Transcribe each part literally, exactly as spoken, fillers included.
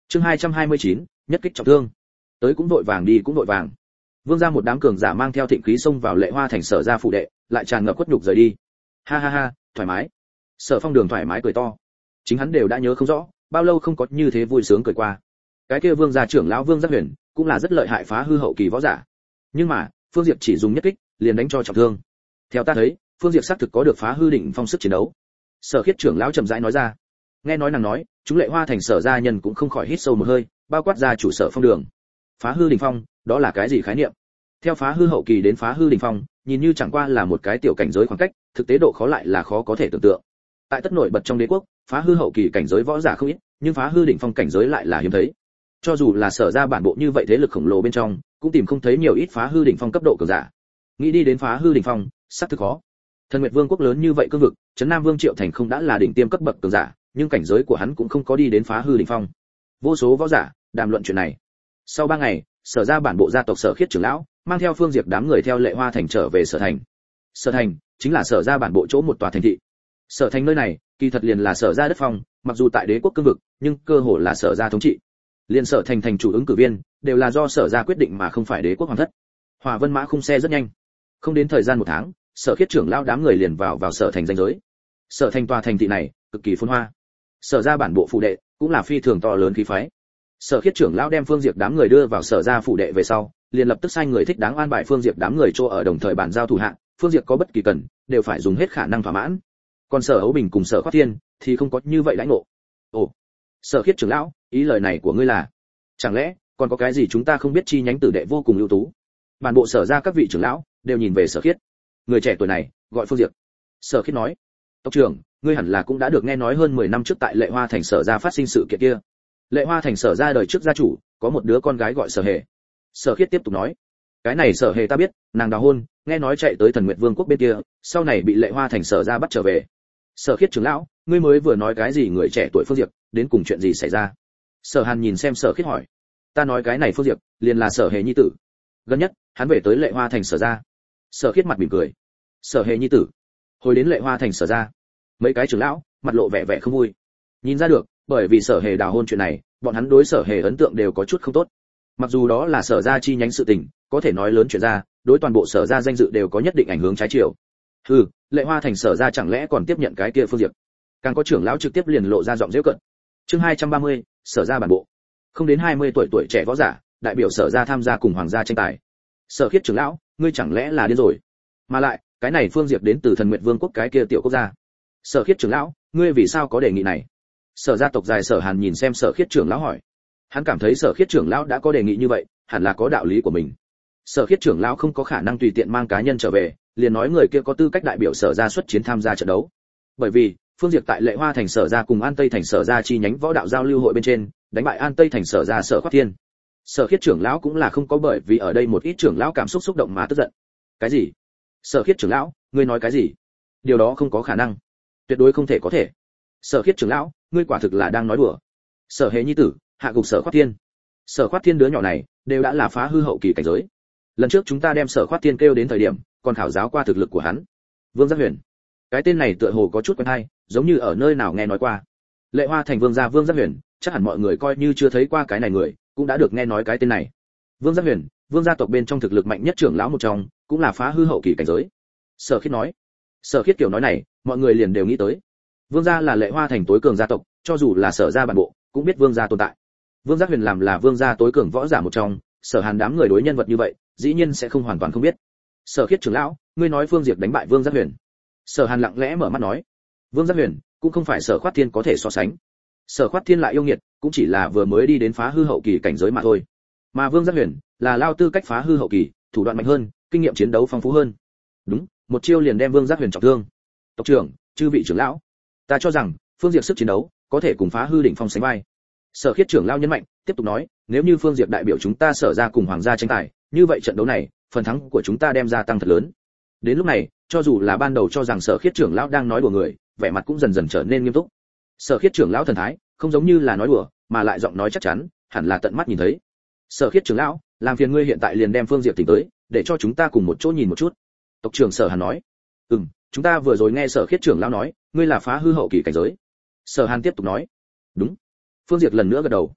chương hai trăm hai mươi chín, nhất kích trọng thương. Tới cũng vội vàng đi cũng vội vàng. Vương gia một đám cường giả mang theo thịnh khí xông vào Lệ Hoa thành Sở gia phủ đệ, lại tràn ngập khuất nhục rời đi. Ha ha ha, thoải mái. Sở Phong Đường thoải mái cười to. Chính hắn đều đã nhớ không rõ, bao lâu không có như thế vui sướng cười qua. Cái kia Vương gia trưởng lão Vương Giác Huyền, cũng là rất lợi hại phá hư hậu kỳ võ giả. Nhưng mà, Phương Diệp chỉ dùng nhất kích, liền đánh cho trọng thương. Theo ta thấy, Phương Diệp xác thực có được phá hư đỉnh phong sức chiến đấu. Sở Khiết trưởng lão chậm rãi nói ra. Nghe nói nàng nói, chúng Lệ Hoa thành Sở gia nhân cũng không khỏi hít sâu một hơi, bao quát gia chủ Sở Phong Đường. Phá hư đỉnh phong, đó là cái gì khái niệm? Theo phá hư hậu kỳ đến phá hư đỉnh phong, nhìn như chẳng qua là một cái tiểu cảnh giới khoảng cách, thực tế độ khó lại là khó có thể tưởng tượng. Tại tất nổi bật trong đế quốc, phá hư hậu kỳ cảnh giới võ giả không ít, nhưng phá hư đỉnh phong cảnh giới lại là hiếm thấy. Cho dù là Sở gia bản bộ như vậy thế lực khổng lồ bên trong, cũng tìm không thấy nhiều ít phá hư đỉnh phong cấp độ cường giả. Nghĩ đi đến phá hư đỉnh phong, sắp thực khó. Thần Nguyệt Vương quốc lớn như vậy cương vực, Trấn Nam Vương Triệu Thành không đã là đỉnh tiêm cấp bậc cường giả, nhưng cảnh giới của hắn cũng không có đi đến phá hư đỉnh phong. Vô số võ giả đàm luận chuyện này. Sau ba ngày, Sở gia bản bộ gia tộc Sở Khiết trưởng lão mang theo Phương Diệp đám người theo Lệ Hoa thành trở về Sở thành. Sở thành chính là Sở gia bản bộ chỗ một tòa thành thị. Sở thành nơi này, kỳ thật liền là Sở gia đất phong, mặc dù tại đế quốc cương vực, nhưng cơ hồ là Sở gia thống trị. Liên Sở thành thành chủ ứng cử viên, đều là do Sở gia quyết định mà không phải đế quốc hoàng thất. Hỏa Vân Mã khung xe rất nhanh. Không đến thời gian một tháng, Sở Khiết trưởng lão đám người liền vào vào Sở thành danh giới. Sở thành tòa thành thị này cực kỳ phồn hoa. Sở gia bản bộ phụ đệ cũng là phi thường to lớn khí phái. Sở Khiết trưởng lão đem Phương Diệp đám người đưa vào Sở gia phủ đệ về sau, liền lập tức sai người thích đáng an bài Phương Diệp đám người chỗ ở, đồng thời bàn giao thủ hạ, Phương Diệp có bất kỳ cần, đều phải dùng hết khả năng thỏa mãn. Còn Sở Ấu Bình cùng Sở Khoát Thiên thì không có như vậy đãi ngộ. Ồ, Sở Khiết trưởng lão, ý lời này của ngươi là, chẳng lẽ còn có cái gì chúng ta không biết chi nhánh tử đệ vô cùng ưu tú? Bản bộ Sở gia các vị trưởng lão đều nhìn về Sở Khiết. Người trẻ tuổi này gọi Phương Diệp. Sở Khiết nói, tộc trưởng, ngươi hẳn là cũng đã được nghe nói hơn mười năm trước tại Lệ Hoa thành Sở gia phát sinh sự kiện kia. Lệ Hoa thành Sở gia đời trước gia chủ có một đứa con gái gọi Sở Hề. Sở Khiết tiếp tục nói, cái này Sở Hề ta biết, nàng đào hôn, nghe nói chạy tới Thần Nguyệt Vương quốc bên kia, sau này bị Lệ Hoa thành Sở gia bắt trở về. Sở Khiết trưởng lão, ngươi mới vừa nói cái gì người trẻ tuổi Phương Diệp, đến cùng chuyện gì xảy ra? Sở Hàn nhìn xem Sở Khiết hỏi. Ta nói cái này Phương Diệp, liền là Sở Hề nhi tử. Gần nhất, hắn về tới Lệ Hoa thành Sở gia. Sở Khiết mặt mỉm cười. Sở Hề nhi tử, hồi đến Lệ Hoa thành Sở gia. Mấy cái trưởng lão mặt lộ vẻ vẻ không vui. Nhìn ra được, bởi vì Sở Hề đào hôn chuyện này, bọn hắn đối Sở Hề ấn tượng đều có chút không tốt. Mặc dù đó là Sở gia chi nhánh sự tình, có thể nói lớn chuyện ra, đối toàn bộ Sở gia danh dự đều có nhất định ảnh hưởng trái chiều. Hừ, Lệ Hoa thành Sở gia chẳng lẽ còn tiếp nhận cái kia Phương Diệp? Càng có trưởng lão trực tiếp liền lộ ra giọng giễu cợt. Chương hai trăm ba mươi, Sở gia bản bộ. Không đến hai mươi tuổi tuổi trẻ võ giả, đại biểu Sở gia tham gia cùng hoàng gia tranh tài. Sở Khiết trưởng lão, ngươi chẳng lẽ là điên rồi? Mà lại, cái này Phương Diệp đến từ Thần Nguyệt Vương quốc cái kia tiểu quốc gia. Sở Khiết trưởng lão, ngươi vì sao có đề nghị này? Sở gia tộc dài Sở Hàn nhìn xem Sở Khiết trưởng lão hỏi. Hắn cảm thấy Sở Khiết trưởng lão đã có đề nghị như vậy, hẳn là có đạo lý của mình. Sở Khiết trưởng lão không có khả năng tùy tiện mang cá nhân trở về, liền nói người kia có tư cách đại biểu Sở gia xuất chiến tham gia trận đấu. Bởi vì, Phương Diệp tại Lệ Hoa thành Sở gia cùng An Tây thành Sở gia chi nhánh võ đạo giao lưu hội bên trên, đánh bại An Tây thành Sở gia Sở Khoát Thiên. Sở Khiết trưởng lão cũng là không có bởi vì ở đây một ít trưởng lão cảm xúc xúc động mà tức giận. Cái gì? Sở Khiết trưởng lão, ngươi nói cái gì? Điều đó không có khả năng, tuyệt đối không thể có thể. Sở Khiết trưởng lão, ngươi quả thực là đang nói đùa. Sở Hề nhi tử hạ gục Sở Khoát Thiên. Sở Khoát Thiên đứa nhỏ này đều đã là phá hư hậu kỳ cảnh giới. Lần trước chúng ta đem Sở Khoát Thiên kêu đến thời điểm, còn khảo giáo qua thực lực của hắn. Vương Giác Huyền, cái tên này tựa hồ có chút quen hay, giống như ở nơi nào nghe nói qua. Lệ Hoa thành Vương gia Vương Giác Huyền, chắc hẳn mọi người coi như chưa thấy qua cái này người, cũng đã được nghe nói cái tên này. Vương Giác Huyền, Vương gia tộc bên trong thực lực mạnh nhất trưởng lão một trong, cũng là phá hư hậu kỳ cảnh giới. Sở Khiết nói. Sở Khiết kiểu nói này, mọi người liền đều nghĩ tới. Vương gia là Lệ Hoa thành tối cường gia tộc, cho dù là Sở gia bản bộ, cũng biết Vương gia tồn tại. Vương Giác Huyền làm là Vương gia tối cường võ giả một trong, Sở Hàn đám người đối nhân vật như vậy, dĩ nhiên sẽ không hoàn toàn không biết. Sở Khiết trưởng lão, ngươi nói Phương Diệp đánh bại Vương Giác Huyền. Sở Hàn lặng lẽ mở mắt nói, Vương Giác Huyền cũng không phải Sở Khoát Thiên có thể so sánh. Sở Khoát Thiên lại yêu nghiệt, cũng chỉ là vừa mới đi đến phá hư hậu kỳ cảnh giới mà thôi. Mà Vương Giác Huyền là lao tư cách phá hư hậu kỳ, thủ đoạn mạnh hơn, kinh nghiệm chiến đấu phong phú hơn. Đúng, một chiêu liền đem Vương Giác Huyền trọng thương. Tộc trưởng, chư vị trưởng lão, ta cho rằng Phương Diệp sức chiến đấu có thể cùng phá hư đỉnh phong sánh vai. Sở Khiết trưởng lão nhấn mạnh, tiếp tục nói, nếu như Phương Diệp đại biểu chúng ta Sở gia cùng hoàng gia tranh tài, như vậy trận đấu này, phần thắng của chúng ta đem gia tăng thật lớn. Đến lúc này, cho dù là ban đầu cho rằng Sở Khiết trưởng lão đang nói đùa người, vẻ mặt cũng dần dần trở nên nghiêm túc. Sở Khiết trưởng lão thần thái, không giống như là nói đùa, mà lại giọng nói chắc chắn, hẳn là tận mắt nhìn thấy. Sở Khiết trưởng lão, làm phiền ngươi hiện tại liền đem Phương Diệp tỉnh tới, để cho chúng ta cùng một chỗ nhìn một chút. Tộc trưởng Sở Hàn nói. Ừm, chúng ta vừa rồi nghe Sở Khiết trưởng lão nói, ngươi là phá hư hậu kỳ cảnh giới. Sở Hàn tiếp tục nói. Đúng. Phương Diệp lần nữa gật đầu.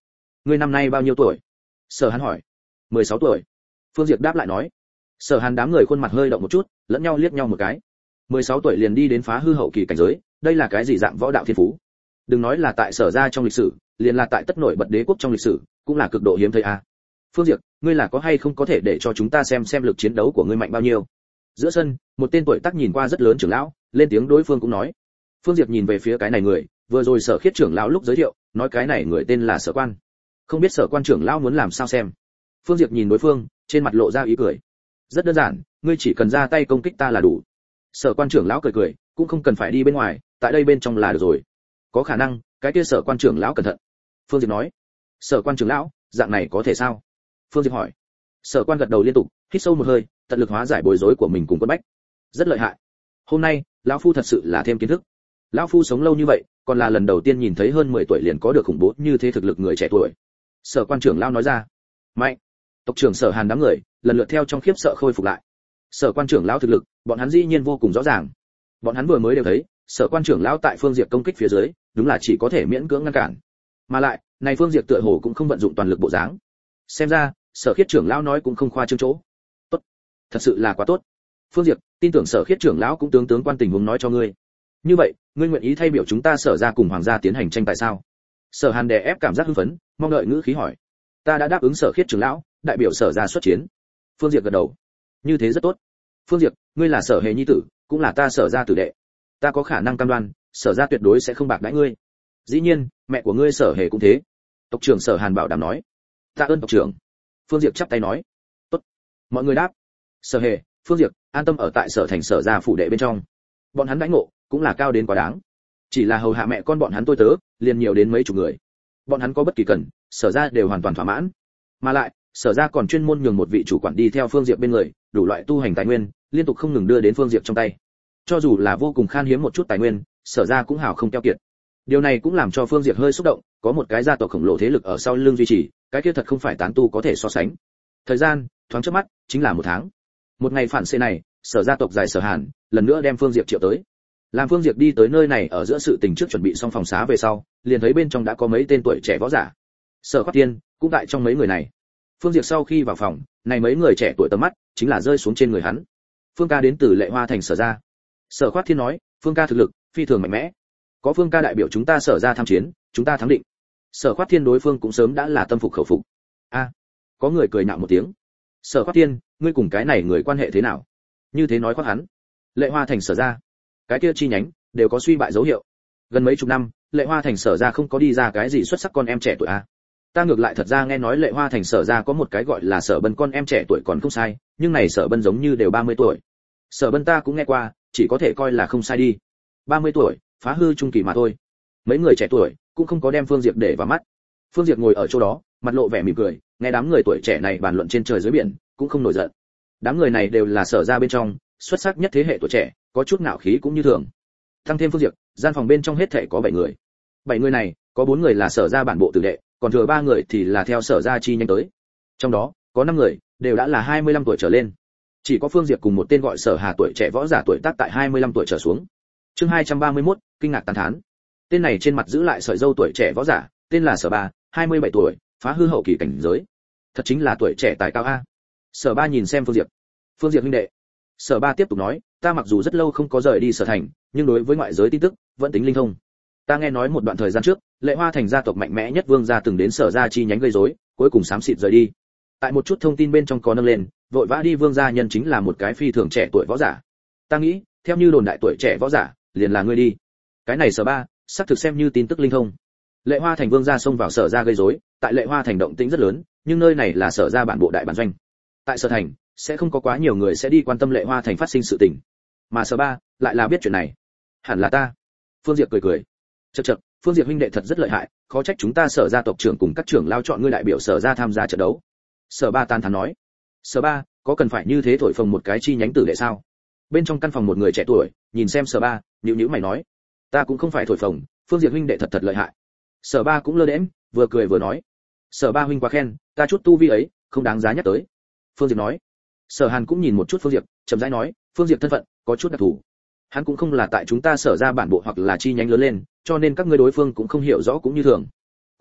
ngươi năm nay bao nhiêu tuổi? Sở Hàn hỏi. mười sáu tuổi. Phương Diệp đáp lại nói. Sở Hàn đám người khuôn mặt hơi động một chút, lẫn nhau liếc nhau một cái. mười sáu tuổi liền đi đến phá hư hậu kỳ cảnh giới, đây là cái gì dạng võ đạo thiên phú? Đừng nói là tại Sở gia trong lịch sử, liền là tại tất nổi bật đế quốc trong lịch sử, cũng là cực độ hiếm thấy a. À. Phương Diệp, ngươi là có hay không có thể để cho chúng ta xem xem lực chiến đấu của ngươi mạnh bao nhiêu? Giữa sân, một tên tuổi tác nhìn qua rất lớn trưởng lão, lên tiếng đối phương cũng nói. Phương Diệp nhìn về phía cái này người, vừa rồi Sở Khiết trưởng lão lúc giới thiệu, nói cái này người tên là Sở Quan. Không biết Sở Quan trưởng lão muốn làm sao xem. Phương Diệp nhìn đối phương, trên mặt lộ ra ý cười. Rất đơn giản, ngươi chỉ cần ra tay công kích ta là đủ. Sở Quan trưởng lão cười cười, cũng không cần phải đi bên ngoài, tại đây bên trong là được rồi. Có khả năng, cái kia Sở Quan trưởng lão cẩn thận. Phương Diệp nói. Sở Quan trưởng lão, dạng này có thể sao? Phương Diệp hỏi. Sở Quan gật đầu liên tục, hít sâu một hơi, tận lực hóa giải bối rối của mình cùng quân bách. Rất lợi hại. Hôm nay, lão phu thật sự là thêm kiến thức. Lão phu sống lâu như vậy, còn là lần đầu tiên nhìn thấy hơn mười tuổi liền có được khủng bố như thế thực lực người trẻ tuổi. Sở Quan trưởng lão nói ra. Mạnh. Tộc trưởng Sở Hàn đám người lần lượt theo trong khiếp sợ khôi phục lại. Sở Quan trưởng lão thực lực, bọn hắn dĩ nhiên vô cùng rõ ràng. Bọn hắn vừa mới đều thấy, Sở Quan trưởng lão tại Phương Diệp công kích phía dưới, đúng là chỉ có thể miễn cưỡng ngăn cản. Mà lại, này Phương Diệp tựa hồ cũng không vận dụng toàn lực bộ dáng. Xem ra, Sở Khiết trưởng lão nói cũng không khoa trương chỗ. Tốt, thật sự là quá tốt. Phương Diệp, tin tưởng Sở Khiết trưởng lão cũng tướng tướng quan tình huống nói cho ngươi. Như vậy, ngươi nguyện ý thay biểu chúng ta Sở gia cùng hoàng gia tiến hành tranh tài sao? Sở Hàn đè ép cảm giác hưng phấn, mong đợi ngữ khí hỏi. Ta đã đáp ứng Sở Khiết trưởng lão, đại biểu Sở gia xuất chiến. Phương Diệp gật đầu. Như thế rất tốt. Phương Diệp, ngươi là Sở Hề nhi tử, cũng là ta Sở gia tử đệ. Ta có khả năng cam đoan, Sở gia tuyệt đối sẽ không bạc đãi ngươi. Dĩ nhiên, mẹ của ngươi Sở Hề cũng thế. Tộc trưởng Sở Hàn bảo đảm nói. Tạ ơn tộc trưởng. Phương Diệp chắp tay nói. Tốt. Mọi người đáp. Sở Hề, Phương Diệp, an tâm ở tại Sở thành Sở gia phủ đệ bên trong. Bọn hắn đãi ngộ cũng là cao đến quá đáng. Chỉ là hầu hạ mẹ con bọn hắn tôi tớ, liền nhiều đến mấy chục người. Bọn hắn có bất kỳ cần, Sở gia đều hoàn toàn thỏa mãn. Mà lại, Sở gia còn chuyên môn nhường một vị chủ quản đi theo Phương Diệp bên người, đủ loại tu hành tài nguyên, liên tục không ngừng đưa đến Phương Diệp trong tay. Cho dù là vô cùng khan hiếm một chút tài nguyên, Sở gia cũng hào không keo kiệt. Điều này cũng làm cho Phương Diệp hơi xúc động, có một cái gia tộc khổng lồ thế lực ở sau lưng duy trì, cái kia thật không phải tán tu có thể so sánh. Thời gian, thoáng chớp mắt, chính là một tháng. Một ngày phản xê này, Sở gia tộc dài Sở Hàn, lần nữa đem Phương Diệp triệu tới. Làm Phương Diệp đi tới nơi này ở giữa sự tình trước chuẩn bị xong phòng xá về sau, liền thấy bên trong đã có mấy tên tuổi trẻ võ giả. Sở Khoát Tiên cũng tại trong mấy người này. Phương Diệp sau khi vào phòng, này mấy người trẻ tuổi tầm mắt chính là rơi xuống trên người hắn. Phương ca đến từ Lệ Hoa thành Sở gia. Sở Khoát Thiên nói, Phương ca thực lực phi thường mạnh mẽ. Có Phương ca đại biểu chúng ta Sở gia tham chiến, chúng ta thắng định. Sở Khoát Thiên đối phương cũng sớm đã là tâm phục khẩu phục. A, có người cười nhạo một tiếng. Sở Khoát Thiên, ngươi cùng cái này người quan hệ thế nào? Như thế nói khoác hắn. Lệ Hoa thành Sở gia, cái kia chi nhánh đều có suy bại dấu hiệu. Gần mấy chục năm, Lệ Hoa thành Sở gia không có đi ra cái gì xuất sắc con em trẻ tuổi a. Ta ngược lại thật ra nghe nói Lệ Hoa thành Sở gia có một cái gọi là Sở Bân con em trẻ tuổi còn không sai, nhưng này Sở Bân giống như đều ba mươi tuổi. Sở Bân ta cũng nghe qua, chỉ có thể coi là không sai đi. ba mươi tuổi, phá hư trung kỳ mà thôi. Mấy người trẻ tuổi cũng không có đem Phương Diệp để vào mắt. Phương Diệp ngồi ở chỗ đó, mặt lộ vẻ mỉm cười, nghe đám người tuổi trẻ này bàn luận trên trời dưới biển, cũng không nổi giận. Đám người này đều là Sở gia bên trong xuất sắc nhất thế hệ tuổi trẻ, có chút ngạo khí cũng như thường. Tăng thêm Phương Diệp, gian phòng bên trong hết thảy có bảy người. Bảy người này, có bốn người là Sở gia bản bộ tử đệ, còn thừa ba người thì là theo Sở gia chi nhánh tới. Trong đó, có năm người đều đã là hai mươi lăm tuổi trở lên. Chỉ có Phương Diệp cùng một tên gọi Sở Hà tuổi trẻ võ giả tuổi tác tại hai mươi lăm tuổi trở xuống. Chương hai trăm ba mươi mốt, kinh ngạc tán thán. Tên này trên mặt giữ lại sợi râu tuổi trẻ võ giả, tên là Sở Ba, hai mươi bảy tuổi, phá hư hậu kỳ cảnh giới. Thật chính là tuổi trẻ tài cao a. Sở Ba nhìn xem Phương Diệp. Phương Diệp huynh đệ. Sở Ba tiếp tục nói, ta mặc dù rất lâu không có rời đi Sở thành, nhưng đối với ngoại giới tin tức vẫn tính linh thông. Ta nghe nói một đoạn thời gian trước, Lệ Hoa thành gia tộc mạnh mẽ nhất Vương gia từng đến Sở gia chi nhánh gây rối, cuối cùng xám xịt rời đi. Tại một chút thông tin bên trong có nâng lên, vội vã đi Vương gia nhân chính là một cái phi thường trẻ tuổi võ giả. Ta nghĩ, theo như đồn đại tuổi trẻ võ giả, liền là ngươi đi. Cái này Sở Ba, xác thực xem như tin tức linh thông. Lệ Hoa thành Vương gia xông vào Sở gia gây rối, tại Lệ Hoa thành động tĩnh rất lớn, nhưng nơi này là Sở gia bản bộ đại bản doanh. Tại Sở thành, sẽ không có quá nhiều người sẽ đi quan tâm Lệ Hoa thành phát sinh sự tình. Mà Sở Ba lại là biết chuyện này. Hẳn là ta. Phương Diệp cười cười. Chậc chậc, Phương Diệp huynh đệ thật rất lợi hại, khó trách chúng ta Sở gia tộc trưởng cùng các trưởng lao chọn ngươi đại biểu Sở gia tham gia trận đấu. Sở Ba tán thán nói. Sở Ba, có cần phải như thế thổi phồng một cái chi nhánh tử đệ sao? Bên trong căn phòng một người trẻ tuổi, nhìn xem Sở Ba, nhíu nhíu mày nói, ta cũng không phải thổi phồng, Phương Diệp huynh đệ thật thật lợi hại. Sở Ba cũng lơ đễnh, vừa cười vừa nói, Sở Ba huynh quá khen, ta chút tu vi ấy, không đáng giá nhắc tới. Phương Diệp nói. Sở Hàn cũng nhìn một chút Phương Diệp, chậm rãi nói, Phương Diệp thân phận có chút đặc thù. Hắn cũng không là tại chúng ta Sở gia bản bộ hoặc là chi nhánh lớn lên, cho nên các ngươi đối phương cũng không hiểu rõ cũng như thường.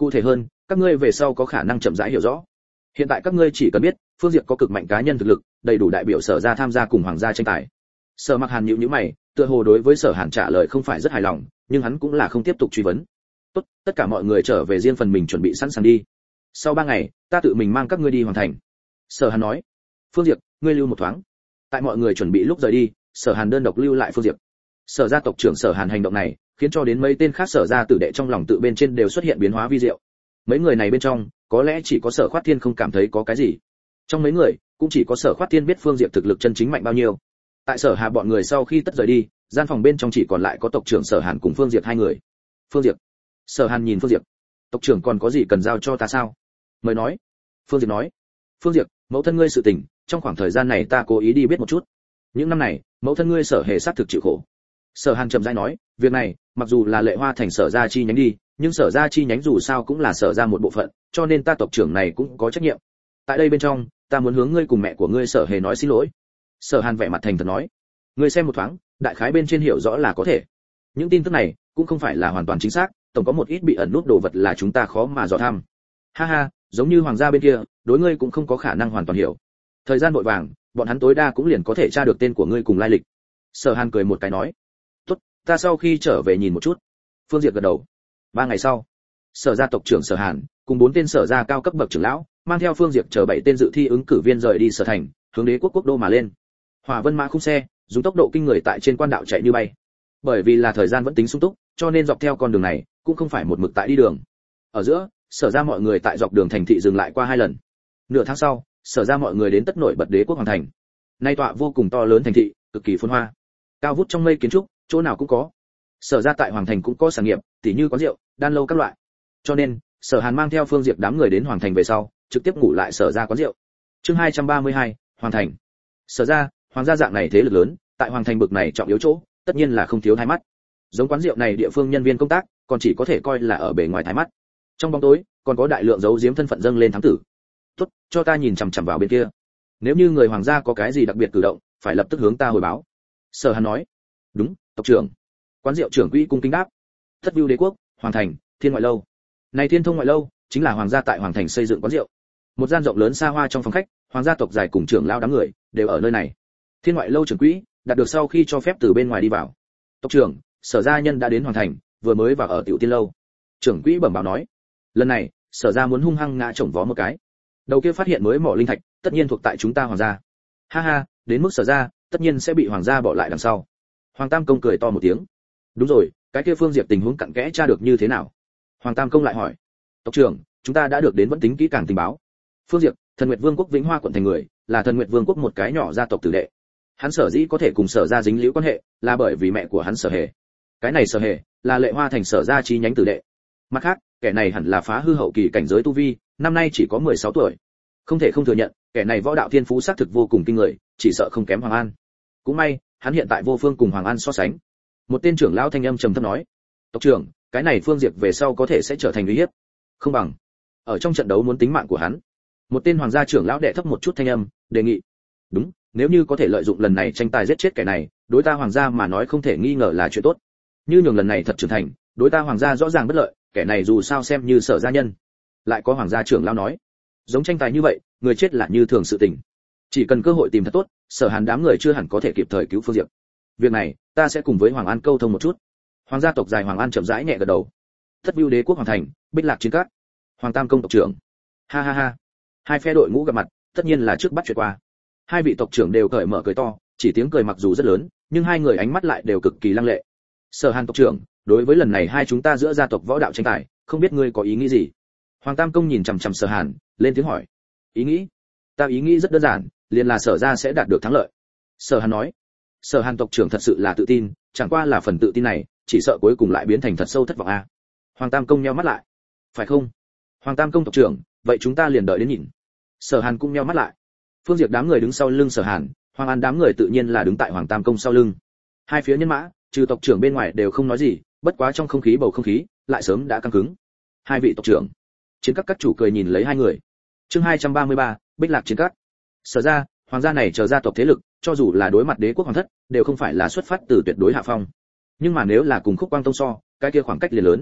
Cụ thể hơn, các ngươi về sau có khả năng chậm rãi hiểu rõ. Hiện tại các ngươi chỉ cần biết, Phương Diệp có cực mạnh cá nhân thực lực, đầy đủ đại biểu Sở gia tham gia cùng hoàng gia tranh tài. Sở Mặc Hàn nhíu nhíu mày, tựa hồ đối với Sở Hàn trả lời không phải rất hài lòng, nhưng hắn cũng là không tiếp tục truy vấn. Tốt, tất cả mọi người trở về riêng phần mình chuẩn bị sẵn sàng đi. Sau ba ngày, ta tự mình mang các ngươi đi hoàn thành. Sở Hàn nói. Phương Diệp, ngươi lưu một thoáng. Tại mọi người chuẩn bị lúc rời đi, Sở Hàn đơn độc lưu lại Phương Diệp. Sở gia tộc trưởng Sở Hàn hành động này, khiến cho đến mấy tên khác Sở gia tử đệ trong lòng tự bên trên đều xuất hiện biến hóa vi diệu. Mấy người này bên trong, có lẽ chỉ có Sở Khoát Thiên không cảm thấy có cái gì. Trong mấy người, cũng chỉ có Sở Khoát Thiên biết Phương Diệp thực lực chân chính mạnh bao nhiêu. Tại Sở Hà bọn người sau khi tất rời đi, gian phòng bên trong chỉ còn lại có tộc trưởng Sở Hàn cùng Phương Diệp hai người. Phương Diệp. Sở Hàn nhìn Phương Diệp. Tộc trưởng còn có gì cần giao cho ta sao? Mời nói. Phương Diệp nói. Phương Diệp, mẫu thân ngươi sự tình, trong khoảng thời gian này ta cố ý đi biết một chút. Những năm này, mẫu thân ngươi Sở Hề sát thực chịu khổ. Sở Hàn trầm rãi nói, việc này, mặc dù là Lệ Hoa thành Sở gia chi nhánh đi, nhưng Sở gia chi nhánh dù sao cũng là Sở gia một bộ phận, cho nên ta tộc trưởng này cũng có trách nhiệm. Tại đây bên trong, ta muốn hướng ngươi cùng mẹ của ngươi Sở Hề nói xin lỗi. Sở Hàn vẻ mặt thành thật nói, ngươi xem một thoáng, đại khái bên trên hiểu rõ là có thể. Những tin tức này cũng không phải là hoàn toàn chính xác, tổng có một ít bị ẩn nút đồ vật là chúng ta khó mà dò thăm. Ha ha, giống như hoàng gia bên kia, đối ngươi cũng không có khả năng hoàn toàn hiểu. Thời gian vội vàng, bọn hắn tối đa cũng liền có thể tra được tên của ngươi cùng lai lịch. Sở Hàn cười một cái nói, tốt, ta sau khi trở về nhìn một chút. Phương Diệp gật đầu. Ba ngày sau, Sở gia tộc trưởng Sở Hàn cùng bốn tên Sở gia cao cấp bậc trưởng lão mang theo Phương Diệp chờ bảy tên dự thi ứng cử viên rời đi Sở thành, hướng Đế quốc quốc đô mà lên. Hỏa Vân Mã khung xe dùng tốc độ kinh người tại trên quan đạo chạy như bay. Bởi vì là thời gian vẫn tính sung túc, cho nên dọc theo con đường này cũng không phải một mực tại đi đường. Ở giữa, Sở ra mọi người tại dọc đường thành thị dừng lại qua hai lần. Nửa tháng sau, Sở ra mọi người đến tất nổi bật Đế quốc hoàng thành. Nay tọa vô cùng to lớn thành thị, cực kỳ phồn hoa, cao vút trong mây kiến trúc, chỗ nào cũng có. Sở ra tại hoàng thành cũng có sản nghiệp, tỉ như quán rượu, đan lâu các loại. Cho nên, Sở Hàn mang theo Phương Diệp đám người đến hoàng thành về sau, trực tiếp ngủ lại Sở ra quán rượu. Chương hai trăm ba mươi hai, hoàng thành. Sở ra, hoàng gia dạng này thế lực lớn, tại hoàng thành bực này trọng yếu chỗ, tất nhiên là không thiếu thái mắt. Giống quán rượu này địa phương nhân viên công tác, còn chỉ có thể coi là ở bề ngoài thái mắt. Trong bóng tối, còn có đại lượng giấu giếm thân phận dâng lên thám tử. "Tốt, cho ta nhìn chằm chằm vào bên kia. Nếu như người hoàng gia có cái gì đặc biệt cử động, phải lập tức hướng ta hồi báo." Sở Hàn nói. "Đúng, tộc trưởng." Quán rượu trưởng quỹ cung kính đáp. Thất Vưu Đế quốc, hoàng thành, Thiên Ngoại lâu. Này Thiên Thông Ngoại lâu, chính là hoàng gia tại hoàng thành xây dựng quán rượu. Một gian rộng lớn xa hoa trong phòng khách, hoàng gia tộc dài cùng trưởng lao đám người đều ở nơi này. Thiên Ngoại lâu trưởng quỹ đạt được sau khi cho phép từ bên ngoài đi vào. "Tộc trưởng, Sở gia nhân đã đến hoàng thành, vừa mới vào ở Tiểu Tiên lâu." Trưởng quỹ bẩm báo nói. "Lần này, Sở gia muốn hung hăng ngã chồng vó một cái. Đầu kia phát hiện mới mỏ linh thạch, tất nhiên thuộc tại chúng ta hoàng gia. Ha ha, đến mức Sở gia, tất nhiên sẽ bị hoàng gia bỏ lại đằng sau." Hoàng Tam công cười to một tiếng. "Đúng rồi, cái kia Phương Diệp tình huống cặn kẽ tra được như thế nào?" Hoàng Tam công lại hỏi. "Tộc trưởng, chúng ta đã được đến vẫn tính kỹ càng tình báo. Phương Diệp, Thần Nguyệt Vương quốc Vĩnh Hoa quận thành người, là Thần Nguyệt Vương quốc một cái nhỏ gia tộc tử đệ. Hắn sở dĩ có thể cùng Sở gia dính liễu quan hệ, là bởi vì mẹ của hắn Sở Hề. Cái này Sở Hề là Lệ Hoa thành Sở gia chi nhánh tử đệ. Mặt khác, kẻ này hẳn là phá hư hậu kỳ cảnh giới tu vi, năm nay chỉ có mười sáu tuổi. Không thể không thừa nhận, kẻ này võ đạo thiên phú xác thực vô cùng kinh người, chỉ sợ không kém Hoàng An. Cũng may, hắn hiện tại vô phương cùng Hoàng An so sánh." Một tên trưởng lão thanh âm trầm thấp nói. "Tộc trưởng, cái này Phương Diệp về sau có thể sẽ trở thành uy hiếp. Không bằng ở trong trận đấu muốn tính mạng của hắn." Một tên hoàng gia trưởng lão đệ thấp một chút thanh âm, đề nghị. "Đúng, nếu như có thể lợi dụng lần này tranh tài giết chết kẻ này, đối ta hoàng gia mà nói không thể nghi ngờ là chuyện tốt. Như nhường lần này thật trưởng thành, đối ta hoàng gia rõ ràng bất lợi, kẻ này dù sao xem như Sở gia nhân." Lại có hoàng gia trưởng lão nói. "Giống tranh tài như vậy, người chết là như thường sự tình. Chỉ cần cơ hội tìm thật tốt, Sở Hàn đám người chưa hẳn có thể kịp thời cứu Phương Diệp. Việc này, ta sẽ cùng với Hoàng An câu thông một chút." Hoàng gia tộc dài Hoàng An chậm rãi nhẹ gật đầu. Thất Vưu Đế quốc hoàng thành, Bích Lạc chiến các. Hoàng Tam công tộc trưởng. Ha ha ha. Hai phe đội ngũ gặp mặt, tất nhiên là trước bắt chuyện qua. Hai vị tộc trưởng đều cởi mở cười to, chỉ tiếng cười mặc dù rất lớn, nhưng hai người ánh mắt lại đều cực kỳ lăng lệ. "Sở Hàn tộc trưởng, đối với lần này hai chúng ta giữa gia tộc võ đạo tranh tài, không biết ngươi có ý nghĩ gì?" Hoàng Tam công nhìn chằm chằm Sở Hàn, lên tiếng hỏi. "Ý nghĩ? Ta ý nghĩ rất đơn giản, liền là Sở gia sẽ đạt được thắng lợi." Sở Hàn nói. Sở Hàn tộc trưởng thật sự là tự tin, chẳng qua là phần tự tin này, chỉ sợ cuối cùng lại biến thành thật sâu thất vọng a. Hoàng Tam công nheo mắt lại. "Phải không? Hoàng Tam công tộc trưởng, vậy chúng ta liền đợi đến nhìn." Sở Hàn cũng nheo mắt lại. Phương Diệp đám người đứng sau lưng Sở Hàn, Hoàng An đám người tự nhiên là đứng tại Hoàng Tam công sau lưng. Hai phía nhân mã, trừ tộc trưởng bên ngoài đều không nói gì, bất quá trong không khí bầu không khí lại sớm đã căng cứng. Hai vị tộc trưởng. Chiến các các chủ cười nhìn lấy hai người. Chương hai trăm ba mươi ba, Bích Lạc chiến các. Sở gia, hoàng gia này chờ gia tộc thế lực, cho dù là đối mặt Đế quốc hoàng thất, đều không phải là xuất phát từ tuyệt đối hạ phong. Nhưng mà nếu là cùng Khúc Quang tông so, cái kia khoảng cách liền lớn.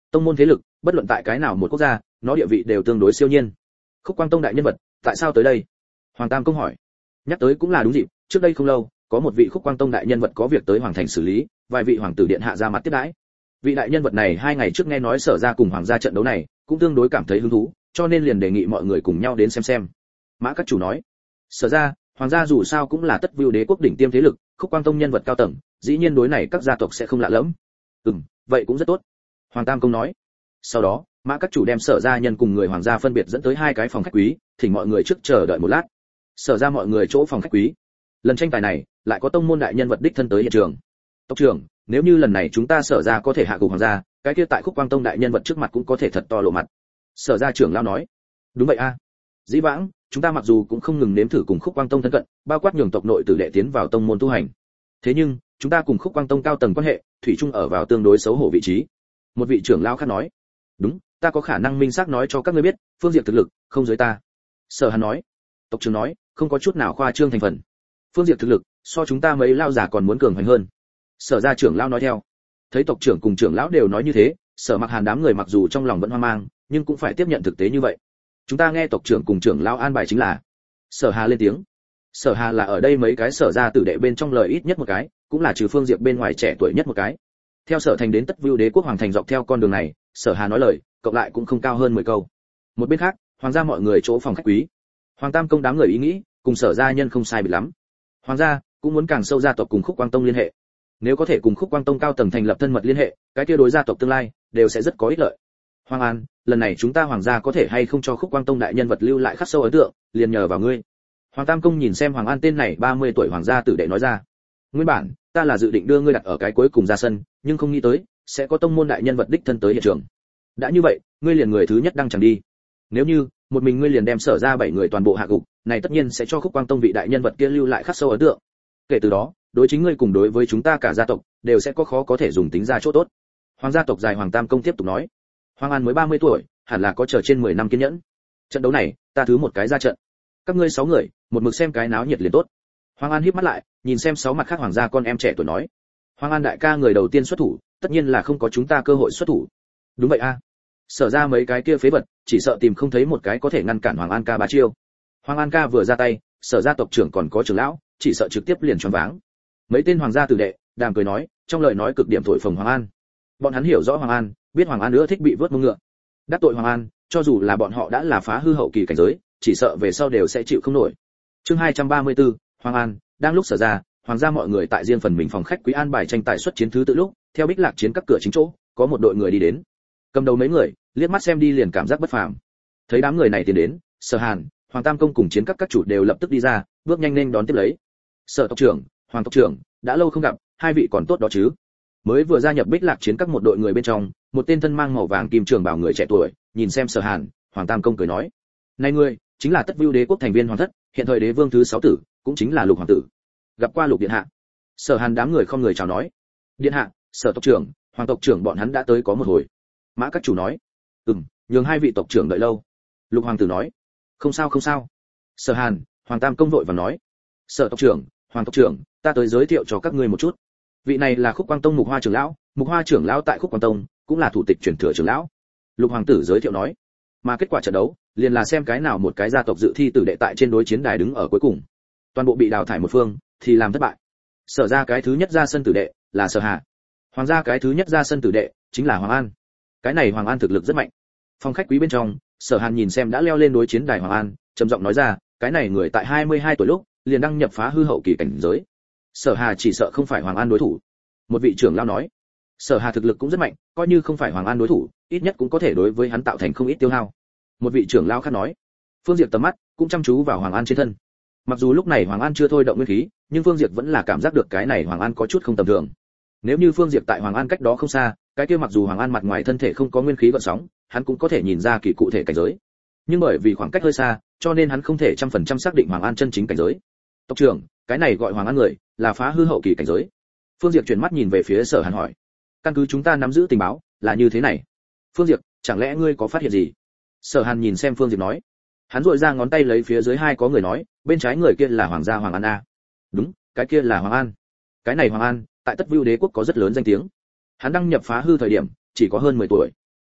Tông môn thế lực, bất luận tại cái nào một quốc gia, nó địa vị đều tương đối siêu nhiên. Khúc Quang Tông đại nhân vật, tại sao tới đây? Hoàng Tam Công hỏi. Nhắc tới cũng là đúng dịp, trước đây không lâu, có một vị Khúc Quang Tông đại nhân vật có việc tới hoàng thành xử lý, vài vị hoàng tử điện hạ ra mặt tiếp đãi. Vị đại nhân vật này hai ngày trước nghe nói Sở gia cùng hoàng gia trận đấu này, cũng tương đối cảm thấy hứng thú, cho nên liền đề nghị mọi người cùng nhau đến xem xem. Mã các chủ nói, Sở gia, hoàng gia dù sao cũng là tất view đế quốc đỉnh tiêm thế lực, Khúc Quang Tông nhân vật cao tầng, dĩ nhiên đối này các gia tộc sẽ không lạ lẫm. Ừm, vậy cũng rất tốt. Hoàng Tam Công nói. Sau đó, Mã các chủ đem Sở gia nhân cùng người hoàng gia phân biệt dẫn tới hai cái phòng khách quý, thỉnh mọi người trước chờ đợi một lát. Sở ra mọi người chỗ phòng khách quý. Lần tranh tài này, lại có tông môn đại nhân vật đích thân tới hiện trường. Tộc trưởng, nếu như lần này chúng ta Sở ra có thể hạ gục hoàng gia, cái kia tại Khúc Quang Tông đại nhân vật trước mặt cũng có thể thật to lộ mặt. Sở gia trưởng lão nói. Đúng vậy a. Dĩ vãng, chúng ta mặc dù cũng không ngừng nếm thử cùng Khúc Quang Tông thân cận, bao quát nhường tộc nội tử đệ tiến vào tông môn tu hành. Thế nhưng, chúng ta cùng Khúc Quang Tông cao tầng quan hệ, thủy chung ở vào tương đối xấu hổ vị trí. Một vị trưởng lão khác nói. Đúng, ta có khả năng minh xác nói cho các ngươi biết, phương diện thực lực không dưới ta. Sở Hàn nói. Tộc trưởng nói, không có chút nào khoa trương thành phần. Phương diện thực lực, so chúng ta mấy lao giả còn muốn cường hoành hơn. Sở gia trưởng lão nói theo. Thấy tộc trưởng cùng trưởng lão đều nói như thế, Sở Mặc Hàn đám người mặc dù trong lòng vẫn hoang mang, nhưng cũng phải tiếp nhận thực tế như vậy. Chúng ta nghe tộc trưởng cùng trưởng lão an bài chính là. Sở Hà lên tiếng. Sở Hà là ở đây mấy cái sở gia tử đệ bên trong lời ít nhất một cái, cũng là trừ Phương Diệp bên ngoài trẻ tuổi nhất một cái. Theo Sở Thành đến tất view đế quốc hoàng thành dọc theo con đường này, Sở Hà nói lời, cộng lại cũng không cao hơn mười câu. Một bên khác, hoàng gia mọi người chỗ phòng khách quý. Hoàng Tam Công đám người ý nghĩ, cùng Sở gia nhân không sai biệt lắm. Hoàng gia cũng muốn càng sâu gia tộc cùng Khúc Quang Tông liên hệ. Nếu có thể cùng Khúc Quang Tông cao tầng thành lập thân mật liên hệ, cái kia đối gia tộc tương lai đều sẽ rất có ích lợi. Hoàng An, lần này chúng ta hoàng gia có thể hay không cho Khúc Quang Tông đại nhân vật lưu lại khắc sâu ấn tượng, liền nhờ vào ngươi. Hoàng Tam Công nhìn xem Hoàng An tên này ba mươi tuổi hoàng gia tử đệ nói ra. Nguyên bản, ta là dự định đưa ngươi đặt ở cái cuối cùng ra sân, nhưng không nghĩ tới sẽ có tông môn đại nhân vật đích thân tới hiện trường. Đã như vậy, ngươi liền người thứ nhất đăng chẳng đi. Nếu như một mình ngươi liền đem Sở ra bảy người toàn bộ hạ gục, này tất nhiên sẽ cho Khúc Quang Tông vị đại nhân vật kia lưu lại khắc sâu ấn tượng. Kể từ đó, đối chính ngươi cùng đối với chúng ta cả gia tộc đều sẽ có khó có thể dùng tính ra chỗ tốt. Hoàng gia tộc dài Hoàng Tam Công tiếp tục nói. Hoàng An mới ba mươi tuổi, hẳn là có chờ trên mười năm kiên nhẫn. Trận đấu này, ta thứ một cái ra trận. Các ngươi sáu người, một mực xem cái náo nhiệt liền tốt. Hoàng An híp mắt lại, nhìn xem sáu mặt khác hoàng gia con em trẻ tuổi nói. Hoàng An đại ca người đầu tiên xuất thủ, tất nhiên là không có chúng ta cơ hội xuất thủ. Đúng vậy a. Sở ra mấy cái kia phế vật, chỉ sợ tìm không thấy một cái có thể ngăn cản Hoàng An ca bá chiêu. Hoàng An ca vừa ra tay, Sở gia tộc trưởng còn có trưởng lão, chỉ sợ trực tiếp liền choáng váng. Mấy tên hoàng gia tử đệ, đàm cười nói, trong lời nói cực điểm thổi phồng Hoàng An. Bọn hắn hiểu rõ Hoàng An, biết Hoàng An nữa thích bị vớt mông ngựa. Đắc tội Hoàng An, cho dù là bọn họ đã là phá hư hậu kỳ cảnh giới, chỉ sợ về sau đều sẽ chịu không nổi. Chương hai trăm ba mươi tư, Hoàng An, đang lúc Sở ra, hoàng gia mọi người tại riêng phần mình phòng khách quý an bài tranh tài xuất chiến thứ tự lúc, theo Bích Lạc chiến các cửa chính chỗ, có một đội người đi đến. Cầm đầu mấy người, liếc mắt xem đi liền cảm giác bất phàm. Thấy đám người này tiến đến, Sở Hàn, Hoàng Tam Công cùng chiến các các chủ đều lập tức đi ra, bước nhanh lên đón tiếp lấy. Sở tộc trưởng, Hoàng tộc trưởng, đã lâu không gặp, hai vị còn tốt đó chứ? Mới vừa gia nhập Bích Lạc chiến các một đội người bên trong, một tên thân mang màu vàng kim trường bào người trẻ tuổi, nhìn xem Sở Hàn, Hoàng Tam Công cười nói: "Này ngươi, chính là Tất Vưu Đế quốc thành viên hoàng thất, hiện thời đế vương thứ sáu tử, cũng chính là Lục hoàng tử. Gặp qua Lục điện hạ." Sở Hàn đám người không người chào nói: "Điện hạ, Sở tộc trưởng, Hoàng tộc trưởng bọn hắn đã tới có một hồi." Mã các chủ nói: "Ừm, nhường hai vị tộc trưởng đợi lâu." Lục hoàng tử nói: "Không sao không sao." Sở Hàn, Hoàng Tam Công vội vàng nói: "Sở tộc trưởng, Hoàng tộc trưởng, ta tới giới thiệu cho các ngươi một chút. Vị này là Khúc Quang Tông Mục Hoa trưởng lão, Mục Hoa trưởng lão tại Khúc Quang Tông cũng là thủ tịch truyền thừa trưởng lão." Lục hoàng tử giới thiệu nói. Mà kết quả trận đấu, liền là xem cái nào một cái gia tộc dự thi tử đệ tại trên đối chiến đài đứng ở cuối cùng. Toàn bộ bị đào thải một phương thì làm thất bại. Sở ra cái thứ nhất ra sân tử đệ là Sở Hà. Hoàng gia cái thứ nhất ra sân tử đệ chính là Hoàng An. Cái này Hoàng An thực lực rất mạnh. Phòng khách quý bên trong, Sở Hàn nhìn xem đã leo lên đối chiến đài Hoàng An, trầm giọng nói ra, cái này người tại hai mươi hai tuổi lúc, liền đăng nhập phá hư hậu kỳ cảnh giới. Sở Hà chỉ sợ không phải Hoàng An đối thủ. Một vị trưởng lão nói, Sở Hà thực lực cũng rất mạnh, coi như không phải Hoàng An đối thủ, ít nhất cũng có thể đối với hắn tạo thành không ít tiêu hao. Một vị trưởng lão khác nói, Phương Diệp tầm mắt cũng chăm chú vào Hoàng An trên thân. Mặc dù lúc này Hoàng An chưa thôi động nguyên khí, nhưng Phương Diệp vẫn là cảm giác được cái này Hoàng An có chút không tầm thường. Nếu như Phương Diệp tại Hoàng An cách đó không xa, cái kia mặc dù Hoàng An mặt ngoài thân thể không có nguyên khí gợn sóng, hắn cũng có thể nhìn ra kỳ cụ thể cảnh giới. Nhưng bởi vì khoảng cách hơi xa, cho nên hắn không thể trăm phần trăm xác định Hoàng An chân chính cảnh giới. Tộc trưởng, cái này gọi Hoàng An người, là phá hư hậu kỳ cảnh giới. Phương Diệp chuyển mắt nhìn về phía Sở Hàn hỏi, căn cứ chúng ta nắm giữ tình báo, là như thế này. Phương Diệp, chẳng lẽ ngươi có phát hiện gì? Sở Hàn nhìn xem Phương Diệp nói, hắn duỗi ra ngón tay lấy phía dưới hai có người nói, bên trái người kia là Hoàng gia Hoàng An a. Đúng, cái kia là Hoàng An. Cái này Hoàng An, tại Tất Vưu Đế quốc có rất lớn danh tiếng. Hắn đăng nhập phá hư thời điểm, chỉ có hơn mười tuổi.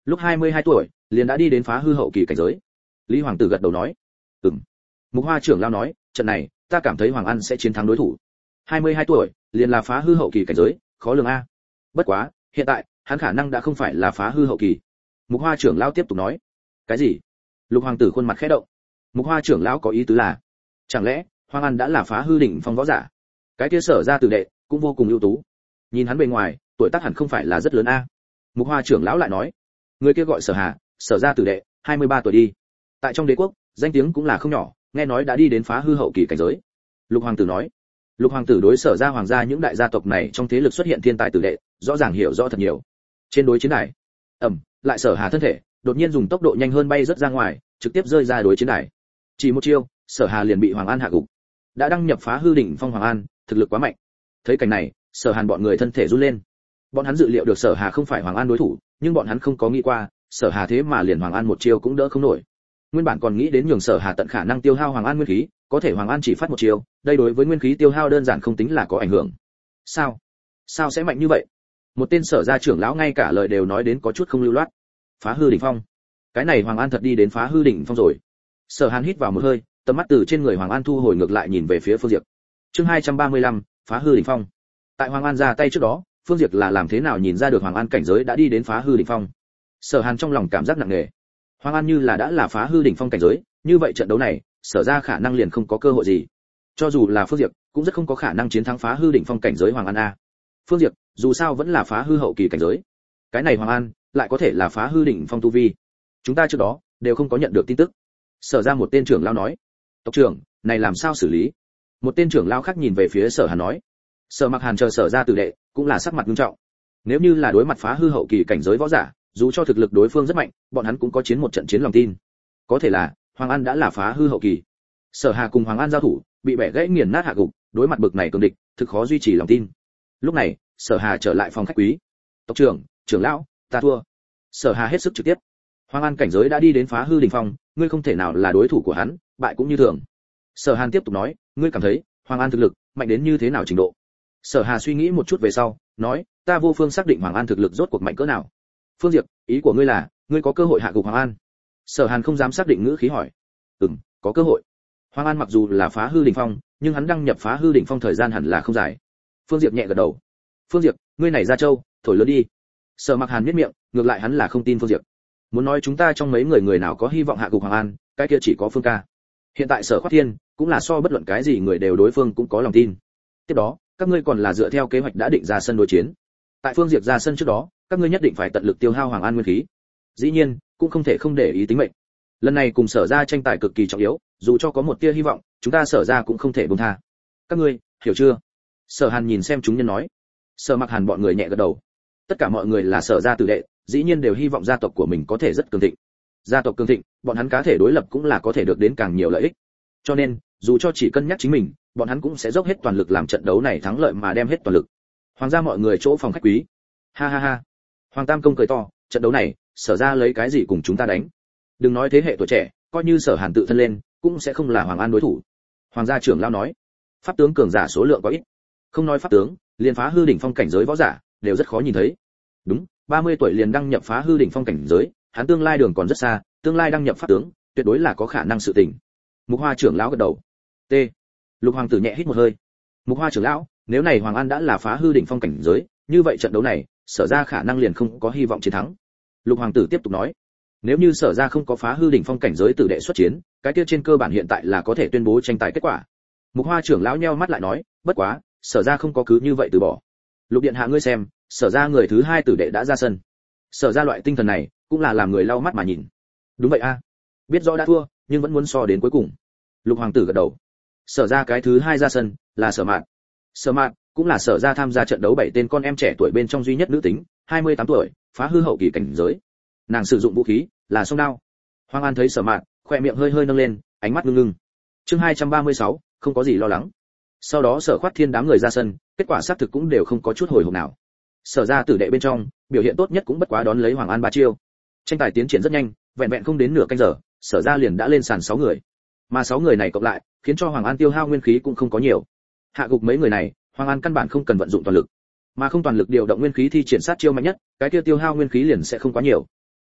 lúc hai mươi hai tuổi liền đã đi đến phá hư hậu kỳ cảnh giới. Lý Hoàng Tử gật đầu nói, ừm. Mục Hoa trưởng lão nói, trận này ta cảm thấy Hoàng An sẽ chiến thắng đối thủ. hai mươi hai tuổi liền là phá hư hậu kỳ cảnh giới, khó lường a. Bất quá hiện tại hắn khả năng đã không phải là phá hư hậu kỳ. Mục Hoa trưởng lão tiếp tục nói, cái gì? Lục Hoàng Tử khuôn mặt khẽ động. Mục Hoa trưởng lão có ý tứ là, chẳng lẽ Hoàng An đã là phá hư đỉnh phong võ giả? Cái kia Sở gia tử đệ cũng vô cùng ưu tú, nhìn hắn bề ngoài tuổi tác hẳn không phải là rất lớn a. Mục Hoa trưởng lão lại nói, người kia gọi Sở Hà, Sở gia tử đệ, hai mươi ba tuổi đi. Tại trong đế quốc, danh tiếng cũng là không nhỏ, nghe nói đã đi đến phá hư hậu kỳ cảnh giới. Lục Hoàng Tử nói. Lục Hoàng Tử đối Sở gia hoàng gia những đại gia tộc này trong thế lực xuất hiện thiên tài tử đệ, rõ ràng hiểu rõ thật nhiều. Trên đối chiến đài, ầm, lại Sở Hà thân thể đột nhiên dùng tốc độ nhanh hơn bay rất ra ngoài, trực tiếp rơi ra đối chiến đài. Chỉ một chiêu, Sở Hà liền bị Hoàng An hạ gục. Đã đăng nhập phá hư đỉnh phong Hoàng An, thực lực quá mạnh. Thấy cảnh này, Sở Hàn bọn người thân thể run lên. Bọn hắn dự liệu được Sở Hà không phải Hoàng An đối thủ, nhưng bọn hắn không có nghĩ qua, Sở Hà thế mà liền Hoàng An một chiêu cũng đỡ không nổi. Nguyên bản còn nghĩ đến nhường Sở Hà tận khả năng tiêu hao Hoàng An nguyên khí, có thể Hoàng An chỉ phát một chiêu, đây đối với nguyên khí tiêu hao đơn giản không tính là có ảnh hưởng. Sao? Sao sẽ mạnh như vậy? Một tên Sở gia trưởng lão ngay cả lời đều nói đến có chút không lưu loát. Phá hư đỉnh phong. Cái này Hoàng An thật đi đến phá hư đỉnh phong rồi. Sở Hàn hít vào một hơi, tầm mắt từ trên người Hoàng An thu hồi ngược lại nhìn về phía Phương Diệp. Chương hai trăm ba mươi lăm, phá hư đỉnh phong. Tại Hoàng An ra tay trước đó, Phương Diệp là làm thế nào nhìn ra được Hoàng An cảnh giới đã đi đến phá hư đỉnh phong? Sở Hàn trong lòng cảm giác nặng nề. Hoàng An như là đã là phá hư đỉnh phong cảnh giới, như vậy trận đấu này, Sở ra khả năng liền không có cơ hội gì. Cho dù là Phương Diệp, cũng rất không có khả năng chiến thắng phá hư đỉnh phong cảnh giới Hoàng An a. Phương Diệp, dù sao vẫn là phá hư hậu kỳ cảnh giới. Cái này Hoàng An, lại có thể là phá hư đỉnh phong tu vi. Chúng ta trước đó đều không có nhận được tin tức. Sở ra một tên trưởng lão nói, tộc trưởng, này làm sao xử lý? Một tên trưởng lão khác nhìn về phía Sở Hàn nói, Sở Mặc Hàn chờ Sở ra tử đệ, cũng là sắc mặt nghiêm trọng. Nếu như là đối mặt phá hư hậu kỳ cảnh giới võ giả, dù cho thực lực đối phương rất mạnh, bọn hắn cũng có chiến một trận chiến lòng tin. Có thể là, Hoàng An đã là phá hư hậu kỳ. Sở Hà cùng Hoàng An giao thủ, bị bẻ gãy nghiền nát hạ gục, đối mặt bực này cường địch, thực khó duy trì lòng tin. Lúc này, Sở Hà trở lại phòng khách quý. Tộc trưởng, trưởng lão, ta thua. Sở Hà hết sức trực tiếp. Hoàng An cảnh giới đã đi đến phá hư đỉnh phong, ngươi không thể nào là đối thủ của hắn, bại cũng như thường. Sở Hàn tiếp tục nói, ngươi cảm thấy Hoàng An thực lực mạnh đến như thế nào trình độ? Sở Hà suy nghĩ một chút về sau, nói, ta vô phương xác định Hoàng An thực lực rốt cuộc mạnh cỡ nào. Phương Diệp, ý của ngươi là, ngươi có cơ hội hạ gục Hoàng An? Sở Hàn không dám xác định ngữ khí hỏi. Ừm, có cơ hội. Hoàng An mặc dù là phá hư đỉnh phong, nhưng hắn đăng nhập phá hư đỉnh phong thời gian hẳn là không dài. Phương Diệp nhẹ gật đầu. Phương Diệp, ngươi này ra châu, thổi lớn đi. Sở Mặc Hàn miết miệng, ngược lại hắn là không tin Phương Diệp. Muốn nói chúng ta trong mấy người người nào có hy vọng hạ gục Hoàng An, cái kia chỉ có Phương ca. Hiện tại Sở Khoát Thiên cũng là so bất luận cái gì người đều đối phương cũng có lòng tin. Tiếp đó, các ngươi còn là dựa theo kế hoạch đã định ra sân đối chiến. Tại Phương Diệp ra sân trước đó, các ngươi nhất định phải tận lực tiêu hao Hoàng An nguyên khí. Dĩ nhiên, cũng không thể không để ý tính mệnh. Lần này cùng Sở ra tranh tài cực kỳ trọng yếu, dù cho có một tia hy vọng, chúng ta Sở ra cũng không thể buông tha. Các ngươi, hiểu chưa? Sở Hàn nhìn xem chúng nhân nói. Sở Mặc Hàn bọn người nhẹ gật đầu. Tất cả mọi người là Sở gia tử đệ, dĩ nhiên đều hy vọng gia tộc của mình có thể rất cường thịnh. Gia tộc cường thịnh, bọn hắn cá thể đối lập cũng là có thể được đến càng nhiều lợi ích. Cho nên, dù cho chỉ cân nhắc chính mình, bọn hắn cũng sẽ dốc hết toàn lực làm trận đấu này thắng lợi mà đem hết toàn lực. Hoàng gia mọi người chỗ phòng khách quý. Ha ha ha. Hoàng Tam công cười to, trận đấu này, Sở gia lấy cái gì cùng chúng ta đánh? Đừng nói thế hệ tuổi trẻ, coi như Sở Hàn tự thân lên, cũng sẽ không là Hoàng An đối thủ. Hoàng gia trưởng lão nói, pháp tướng cường giả số lượng có ít. Không nói pháp tướng, liền phá hư đỉnh phong cảnh giới võ giả đều rất khó nhìn thấy. Đúng, ba mươi tuổi liền đăng nhập phá hư đỉnh phong cảnh giới, hắn tương lai đường còn rất xa, tương lai đăng nhập pháp tướng, tuyệt đối là có khả năng sự tình. Mục Hoa trưởng lão gật đầu. T. Lục Hoàng tử nhẹ hít một hơi. Mục Hoa trưởng lão, nếu này Hoàng An đã là phá hư đỉnh phong cảnh giới, như vậy trận đấu này, Sở ra khả năng liền không có hy vọng chiến thắng. Lục Hoàng tử tiếp tục nói, nếu như Sở ra không có phá hư đỉnh phong cảnh giới tử đệ xuất chiến, cái kia trên cơ bản hiện tại là có thể tuyên bố tranh tài kết quả. Mục Hoa trưởng lão nheo mắt lại nói, bất quá, Sở ra không có cứ như vậy từ bỏ. Lục điện hạ ngươi xem, Sở ra người thứ hai tử đệ đã ra sân. Sở ra loại tinh thần này, cũng là làm người lau mắt mà nhìn. Đúng vậy a, biết rõ đã thua, nhưng vẫn muốn so đến cuối cùng. Lục Hoàng tử gật đầu. Sở ra cái thứ hai ra sân là Sở Mạn. Sở Mạn cũng là Sở ra tham gia trận đấu bảy tên con em trẻ tuổi bên trong duy nhất nữ tính, hai mươi tám tuổi, phá hư hậu kỳ cảnh giới. Nàng sử dụng vũ khí là song đao. Hoàng An thấy Sở Mạn, khóe miệng hơi hơi nâng lên, ánh mắt ngưng ngưng. Chương hai trăm ba mươi sáu, không có gì lo lắng. Sau đó Sở Khoát Thiên đám người ra sân, kết quả xác thực cũng đều không có chút hồi hộp nào. Sở ra tử đệ bên trong, biểu hiện tốt nhất cũng bất quá đón lấy Hoàng An ba chiêu. Tranh tài tiến triển rất nhanh, vẹn vẹn không đến nửa canh giờ, Sở ra liền đã lên sàn sáu người. Mà sáu người này cộng lại, khiến cho Hoàng An tiêu hao nguyên khí cũng không có nhiều. Hạ gục mấy người này, Hoàng An căn bản không cần vận dụng toàn lực, mà không toàn lực điều động nguyên khí thi triển sát chiêu mạnh nhất, cái kia tiêu hao nguyên khí liền sẽ không quá nhiều.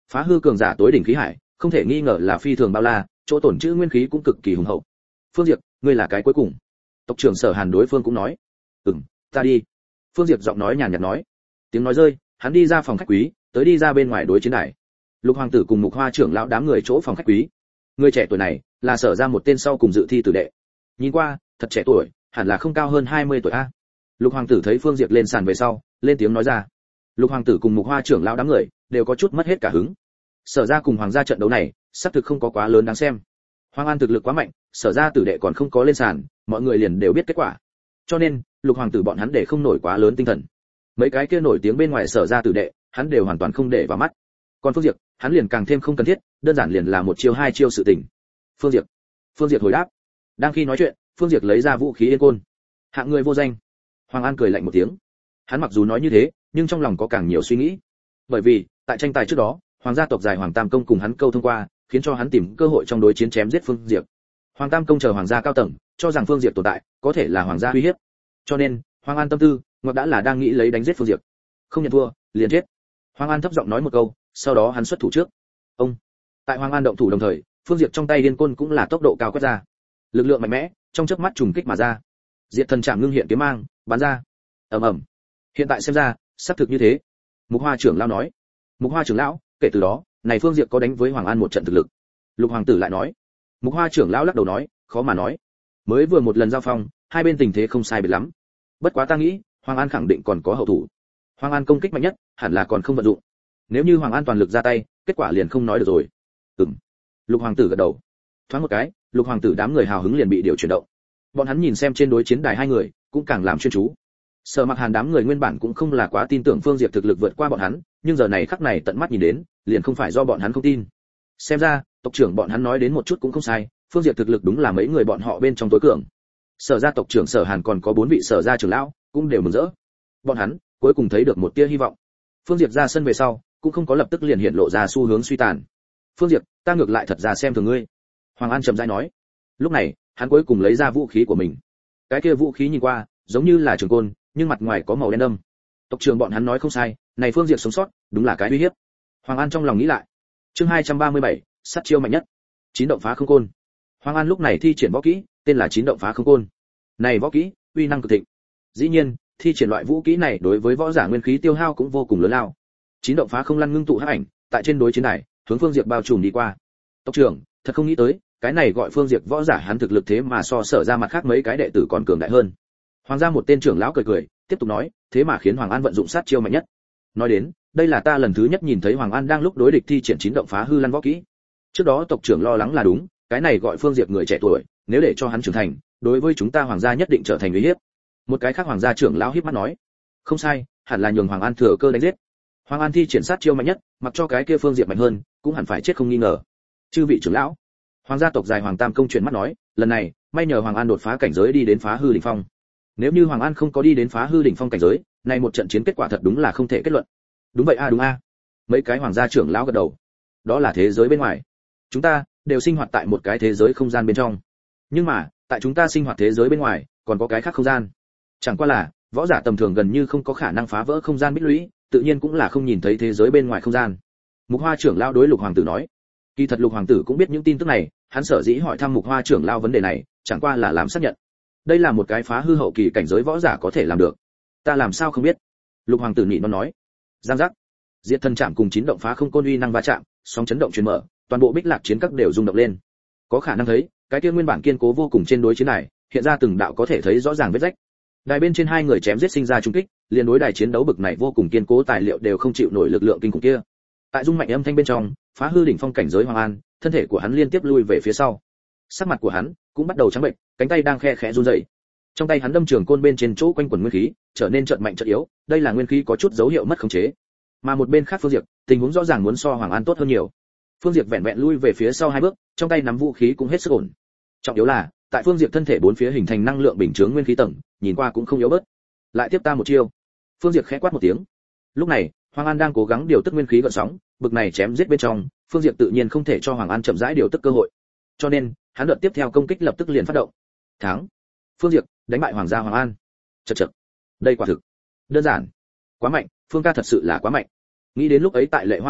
Phá hư cường giả tối đỉnh khí hải, không thể nghi ngờ là phi thường bao la, chỗ tổn trữ nguyên khí cũng cực kỳ hùng hậu. Phương Diệp, ngươi là cái cuối cùng. Tộc trưởng Sở Hàn đối phương cũng nói. Ừm, ta đi. Phương Diệp giọng nói nhàn nhạt nói. Tiếng nói rơi, hắn đi ra phòng khách quý, tới đi ra bên ngoài đối chiến đài. Lục hoàng tử cùng Mục Hoa trưởng lão đám người chỗ phòng khách quý. Người trẻ tuổi này là Sở ra một tên sau cùng dự thi tử đệ. Nhìn qua, thật trẻ tuổi, hẳn là không cao hơn hai mươi tuổi a. Lục hoàng tử thấy Phương Diệp lên sàn về sau, lên tiếng nói ra. Lục hoàng tử cùng Mục Hoa trưởng lão đám người đều có chút mất hết cả hứng. Sở ra cùng hoàng gia trận đấu này, xác thực không có quá lớn đáng xem. Hoàng An thực lực quá mạnh, Sở ra tử đệ còn không có lên sàn, mọi người liền đều biết kết quả. Cho nên, Lục hoàng tử bọn hắn để không nổi quá lớn tinh thần. Mấy cái kia nổi tiếng bên ngoài Sở ra tử đệ, hắn đều hoàn toàn không để vào mắt. Còn Phương Diệp, hắn liền càng thêm không cần thiết, đơn giản liền là một chiêu hai chiêu sự tình. Phương Diệp. Phương Diệp hồi đáp. Đang khi nói chuyện, Phương Diệp lấy ra vũ khí yên côn. Hạng người vô danh. Hoàng An cười lạnh một tiếng. Hắn mặc dù nói như thế, nhưng trong lòng có càng nhiều suy nghĩ. Bởi vì, tại tranh tài trước đó, Hoàng gia tộc dài Hoàng Tam công cùng hắn câu thông qua, khiến cho hắn tìm cơ hội trong đối chiến chém giết Phương Diệp. Hoàng Tam công chờ Hoàng gia cao tầng, cho rằng Phương Diệp tồn tại, có thể là Hoàng gia uy hiếp. Cho nên, Hoàng An tâm tư, ngoặc đã là đang nghĩ lấy đánh giết Phương Diệp. Không nhận thua, liền chết. Hoàng An thấp giọng nói một câu, sau đó hắn xuất thủ trước. Ông. Tại Hoàng An động thủ đồng thời, Phương Diệp trong tay liên côn cũng là tốc độ cao quét ra. Lực lượng mạnh mẽ, trong chớp mắt trùng kích mà ra. Diệt thần trảm ngưng hiện kiếm mang, bắn ra. Ầm ầm. Hiện tại xem ra, xác thực như thế. Mục Hoa trưởng lão nói. Mục Hoa trưởng lão, kể từ đó, này Phương Diệp có đánh với Hoàng An một trận thực lực. Lục hoàng tử lại nói. Mục Hoa trưởng lão lắc đầu nói, khó mà nói. Mới vừa một lần giao phong, hai bên tình thế không sai biệt lắm. Bất quá ta nghĩ, Hoàng An khẳng định còn có hậu thủ. Hoàng An công kích mạnh nhất, hẳn là còn không vận dụng. Nếu như Hoàng An toàn lực ra tay, kết quả liền không nói được rồi. Ừm. Lục hoàng tử gật đầu. Thoáng một cái, Lục hoàng tử đám người hào hứng liền bị điều chuyển động. Bọn hắn nhìn xem trên đối chiến đài hai người, cũng càng làm chuyên chú. Sở Mặc Hàn đám người nguyên bản cũng không là quá tin tưởng Phương Diệp thực lực vượt qua bọn hắn, nhưng giờ này khắc này tận mắt nhìn đến, liền không phải do bọn hắn không tin. Xem ra, tộc trưởng bọn hắn nói đến một chút cũng không sai, Phương Diệp thực lực đúng là mấy người bọn họ bên trong tối cường. Sở gia tộc trưởng Sở Hàn còn có bốn vị Sở gia trưởng lão, cũng đều mừng rỡ. Bọn hắn cuối cùng thấy được một tia hy vọng. Phương Diệp ra sân về sau, cũng không có lập tức liền hiện lộ ra xu hướng suy tàn. Phương Diệp, ta ngược lại thật ra xem thường ngươi. Hoàng An trầm rãi nói. Lúc này, hắn cuối cùng lấy ra vũ khí của mình. Cái kia vũ khí nhìn qua, giống như là trường côn, nhưng mặt ngoài có màu đen đâm. Tộc trưởng bọn hắn nói không sai, này Phương Diệp sống sót, đúng là cái uy hiếp. Hoàng An trong lòng nghĩ lại. Chương hai trăm ba mươi bảy, sát chiêu mạnh nhất. Chín động phá không côn. Hoàng An lúc này thi triển võ kỹ, tên là Chín động phá không côn. Này võ kỹ, uy năng cực thịnh. Dĩ nhiên, thi triển loại vũ kỹ này đối với võ giả nguyên khí tiêu hao cũng vô cùng lớn lao. Chín động phá không lăn ngưng tụ hắc ảnh, tại trên đối chiến này, hướng Phương Diệp bao trùm đi qua. Tộc trưởng, thật không nghĩ tới, cái này gọi Phương Diệp võ giả hắn thực lực thế mà so Sở ra mặt khác mấy cái đệ tử còn cường đại hơn. Hoàng gia một tên trưởng lão cười cười, tiếp tục nói, thế mà khiến Hoàng An vận dụng sát chiêu mạnh nhất. Nói đến, đây là ta lần thứ nhất nhìn thấy Hoàng An đang lúc đối địch thi triển chín động phá hư lăn võ kỹ. Trước đó tộc trưởng lo lắng là đúng, cái này gọi Phương Diệp người trẻ tuổi, nếu để cho hắn trưởng thành, đối với chúng ta Hoàng gia nhất định trở thành uy hiếp. Một cái khác Hoàng gia trưởng lão híp mắt nói, không sai, hẳn là nhường Hoàng An thừa cơ đánh giết. Hoàng An thi triển sát chiêu mạnh nhất, mặc cho cái kia Phương Diệp mạnh hơn, cũng hẳn phải chết không nghi ngờ. Chư vị trưởng lão, Hoàng gia tộc dài Hoàng Tam công chuyển mắt nói, lần này, may nhờ Hoàng An đột phá cảnh giới đi đến phá hư đỉnh phong. Nếu như Hoàng An không có đi đến phá hư đỉnh phong cảnh giới, này một trận chiến kết quả thật đúng là không thể kết luận. Đúng vậy a, đúng a. Mấy cái Hoàng gia trưởng lão gật đầu. Đó là thế giới bên ngoài. Chúng ta đều sinh hoạt tại một cái thế giới không gian bên trong. Nhưng mà, tại chúng ta sinh hoạt thế giới bên ngoài, còn có cái khác không gian. Chẳng qua là, võ giả tầm thường gần như không có khả năng phá vỡ không gian bích lũy, tự nhiên cũng là không nhìn thấy thế giới bên ngoài không gian. Mục Hoa trưởng lão đối Lục hoàng tử nói. Kỳ thật Lục hoàng tử cũng biết những tin tức này, hắn sở dĩ hỏi thăm Mục Hoa trưởng lão vấn đề này, chẳng qua là làm xác nhận. Đây là một cái phá hư hậu kỳ cảnh giới võ giả có thể làm được. Ta làm sao không biết? Lục hoàng tử nhịn nó nói. Giang giác. Diệt thần chạm cùng chín động phá không côn uy năng va chạm, sóng chấn động truyền mở, toàn bộ bích lạc chiến các đều rung động lên. Có khả năng thấy, cái kia nguyên bản kiên cố vô cùng trên đối chiến này, hiện ra từng đạo có thể thấy rõ ràng vết rách. Đài bên trên hai người chém giết sinh ra trung kích, liền đối đài chiến đấu bực này vô cùng kiên cố tài liệu đều không chịu nổi lực lượng kinh khủng kia. Tại dung mạnh âm thanh bên trong, phá hư đỉnh phong cảnh giới Hoàng An, thân thể của hắn liên tiếp lui về phía sau. Sắc mặt của hắn cũng bắt đầu trắng bệnh, cánh tay đang khe khẽ run rẩy. Trong tay hắn đâm trường côn bên trên chỗ quanh quần nguyên khí, trở nên chợt mạnh chợt yếu, đây là nguyên khí có chút dấu hiệu mất khống chế. Mà một bên khác Phương Diệp, tình huống rõ ràng muốn so Hoàng An tốt hơn nhiều. Phương Diệp vẹn vẹn lui về phía sau hai bước, trong tay nắm vũ khí cũng hết sức ổn. Trọng yếu là, tại Phương Diệp thân thể bốn phía hình thành năng lượng bình chướng nguyên khí tầng, nhìn qua cũng không yếu bớt. Lại tiếp ta một chiêu. Phương Diệp khẽ quát một tiếng. Lúc này, Hoàng An đang cố gắng điều tức nguyên khí gợn sóng, bực này chém giết bên trong, Phương Diệp tự nhiên không thể cho Hoàng An chậm rãi điều tức cơ hội. Cho nên, hắn đợt tiếp theo công kích lập tức liền phát động. Thắng. Phương Diệp đánh bại Hoàng gia Hoàng An. Chậc chậc. Đây quả thực đơn giản, quá mạnh, Phương ca thật sự là quá mạnh. Nghĩ đến lúc ấy tại Lệ Hoa Thành,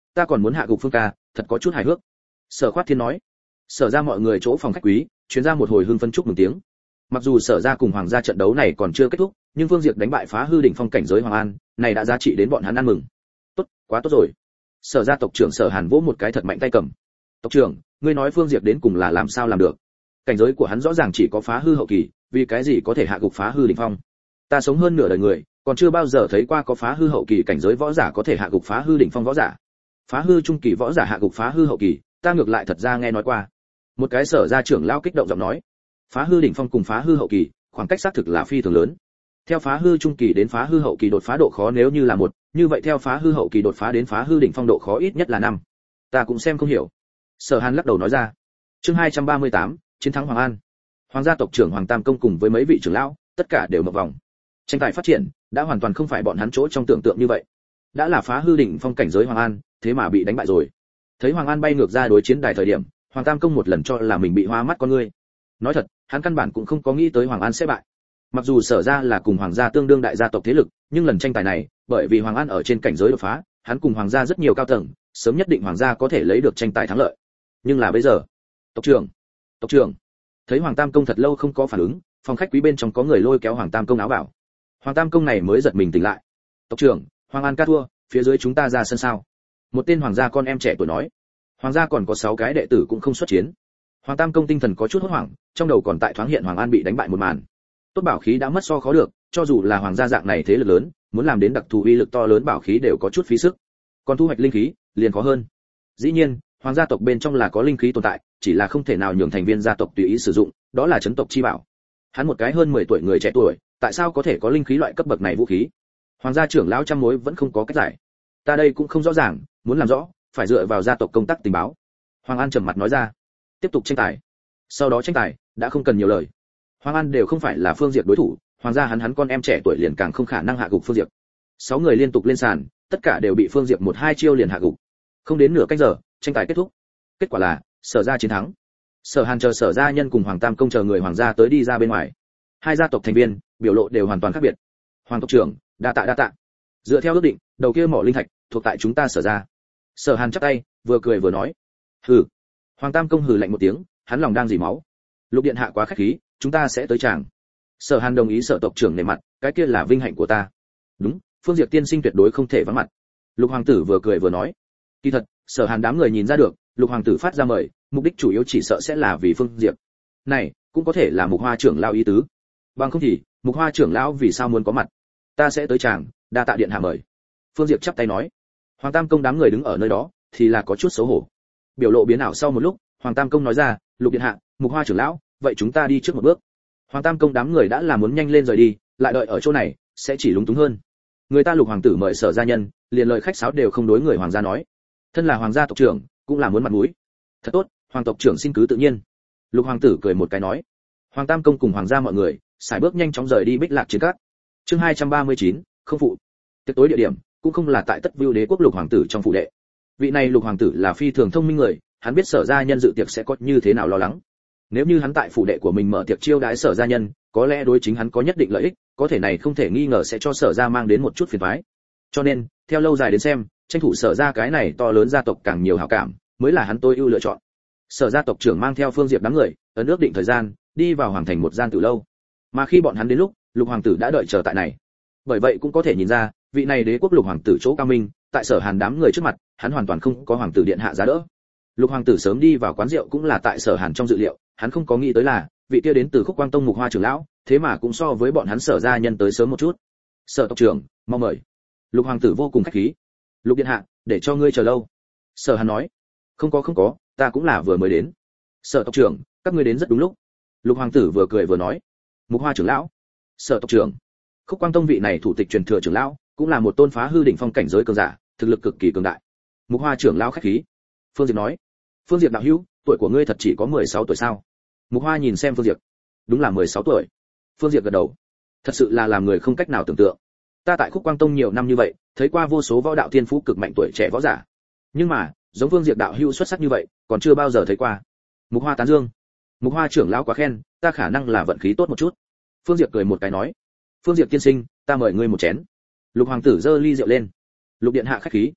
ta còn muốn hạ gục Phương ca, thật có chút hài hước. Sở Khoát Thiên nói. Sở ra mọi người chỗ phòng khách quý, chuyến ra một hồi hưng phân chúc mừng tiếng. Mặc dù Sở ra cùng Hoàng gia trận đấu này còn chưa kết thúc, nhưng Phương Diệp đánh bại phá hư đỉnh phong cảnh giới Hoàng An, này đã giá trị đến bọn hắn ăn mừng. Tốt, quá tốt rồi. Sở gia tộc trưởng Sở Hàn vỗ một cái thật mạnh tay cầm. Tộc trưởng, ngươi nói Phương Diệp đến cùng là làm sao làm được? Cảnh giới của hắn rõ ràng chỉ có phá hư hậu kỳ, vì cái gì có thể hạ gục phá hư đỉnh phong? Ta sống hơn nửa đời người, còn chưa bao giờ thấy qua có phá hư hậu kỳ cảnh giới võ giả có thể hạ gục phá hư đỉnh phong võ giả. Phá hư trung kỳ võ giả hạ gục phá hư hậu kỳ, ta ngược lại thật ra nghe nói qua. Một cái Sở gia trưởng lão kích động giọng nói. Phá hư đỉnh phong cùng phá hư hậu kỳ, khoảng cách xác thực là phi thường lớn. Theo phá hư trung kỳ đến phá hư hậu kỳ đột phá độ khó nếu như là một, như vậy theo phá hư hậu kỳ đột phá đến phá hư đỉnh phong độ khó ít nhất là năm. Ta cũng xem không hiểu. Sở Hàn lắc đầu nói ra. Chương hai trăm ba mươi tám, chiến thắng Hoàng An. Hoàng gia tộc trưởng Hoàng Tam Công cùng với mấy vị trưởng lão, tất cả đều ngập vòng. Tranh tài phát triển, đã hoàn toàn không phải bọn hắn chỗ trong tưởng tượng như vậy. Đã là phá hư đỉnh phong cảnh giới Hoàng An, thế mà bị đánh bại rồi. Thấy Hoàng An bay ngược ra đối chiến đài thời điểm, Hoàng Tam Công một lần cho là mình bị hoa mắt con ngươi. Nói thật, hắn căn bản cũng không có nghĩ tới Hoàng An sẽ bại. Mặc dù Sở ra là cùng Hoàng gia tương đương đại gia tộc thế lực, nhưng lần tranh tài này, bởi vì Hoàng An ở trên cảnh giới đột phá, hắn cùng Hoàng gia rất nhiều cao tầng, sớm nhất định Hoàng gia có thể lấy được tranh tài thắng lợi. Nhưng là bây giờ, tộc trưởng, tộc trưởng, thấy Hoàng Tam Công thật lâu không có phản ứng, phòng khách quý bên trong có người lôi kéo Hoàng Tam Công áo bảo. Hoàng Tam Công này mới giật mình tỉnh lại. Tộc trưởng, Hoàng An ca thua, phía dưới chúng ta ra sân sao? Một tên hoàng gia con em trẻ tuổi nói. Hoàng gia còn có sáu cái đệ tử cũng không xuất chiến. Hoàng Tam Công tinh thần có chút hốt hoảng, trong đầu còn tại thoáng hiện Hoàng An bị đánh bại một màn. Tốt bảo khí đã mất so khó được, cho dù là hoàng gia dạng này thế lực lớn, muốn làm đến đặc thù uy lực to lớn bảo khí đều có chút phí sức. Còn thu hoạch linh khí, liền khó hơn. Dĩ nhiên, hoàng gia tộc bên trong là có linh khí tồn tại, chỉ là không thể nào nhường thành viên gia tộc tùy ý sử dụng, đó là chấn tộc chi bảo. Hắn một cái hơn mười tuổi người trẻ tuổi, tại sao có thể có linh khí loại cấp bậc này vũ khí? Hoàng gia trưởng lão trăm mối vẫn không có cách giải. Ta đây cũng không rõ ràng, muốn làm rõ, phải dựa vào gia tộc công tác tình báo. Hoàng An trầm mặt nói ra. Tiếp tục tranh tài. Sau đó tranh tài, đã không cần nhiều lời. Hoàng An đều không phải là Phương Diệp đối thủ, hoàng gia hắn hắn con em trẻ tuổi liền càng không khả năng hạ gục Phương Diệp. Sáu người liên tục lên sàn, tất cả đều bị Phương Diệp một hai chiêu liền hạ gục. Không đến nửa canh giờ, tranh tài kết thúc. Kết quả là, Sở gia chiến thắng. Sở Hàn chờ Sở gia nhân cùng Hoàng Tam Công chờ người hoàng gia tới đi ra bên ngoài. Hai gia tộc thành viên, biểu lộ đều hoàn toàn khác biệt. Hoàng tộc trưởng, đa tạ đa tạ. Dựa theo ước định, đầu kia mỏ linh thạch thuộc tại chúng ta Sở gia. Sở Hàn chắp tay, vừa cười vừa nói. Hừ. Hoàng Tam Công hừ lạnh một tiếng, hắn lòng đang dỉ máu. Lục điện hạ quá khách khí, chúng ta sẽ tới chàng. Sở Hàn đồng ý Sở tộc trưởng nể mặt, cái kia là vinh hạnh của ta. Đúng, Phương Diệp tiên sinh tuyệt đối không thể vắng mặt. Lục hoàng tử vừa cười vừa nói. Kỳ thật, Sở Hàn đám người nhìn ra được, Lục hoàng tử phát ra mời, mục đích chủ yếu chỉ sợ sẽ là vì Phương Diệp. Này, cũng có thể là Mục Hoa trưởng lão ý tứ. Bằng không thì, Mục Hoa trưởng lão vì sao muốn có mặt? Ta sẽ tới chàng, đa tạ điện hạ mời. Phương Diệp chắp tay nói. Hoàng Tam Công đám người đứng ở nơi đó, thì là có chút xấu hổ. Biểu lộ biến ảo sau một lúc, Hoàng Tam Công nói ra, Lục điện hạ, Mục Hoa trưởng lão, vậy chúng ta đi trước một bước. Hoàng Tam Công đám người đã là muốn nhanh lên rời đi, lại đợi ở chỗ này sẽ chỉ lúng túng hơn. Người ta Lục hoàng tử mời Sở gia nhân, liền lời khách sáo đều không đối người hoàng gia nói. Thân là hoàng gia tộc trưởng, cũng là muốn mặt mũi. Thật tốt, Hoàng tộc trưởng xin cứ tự nhiên. Lục hoàng tử cười một cái nói. Hoàng Tam Công cùng hoàng gia mọi người, sải bước nhanh chóng rời đi Bích Lạc chiến các. Chương hai trăm ba mươi chín, không phụ. Tiệc tối địa điểm cũng không là tại Tất Vưu Đế quốc Lục hoàng tử trong phủ đệ. Vị này Lục hoàng tử là phi thường thông minh người, hắn biết Sở gia nhân dự tiệc sẽ có như thế nào lo lắng. Nếu như hắn tại phủ đệ của mình mở tiệc chiêu đãi Sở gia nhân, có lẽ đối chính hắn có nhất định lợi ích, có thể này không thể nghi ngờ sẽ cho Sở gia mang đến một chút phiền toái. Cho nên, theo lâu dài đến xem, tranh thủ Sở gia cái này to lớn gia tộc càng nhiều hảo cảm, mới là hắn tôi ưu lựa chọn. Sở gia tộc trưởng mang theo Phương Diệp đám người, ấn ước định thời gian, đi vào hoàng thành một gian tử lâu. Mà khi bọn hắn đến lúc, Lục hoàng tử đã đợi chờ tại này. Bởi vậy cũng có thể nhìn ra, vị này đế quốc Lục hoàng tử chỗ cao minh, tại Sở Hàn đám người trước mặt, hắn hoàn toàn không có hoàng tử điện hạ giá đỡ. Lục hoàng tử sớm đi vào quán rượu cũng là tại Sở Hàn trong dự liệu, hắn không có nghĩ tới là vị kia đến từ Khúc Quang Tông Mục Hoa trưởng lão, thế mà cũng so với bọn hắn Sở gia nhân tới sớm một chút. Sở tộc trưởng, mong mời. Lục hoàng tử vô cùng khách khí. Lục điện hạ, để cho ngươi chờ lâu. Sở Hàn nói. Không có không có, ta cũng là vừa mới đến. Sở tộc trưởng, các ngươi đến rất đúng lúc. Lục hoàng tử vừa cười vừa nói. Mục Hoa trưởng lão. Sở tộc trưởng. Khúc Quang Tông vị này thủ tịch truyền thừa trưởng lão, cũng là một tôn phá hư đỉnh phong cảnh giới cường giả, thực lực cực kỳ cường đại. Mục Hoa trưởng lão khách khí. Phương Diệp nói. Phương Diệp đạo hữu, tuổi của ngươi thật chỉ có mười sáu tuổi sao? Mục Hoa nhìn xem Phương Diệp. Đúng là mười sáu tuổi. Phương Diệp gật đầu. Thật sự là làm người không cách nào tưởng tượng. Ta tại Khúc Quang Tông nhiều năm như vậy, thấy qua vô số võ đạo thiên phú cực mạnh tuổi trẻ võ giả. Nhưng mà, giống Phương Diệp đạo hữu xuất sắc như vậy, còn chưa bao giờ thấy qua. Mục Hoa tán dương. Mục Hoa trưởng lão quá khen, ta khả năng là vận khí tốt một chút. Phương Diệp cười một cái nói. Phương Diệp tiên sinh, ta mời ngươi một chén. Lục hoàng tử giơ ly rượu lên. Lục điện hạ khách khí.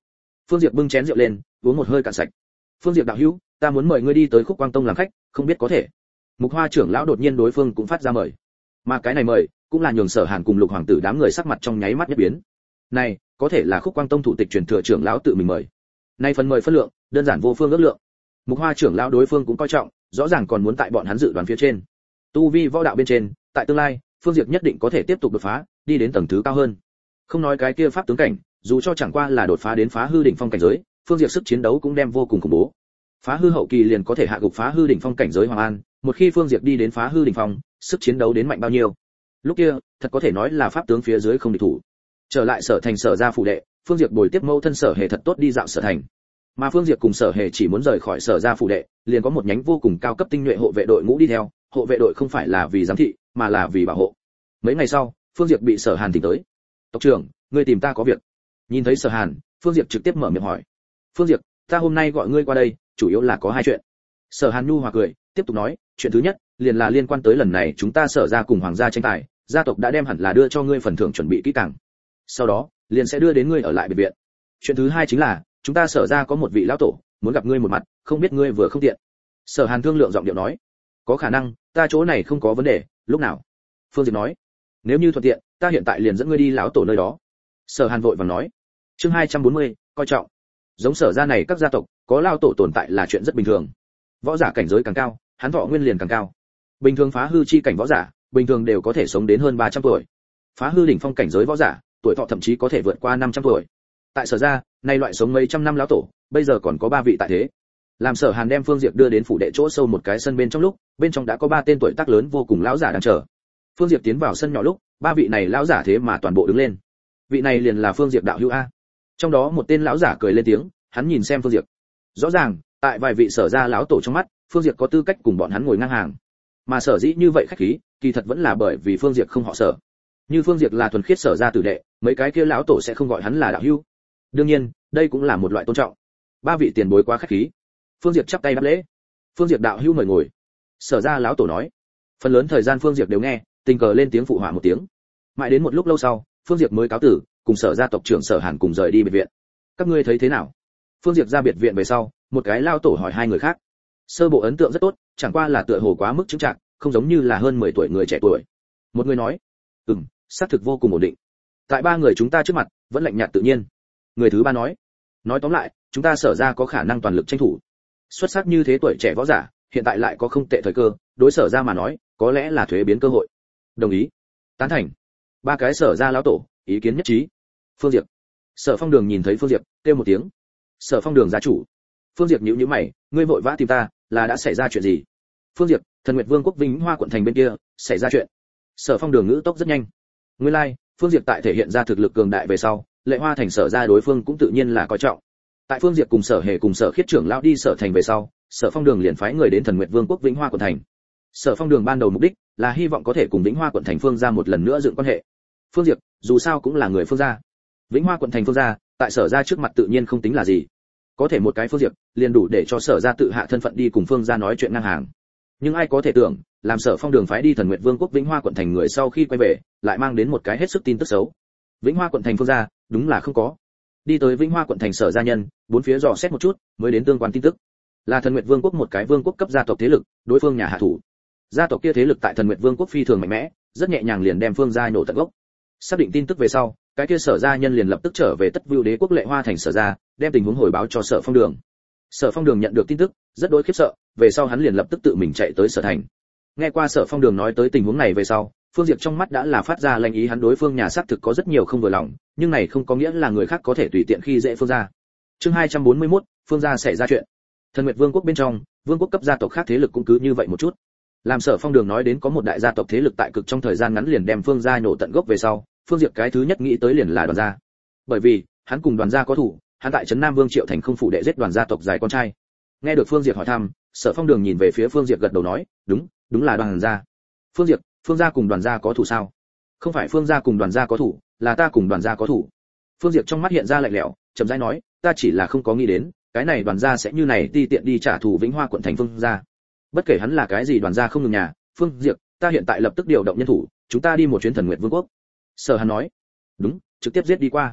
Phương Diệp bưng chén rượu lên, uống một hơi cạn sạch. Phương Diệp đạo hữu, ta muốn mời ngươi đi tới Khúc Quang Tông làm khách, không biết có thể. Mục Hoa trưởng lão đột nhiên đối phương cũng phát ra mời. Mà cái này mời, cũng là nhường Sở Hàn cùng Lục hoàng tử đám người sắc mặt trong nháy mắt nhất biến. Này, có thể là Khúc Quang Tông thủ tịch truyền thừa trưởng lão tự mình mời. Nay phần mời phân lượng, đơn giản vô phương ước lượng. Mục Hoa trưởng lão đối phương cũng coi trọng, rõ ràng còn muốn tại bọn hắn dự đoán phía trên. Tu vi võ đạo bên trên, tại tương lai, Phương Diệp nhất định có thể tiếp tục đột phá, đi đến tầng thứ cao hơn. Không nói cái kia pháp tướng cảnh, dù cho chẳng qua là đột phá đến phá hư đỉnh phong cảnh giới, Phương Diệp sức chiến đấu cũng đem vô cùng khủng bố. Phá hư hậu kỳ liền có thể hạ gục phá hư đỉnh phong cảnh giới Hoàng An, một khi Phương Diệp đi đến phá hư đỉnh phong, sức chiến đấu đến mạnh bao nhiêu? Lúc kia, thật có thể nói là pháp tướng phía dưới không địch thủ. Trở lại Sở Thành Sở gia phủ đệ, Phương Diệp bồi tiếp mâu thân Sở Hề thật tốt đi dạo Sở Thành. Mà Phương Diệp cùng Sở Hề chỉ muốn rời khỏi Sở gia phủ đệ, liền có một nhánh vô cùng cao cấp tinh nhuệ hộ vệ đội ngũ đi theo, hộ vệ đội không phải là vì giám thị, mà là vì bảo hộ. Mấy ngày sau, Phương Diệp bị Sở Hàn tìm tới. "Tộc trưởng, ngươi tìm ta có việc?" Nhìn thấy Sở Hàn, Phương Diệp trực tiếp mở miệng hỏi. "Phương Diệp, ta hôm nay gọi ngươi qua đây, chủ yếu là có hai chuyện." Sở Hàn nhu hòa cười, tiếp tục nói, "Chuyện thứ nhất, liền là liên quan tới lần này chúng ta Sở gia cùng hoàng gia tranh tài, gia tộc đã đem hẳn là đưa cho ngươi phần thưởng chuẩn bị kỹ càng. Sau đó, liền sẽ đưa đến ngươi ở lại biệt viện. Chuyện thứ hai chính là, chúng ta Sở gia có một vị lão tổ, muốn gặp ngươi một mặt, không biết ngươi vừa không tiện." Sở Hàn thương lượng giọng điệu nói, "Có khả năng, ta chỗ này không có vấn đề, lúc nào?" Phương Diệp nói, "Nếu như thuận tiện, ta hiện tại liền dẫn ngươi đi lão tổ nơi đó." Sở Hàn vội vàng nói. Chương hai trăm bốn mươi, coi trọng. Giống Sở gia này các gia tộc, có lão tổ tồn tại là chuyện rất bình thường. Võ giả cảnh giới càng cao, hắn thọ nguyên liền càng cao. Bình thường phá hư chi cảnh võ giả, bình thường đều có thể sống đến hơn ba trăm tuổi. Phá hư đỉnh phong cảnh giới võ giả, tuổi thọ thậm chí có thể vượt qua năm trăm tuổi. Tại Sở gia, nay loại sống mấy trăm năm lão tổ, bây giờ còn có ba vị tại thế. Làm Sở Hàn đem Phương Diệp đưa đến phủ đệ chỗ sâu một cái sân bên trong lúc, bên trong đã có ba tên tuổi tác lớn vô cùng lão giả đang chờ. Phương Diệp tiến vào sân nhỏ lúc, ba vị này lão giả thế mà toàn bộ đứng lên. Vị này liền là Phương Diệp đạo hữu a. Trong đó một tên lão giả cười lên tiếng, hắn nhìn xem Phương Diệp. Rõ ràng, tại vài vị Sở gia lão tổ trong mắt, Phương Diệp có tư cách cùng bọn hắn ngồi ngang hàng. Mà sở dĩ như vậy khách khí, kỳ thật vẫn là bởi vì Phương Diệp không họ Sở. Như Phương Diệp là thuần khiết Sở gia tử đệ, mấy cái kia lão tổ sẽ không gọi hắn là đạo hữu. Đương nhiên, đây cũng là một loại tôn trọng. Ba vị tiền bối quá khách khí. Phương Diệp chắp tay đáp lễ. "Phương Diệp đạo hữu mời ngồi." Sở gia lão tổ nói. Phần lớn thời gian Phương Diệp đều nghe, tình cờ lên tiếng phụ họa một tiếng. Mãi đến một lúc lâu sau, Phương Diệp mới cáo tử, cùng Sở gia tộc trưởng Sở Hàn cùng rời đi biệt viện. "Các ngươi thấy thế nào?" Phương Diệp ra biệt viện về sau, một cái lão tổ hỏi hai người khác. Sơ bộ ấn tượng rất tốt, chẳng qua là tựa hồ quá mức chứng trạng, không giống như là hơn mười tuổi người trẻ tuổi. Một người nói, "Ừm, xác thực vô cùng ổn định." Tại ba người chúng ta trước mặt, vẫn lạnh nhạt tự nhiên. Người thứ ba nói, "Nói tóm lại, chúng ta Sở gia có khả năng toàn lực tranh thủ. Xuất sắc như thế tuổi trẻ võ giả, hiện tại lại có không tệ thời cơ, đối Sở gia mà nói, có lẽ là thuế biến cơ hội." Đồng ý. Tán thành. Ba cái Sở gia lão tổ, ý kiến nhất trí. Phương Diệp. Sở Phong Đường nhìn thấy Phương Diệp, kêu một tiếng. "Sở Phong Đường gia chủ." Phương Diệp nhíu nhíu mày, "Ngươi vội vã tìm ta, là đã xảy ra chuyện gì?" Phương Diệp, Thần Nguyệt Vương quốc Vĩnh Hoa quận thành bên kia, xảy ra chuyện. Sở Phong Đường ngữ tốc rất nhanh. Nguyên lai, like, Phương Diệp tại thể hiện ra thực lực cường đại về sau, Lệ Hoa thành Sở gia đối phương cũng tự nhiên là coi trọng. Tại Phương Diệp cùng Sở Hề cùng Sở Khiết trưởng lão đi Sở thành về sau, Sở Phong Đường liền phái người đến Thần Nguyệt Vương quốc Vĩnh Hoa quận thành. Sở Phong Đường ban đầu mục đích là hy vọng có thể cùng Vĩnh Hoa quận thành Phương gia một lần nữa dựng quan hệ. Phương Diệp, dù sao cũng là người Phương gia. Vĩnh Hoa quận thành Phương gia, tại Sở gia trước mặt tự nhiên không tính là gì. Có thể một cái Phương Diệp, liền đủ để cho Sở gia tự hạ thân phận đi cùng Phương gia nói chuyện ngang hàng. Nhưng ai có thể tưởng, làm Sở Phong Đường phái đi Thần Nguyệt Vương quốc Vĩnh Hoa quận thành người sau khi quay về, lại mang đến một cái hết sức tin tức xấu. Vĩnh Hoa quận thành Phương gia, đúng là không có. Đi tới Vĩnh Hoa quận thành Sở gia nhân, bốn phía dò xét một chút, mới đến tương quan tin tức. Là Thần Nguyệt Vương quốc một cái vương quốc cấp gia tộc thế lực, đối phương nhà hạ thủ. Gia tộc kia thế lực tại Thần Nguyệt Vương quốc phi thường mạnh mẽ, rất nhẹ nhàng liền đem Phương gia nổ tận gốc. Xác định tin tức về sau, cái kia Sở gia nhân liền lập tức trở về Tất Vưu Đế quốc Lệ Hoa thành Sở gia, đem tình huống hồi báo cho Sở Phong Đường. Sở Phong Đường nhận được tin tức, rất đối khiếp sợ, về sau hắn liền lập tức tự mình chạy tới Sở thành. Nghe qua Sở Phong Đường nói tới tình huống này về sau, Phương Diệp trong mắt đã là phát ra lanh ý, hắn đối phương nhà xác thực có rất nhiều không vừa lòng, nhưng này không có nghĩa là người khác có thể tùy tiện khi dễ Phương gia. Chương hai trăm bốn mươi mốt, Phương gia xảy ra chuyện. Thần Nguyệt Vương quốc bên trong, vương quốc cấp gia tộc khác thế lực cũng cứ như vậy một chút. Làm Sở Phong Đường nói đến có một đại gia tộc thế lực tại cực trong thời gian ngắn liền đem Phương gia nổ tận gốc về sau, Phương Diệp cái thứ nhất nghĩ tới liền là Đoàn gia. Bởi vì, hắn cùng Đoàn gia có thủ, hắn tại trấn Nam Vương Triệu thành không phụ đệ giết Đoàn gia tộc dài con trai. Nghe được Phương Diệp hỏi thăm, Sở Phong Đường nhìn về phía Phương Diệp gật đầu nói, "Đúng, đúng là Đoàn gia." "Phương Diệp, Phương gia cùng Đoàn gia có thủ sao?" "Không phải Phương gia cùng Đoàn gia có thủ, là ta cùng Đoàn gia có thủ." Phương Diệp trong mắt hiện ra lạnh lẽo, chậm rãi nói, "Ta chỉ là không có nghĩ đến, cái này Đoàn gia sẽ như này ti tiện đi trả thù Vĩnh Hoa quận thành Phương gia. Bất kể hắn là cái gì Đoàn gia không ngừng nhà, Phương Diệp, ta hiện tại lập tức điều động nhân thủ, chúng ta đi một chuyến Thần Nguyệt Vương quốc." Sở Hàn nói, "Đúng, trực tiếp giết đi qua."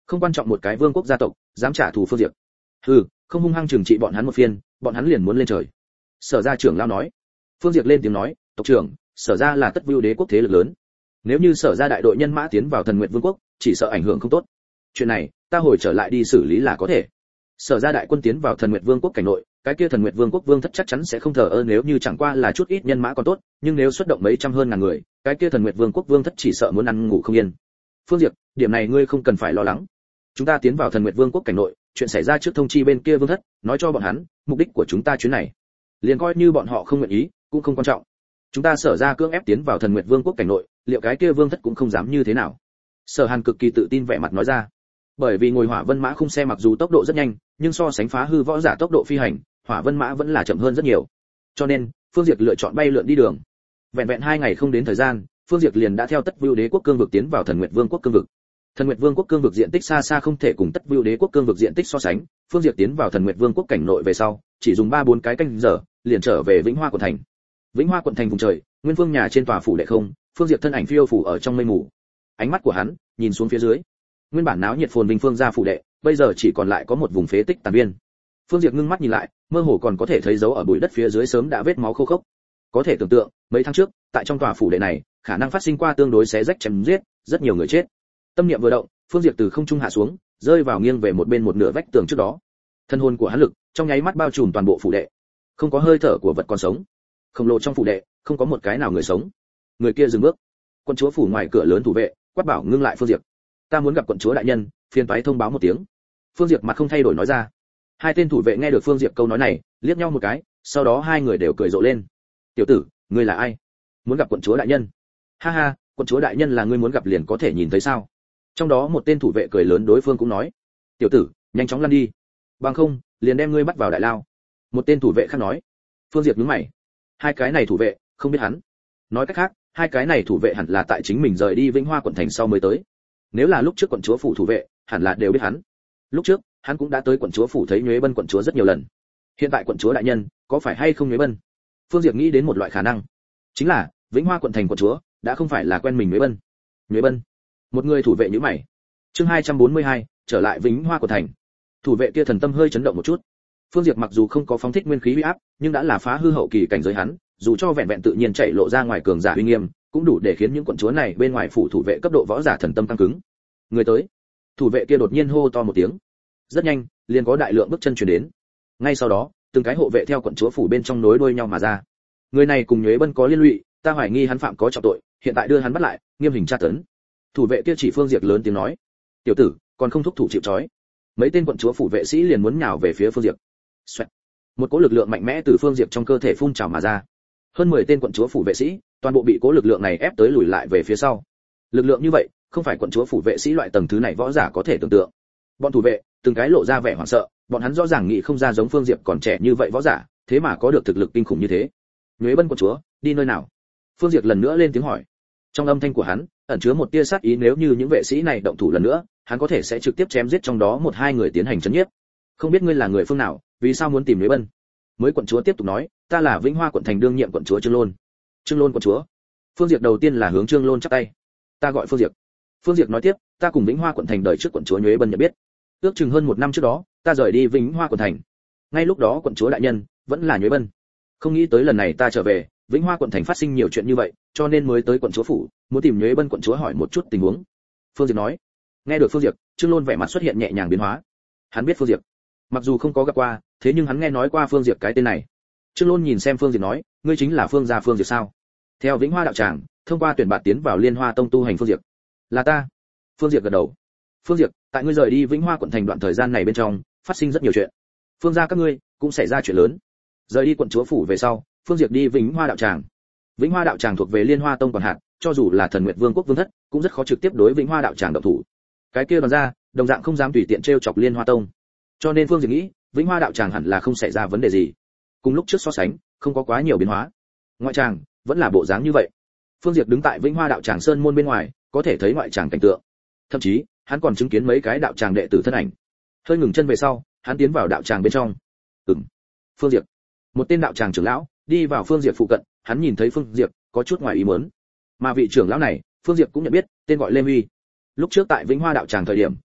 Không quan trọng một cái vương quốc gia tộc dám trả thù Phương Diệp. Hừ, không hung hăng trừng trị bọn hắn một phiên, bọn hắn liền muốn lên trời. Sở gia trưởng lão nói. Phương Diệp lên tiếng nói, tộc trưởng, sở gia là tất vưu đế quốc thế lực lớn, nếu như sở gia đại đội nhân mã tiến vào Thần Nguyệt Vương quốc, chỉ sợ ảnh hưởng không tốt. Chuyện này, ta hồi trở lại đi xử lý là có thể. Sở gia đại quân tiến vào Thần Nguyệt Vương quốc cảnh nội, cái kia Thần Nguyệt Vương quốc vương thất chắc chắn sẽ không thờ ơ, nếu như chẳng qua là chút ít nhân mã còn tốt, nhưng nếu xuất động mấy trăm hơn ngàn người, cái kia Thần Nguyệt Vương quốc vương thất chỉ sợ muốn ăn ngủ không yên. Phương Diệp, điểm này ngươi không cần phải lo lắng. Chúng ta tiến vào Thần Nguyệt Vương quốc cảnh nội, chuyện xảy ra trước thông chi bên kia vương thất, nói cho bọn hắn, mục đích của chúng ta chuyến này. Liền coi như bọn họ không nguyện ý, cũng không quan trọng. Chúng ta sở ra cưỡng ép tiến vào Thần Nguyệt Vương quốc cảnh nội, liệu cái kia vương thất cũng không dám như thế nào. Sở Hàn cực kỳ tự tin vẻ mặt nói ra. Bởi vì ngồi hỏa vân mã khung xe mặc dù tốc độ rất nhanh, nhưng so sánh phá hư võ giả tốc độ phi hành, hỏa vân mã vẫn là chậm hơn rất nhiều. Cho nên, Phương Diệp lựa chọn bay lượn đi đường. Vẹn vẹn hai ngày không đến thời gian, Phương Diệp liền đã theo Tất Vưu Đế quốc cương vực tiến vào Thần Nguyệt Vương quốc cương vực. Thần Nguyệt Vương quốc cương vực diện tích xa xa không thể cùng Tất Vưu Đế quốc cương vực diện tích so sánh, Phương Diệp tiến vào Thần Nguyệt Vương quốc cảnh nội về sau, chỉ dùng ba bốn cái canh giờ, liền trở về Vĩnh Hoa quận thành. Vĩnh Hoa quận thành vùng trời, nguyên phương nhà trên tòa phủ đệ không, Phương Diệp thân ảnh phiêu phủ ở trong mây mù. Ánh mắt của hắn nhìn xuống phía dưới. Nguyên bản náo nhiệt phồn vinh phương gia phủ đệ, bây giờ chỉ còn lại có một vùng phế tích tàn viên. Phương Diệp ngưng mắt nhìn lại, mơ hồ còn có thể thấy dấu ở bụi đất phía dưới sớm đã vết máu khô khốc. Có thể tưởng tượng, mấy tháng trước, tại trong tòa phủ đệ này, khả năng phát sinh qua tương đối xé rách chém giết, rất nhiều người chết. Tâm niệm vừa động, Phương Diệp từ không trung hạ xuống, rơi vào nghiêng về một bên một nửa vách tường trước đó. Thân hồn của hắn lực, trong nháy mắt bao trùm toàn bộ phủ đệ. Không có hơi thở của vật còn sống. Khổng lồ trong phủ đệ, không có một cái nào người sống. Người kia dừng bước. Quân chúa phủ ngoài cửa lớn thủ vệ, quát bảo ngưng lại Phương Diệp. Ta muốn gặp quận chúa đại nhân, phiền toái thông báo một tiếng. Phương Diệp mặt không thay đổi nói ra. Hai tên thủ vệ nghe được Phương Diệp câu nói này, liếc nhau một cái, sau đó hai người đều cười rộ lên. Tiểu tử, ngươi là ai? Muốn gặp quận chúa đại nhân? Ha ha, quận chúa đại nhân là ngươi muốn gặp liền có thể nhìn thấy sao? Trong đó một tên thủ vệ cười lớn đối phương cũng nói. Tiểu tử, nhanh chóng lăn đi, bằng không, liền đem ngươi bắt vào đại lao. Một tên thủ vệ khác nói. Phương Diệp nhướng mày. Hai cái này thủ vệ, không biết hắn. Nói cách khác, hai cái này thủ vệ hẳn là tại chính mình rời đi Vĩnh Hoa quận thành sau mới tới. Nếu là lúc trước quận chúa phủ thủ vệ, hẳn là đều biết hắn. Lúc trước, hắn cũng đã tới quận chúa phủ thấy Nhuế Bân quận chúa rất nhiều lần. Hiện tại quận chúa đại nhân, có phải hay không Nhuế Bân? Phương Diệp nghĩ đến một loại khả năng, chính là Vĩnh Hoa quận thành quận chúa đã không phải là quen mình Nhuế Bân. Nhuế Bân. Một người thủ vệ nhíu mày. Chương hai trăm bốn mươi hai, trở lại Vĩnh Hoa quận thành. Thủ vệ kia thần tâm hơi chấn động một chút. Phương Diệp mặc dù không có phóng thích nguyên khí uy áp, nhưng đã là phá hư hậu kỳ cảnh giới hắn, dù cho vẹn vẹn tự nhiên chạy lộ ra ngoài cường giả uy nghiêm, cũng đủ để khiến những quận chúa này bên ngoài phủ thủ vệ cấp độ võ giả thần tâm tăng cứng. Người tới. Thủ vệ kia đột nhiên hô to một tiếng. Rất nhanh, liền có đại lượng bước chân truyền đến. Ngay sau đó, từng cái hộ vệ theo quận chúa phủ bên trong nối đuôi nhau mà ra. Người này cùng Nhuế Bân có liên lụy, ta hoài nghi hắn phạm có trọng tội, hiện tại đưa hắn bắt lại, nghiêm hình tra tấn. Thủ vệ kia chỉ Phương Diệp lớn tiếng nói. Tiểu tử, còn không thúc thủ chịu trói. Mấy tên quận chúa phủ vệ sĩ liền muốn nhào về phía Phương Diệp. Xoẹt. Một cỗ lực lượng mạnh mẽ từ Phương Diệp trong cơ thể phun trào mà ra. Hơn mười tên quận chúa phủ vệ sĩ, toàn bộ bị cỗ lực lượng này ép tới lùi lại về phía sau. Lực lượng như vậy, không phải quận chúa phủ vệ sĩ loại tầng thứ này võ giả có thể tưởng tượng. Bọn thủ vệ, từng cái lộ ra vẻ hoảng sợ, bọn hắn rõ ràng nghĩ không ra giống Phương Diệp còn trẻ như vậy võ giả, thế mà có được thực lực kinh khủng như thế. Nhuế Bân quận chúa, đi nơi nào? Phương Diệp lần nữa lên tiếng hỏi. Trong âm thanh của hắn, ẩn chứa một tia sát ý, nếu như những vệ sĩ này động thủ lần nữa, hắn có thể sẽ trực tiếp chém giết trong đó một hai người tiến hành trấn nhiếp. Không biết ngươi là người phương nào, vì sao muốn tìm Nhuế Bân? Mới quận chúa tiếp tục nói, ta là Vĩnh Hoa quận thành đương nhiệm quận chúa Trương Lôn. Trương Lôn quận chúa. Phương Diệp đầu tiên là hướng Trương Lôn chắp tay. Ta gọi Phương Diệp. Phương Diệp nói tiếp, ta cùng Vĩnh Hoa quận thành đời trước quận chúa Nhuế Bân nhận biết. Ước chừng hơn một năm trước đó, ta rời đi Vĩnh Hoa quận thành. Ngay lúc đó quận chúa đại nhân vẫn là Nhuế Bân. Không nghĩ tới lần này ta trở về, Vĩnh Hoa quận thành phát sinh nhiều chuyện như vậy, cho nên mới tới quận chúa phủ, muốn tìm Nhuế Bân quận chúa hỏi một chút tình huống. Phương Diệp nói. Nghe được Phương Diệp, Trương Lôn vẻ mặt xuất hiện nhẹ nhàng biến hóa. Hắn biết Phương Diệp, mặc dù không có gặp qua, thế nhưng hắn nghe nói qua Phương Diệp cái tên này. Trương Lôn nhìn xem Phương Diệp nói, ngươi chính là Phương gia Phương Diệp sao? Theo Vĩnh Hoa đạo tràng, thông qua tuyển bạt tiến vào Liên Hoa tông tu hành Phương Diệp. Là ta. Phương Diệp gật đầu. Phương Diệp, tại ngươi rời đi Vĩnh Hoa quận thành đoạn thời gian này bên trong, phát sinh rất nhiều chuyện. Phương gia các ngươi cũng xảy ra chuyện lớn. Rời đi quận chúa phủ về sau, Phương Diệp đi Vĩnh Hoa đạo tràng. Vĩnh Hoa đạo tràng thuộc về Liên Hoa tông quản hạt, cho dù là Thần Nguyệt Vương quốc vương thất, cũng rất khó trực tiếp đối Vĩnh Hoa đạo tràng động thủ. Cái kia đoàn gia, đồng dạng không dám tùy tiện trêu chọc Liên Hoa tông. Cho nên Phương Diệp nghĩ, Vĩnh Hoa đạo tràng hẳn là không xảy ra vấn đề gì. Cùng lúc trước so sánh, không có quá nhiều biến hóa. Ngoại tràng vẫn là bộ dáng như vậy. Phương Diệp đứng tại Vĩnh Hoa đạo tràng sơn môn bên ngoài, có thể thấy ngoại tràng cảnh tượng. Thậm chí, hắn còn chứng kiến mấy cái đạo tràng đệ tử thân ảnh. Hơi ngừng chân về sau, hắn tiến vào đạo tràng bên trong. Ừm. Phương Diệp. Một tên đạo tràng trưởng lão đi vào Phương Diệp phụ cận, hắn nhìn thấy Phương Diệp, có chút ngoài ý muốn. Mà vị trưởng lão này, Phương Diệp cũng nhận biết, tên gọi Lê Huy. Lúc trước tại Vĩnh Hoa đạo tràng thời điểm,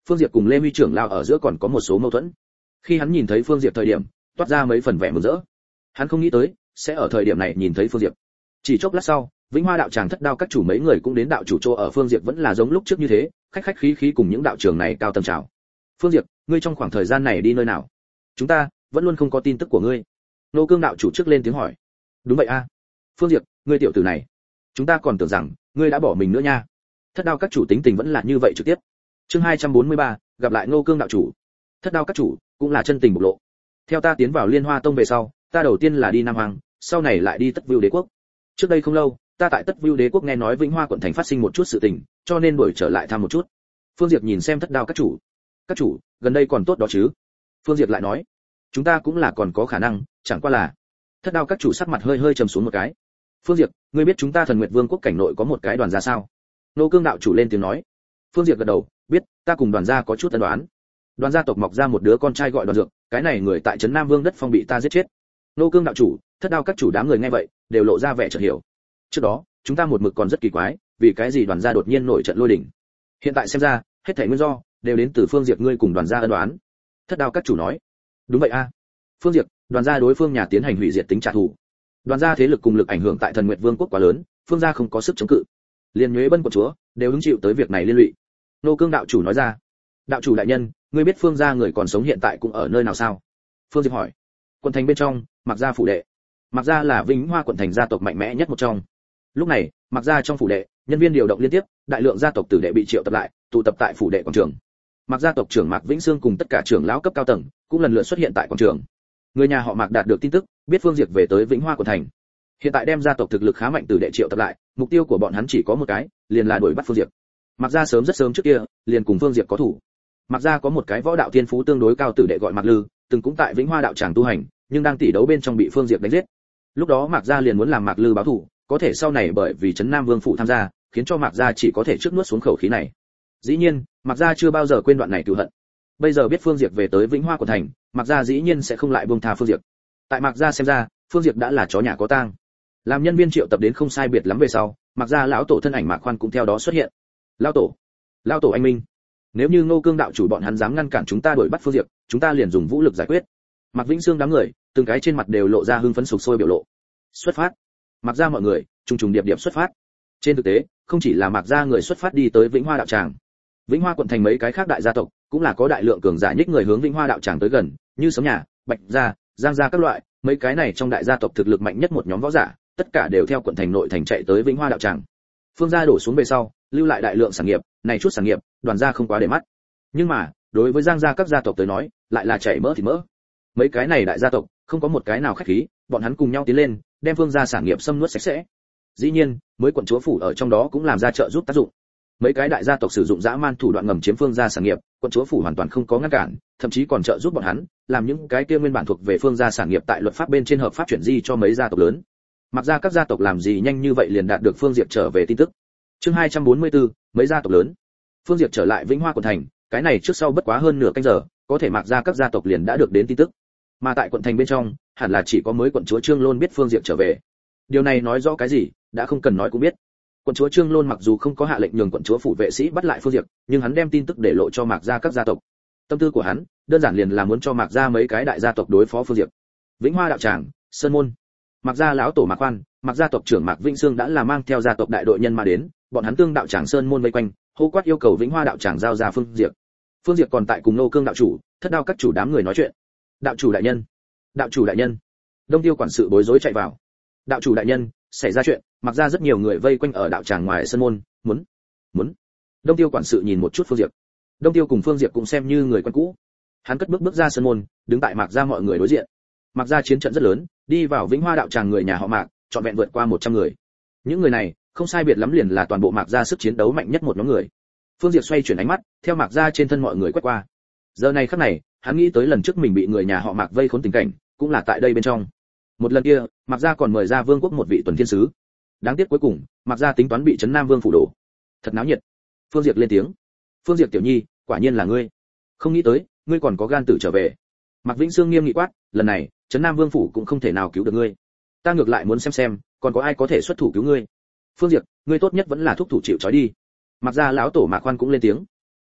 Phương Diệp cùng Lê Huy trưởng lao ở giữa còn có một số mâu thuẫn. Khi hắn nhìn thấy Phương Diệp thời điểm, toát ra mấy phần vẻ mừng rỡ. Hắn không nghĩ tới sẽ ở thời điểm này nhìn thấy Phương Diệp. Chỉ chốc lát sau, Vĩnh Hoa đạo tràng thất đao các chủ mấy người cũng đến đạo chủ chỗ ở. Phương Diệp vẫn là giống lúc trước như thế, khách khách khí khí cùng những đạo trưởng này cao tầng chào. Phương Diệp, ngươi trong khoảng thời gian này đi nơi nào? Chúng ta vẫn luôn không có tin tức của ngươi. Nô Cương đạo chủ trước lên tiếng hỏi. Đúng vậy a. Phương Diệp, ngươi tiểu tử này, chúng ta còn tưởng rằng ngươi đã bỏ mình nữa nha. Thất đao các chủ tính tình vẫn là như vậy trực tiếp. Chương hai trăm bốn mươi ba, gặp lại Ngô Cương đạo chủ. Thất đao các chủ cũng là chân tình bộc lộ. Theo ta tiến vào Liên Hoa tông về sau, ta đầu tiên là đi Nam Hoàng, sau này lại đi Tất Vưu Đế quốc. Trước đây không lâu, ta tại Tất Vưu Đế quốc nghe nói Vĩnh Hoa quận thành phát sinh một chút sự tình, cho nên đuổi trở lại thăm một chút. Phương Diệp nhìn xem Thất đao các chủ. Các chủ, gần đây còn tốt đó chứ? Phương Diệp lại nói. Chúng ta cũng là còn có khả năng, chẳng qua là. Thất đao các chủ sắc mặt hơi hơi trầm xuống một cái. Phương Diệp, ngươi biết chúng ta Thần Nguyệt Vương quốc cảnh nội có một cái đoàn gia sao? Nô Cương đạo chủ lên tiếng nói. Phương Diệp gật đầu, biết, ta cùng đoàn gia có chút ân đoán. Đoàn gia tộc mọc ra một đứa con trai gọi Đoàn Dược, cái này người tại trấn Nam Vương đất phong bị ta giết chết. Nô Cương đạo chủ, Thất đao các chủ đám người nghe vậy, đều lộ ra vẻ chợt hiểu. Trước đó, chúng ta một mực còn rất kỳ quái, vì cái gì đoàn gia đột nhiên nổi trận lôi đình. Hiện tại xem ra, hết thảy nguyên do đều đến từ Phương Diệp ngươi cùng đoàn gia ân đoán. Thất đao các chủ nói. Đúng vậy a. Phương Diệp, đoàn gia đối phương nhà tiến hành hủy diệt tính trả thù. Đoàn gia thế lực cùng lực ảnh hưởng tại Thần Nguyệt Vương quốc quá lớn, Phương gia không có sức chống cự. Liên Nhuế Bân quận chúa đều hứng chịu tới việc này liên lụy. Nô Cương đạo chủ nói ra. Đạo chủ đại nhân, ngươi biết Phương gia người còn sống hiện tại cũng ở nơi nào sao? Phương Diệp hỏi. Quận thành bên trong, Mạc gia phủ đệ. Mạc gia là Vĩnh Hoa quận thành gia tộc mạnh mẽ nhất một trong. Lúc này, Mạc gia trong phủ đệ, nhân viên điều động liên tiếp, đại lượng gia tộc tử đệ bị triệu tập lại, tụ tập tại phủ đệ quảng trường. Mạc gia tộc trưởng Mạc Vĩnh Sương cùng tất cả trưởng lão cấp cao tầng cũng lần lượt xuất hiện tại quảng trường. Người nhà họ Mạc đạt được tin tức, biết Phương Diệp về tới Vĩnh Hoa quận thành. Hiện tại đem gia tộc thực lực khá mạnh tử đệ triệu tập lại, mục tiêu của bọn hắn chỉ có một cái, liền là đuổi bắt Phương Diệp. Mạc gia sớm rất sớm trước kia, liền cùng Phương Diệp có thủ. Mạc gia có một cái võ đạo thiên phú tương đối cao tử đệ gọi Mạc Lư, từng cũng tại Vĩnh Hoa đạo tràng tu hành, nhưng đang tỷ đấu bên trong bị Phương Diệp đánh giết. Lúc đó Mạc gia liền muốn làm Mạc Lư báo thù, có thể sau này bởi vì trấn Nam Vương phụ tham gia, khiến cho Mạc gia chỉ có thể trước nuốt xuống khẩu khí này. Dĩ nhiên, Mạc gia chưa bao giờ quên đoạn này cừu hận. Bây giờ biết Phương Diệp về tới Vĩnh Hoa quận thành, Mạc gia dĩ nhiên sẽ không lại buông tha Phương Diệp. Tại Mạc gia xem ra, Phương Diệp đã là chó nhà có tang. Làm nhân viên triệu tập đến không sai biệt lắm về sau, Mạc gia lão tổ thân ảnh Mạc Khoan cũng theo đó xuất hiện. Lão tổ, lão tổ anh minh, nếu như Ngô Cương đạo chủ bọn hắn dám ngăn cản chúng ta đuổi bắt Phương Diệp, chúng ta liền dùng vũ lực giải quyết. Mạc Vĩnh Sương đám người, từng cái trên mặt đều lộ ra hưng phấn sục sôi biểu lộ. Xuất phát. Mạc gia mọi người, trùng trùng điệp điệp xuất phát. Trên thực tế, không chỉ là Mạc gia người xuất phát đi tới Vĩnh Hoa đạo tràng. Vĩnh Hoa quận thành mấy cái khác đại gia tộc, cũng là có đại lượng cường giả nhích người hướng Vĩnh Hoa đạo tràng tới gần, như Sấm Nhà, Bạch gia, Giang gia các loại, mấy cái này trong đại gia tộc thực lực mạnh nhất một nhóm võ giả, tất cả đều theo quận thành nội thành chạy tới Vĩnh Hoa đạo tràng. Phương gia đổ xuống về sau, lưu lại đại lượng sản nghiệp, này chút sản nghiệp, đoàn gia không quá để mắt. Nhưng mà, đối với Giang gia các gia tộc tới nói, lại là chảy mỡ thì mỡ. Mấy cái này đại gia tộc, không có một cái nào khách khí, bọn hắn cùng nhau tiến lên, đem Phương gia sản nghiệp xâm nuốt sạch sẽ. Dĩ nhiên, mới quận chúa phủ ở trong đó cũng làm ra trợ giúp tác dụng. Mấy cái đại gia tộc sử dụng dã man thủ đoạn ngầm chiếm Phương gia sản nghiệp, quận chúa phủ hoàn toàn không có ngăn cản, thậm chí còn trợ giúp bọn hắn, làm những cái kia nguyên bản thuộc về Phương gia sản nghiệp tại luật pháp bên trên hợp pháp chuyển di cho mấy gia tộc lớn. Mặc ra các gia tộc làm gì nhanh như vậy liền đạt được Phương Diệp trở về tin tức. Chương hai trăm bốn mươi tư, mấy gia tộc lớn. Phương Diệp trở lại Vĩnh Hoa quận thành, cái này trước sau bất quá hơn nửa canh giờ, có thể Mặc ra các gia tộc liền đã được đến tin tức. Mà tại quận thành bên trong, hẳn là chỉ có mới quận chúa Trương Lôn biết Phương Diệp trở về. Điều này nói rõ cái gì, đã không cần nói cũng biết. Quận chúa Trương Lôn mặc dù không có hạ lệnh nhường quận chúa phủ vệ sĩ bắt lại Phương Diệp, nhưng hắn đem tin tức để lộ cho Mạc gia các gia tộc. Tâm tư của hắn, đơn giản liền là muốn cho Mạc gia mấy cái đại gia tộc đối phó Phương Diệp. Vĩnh Hoa đạo tràng, Sơn môn. Mạc gia lão tổ Mạc Khoan, Mạc gia tộc trưởng Mạc Vĩnh Sương đã là mang theo gia tộc đại đội nhân mà đến, bọn hắn tương đạo tràng Sơn môn vây quanh, hô quát yêu cầu Vĩnh Hoa đạo tràng giao ra Phương Diệp. Phương Diệp còn tại cùng Nô Cương đạo chủ, Thất Đao các chủ đám người nói chuyện. Đạo chủ đại nhân, đạo chủ đại nhân. Đông Tiêu quản sự bối rối chạy vào. Đạo chủ đại nhân, xảy ra chuyện, Mặc ra rất nhiều người vây quanh ở đạo tràng ngoài sân môn, muốn, muốn. Đông Tiêu quản sự nhìn một chút Phương Diệp. Đông Tiêu cùng Phương Diệp cũng xem như người quen cũ. Hắn cất bước bước ra sân môn, đứng tại Mạc gia mọi người đối diện. Mạc gia chiến trận rất lớn, đi vào Vĩnh Hoa đạo tràng người nhà họ Mạc, trọn vẹn vượt qua một trăm người. Những người này, không sai biệt lắm liền là toàn bộ Mạc gia sức chiến đấu mạnh nhất một nhóm người. Phương Diệp xoay chuyển ánh mắt, theo Mạc gia trên thân mọi người quét qua. Giờ này khắc này, hắn nghĩ tới lần trước mình bị người nhà họ Mạc vây khốn tình cảnh, cũng là tại đây bên trong. Một lần kia, Mạc gia còn mời ra vương quốc một vị tuần thiên sứ. Đáng tiếc cuối cùng, Mạc gia tính toán bị trấn Nam Vương phủ đổ. Thật náo nhiệt. Phương Diệp lên tiếng. Phương Diệp tiểu nhi, quả nhiên là ngươi. Không nghĩ tới, ngươi còn có gan tử trở về. Mạc Vĩnh Sương nghiêm nghị quát, lần này, trấn Nam Vương phủ cũng không thể nào cứu được ngươi. Ta ngược lại muốn xem xem, còn có ai có thể xuất thủ cứu ngươi. Phương Diệp, ngươi tốt nhất vẫn là thúc thủ chịu trói đi. Mạc gia lão tổ Mạc Khoan cũng lên tiếng.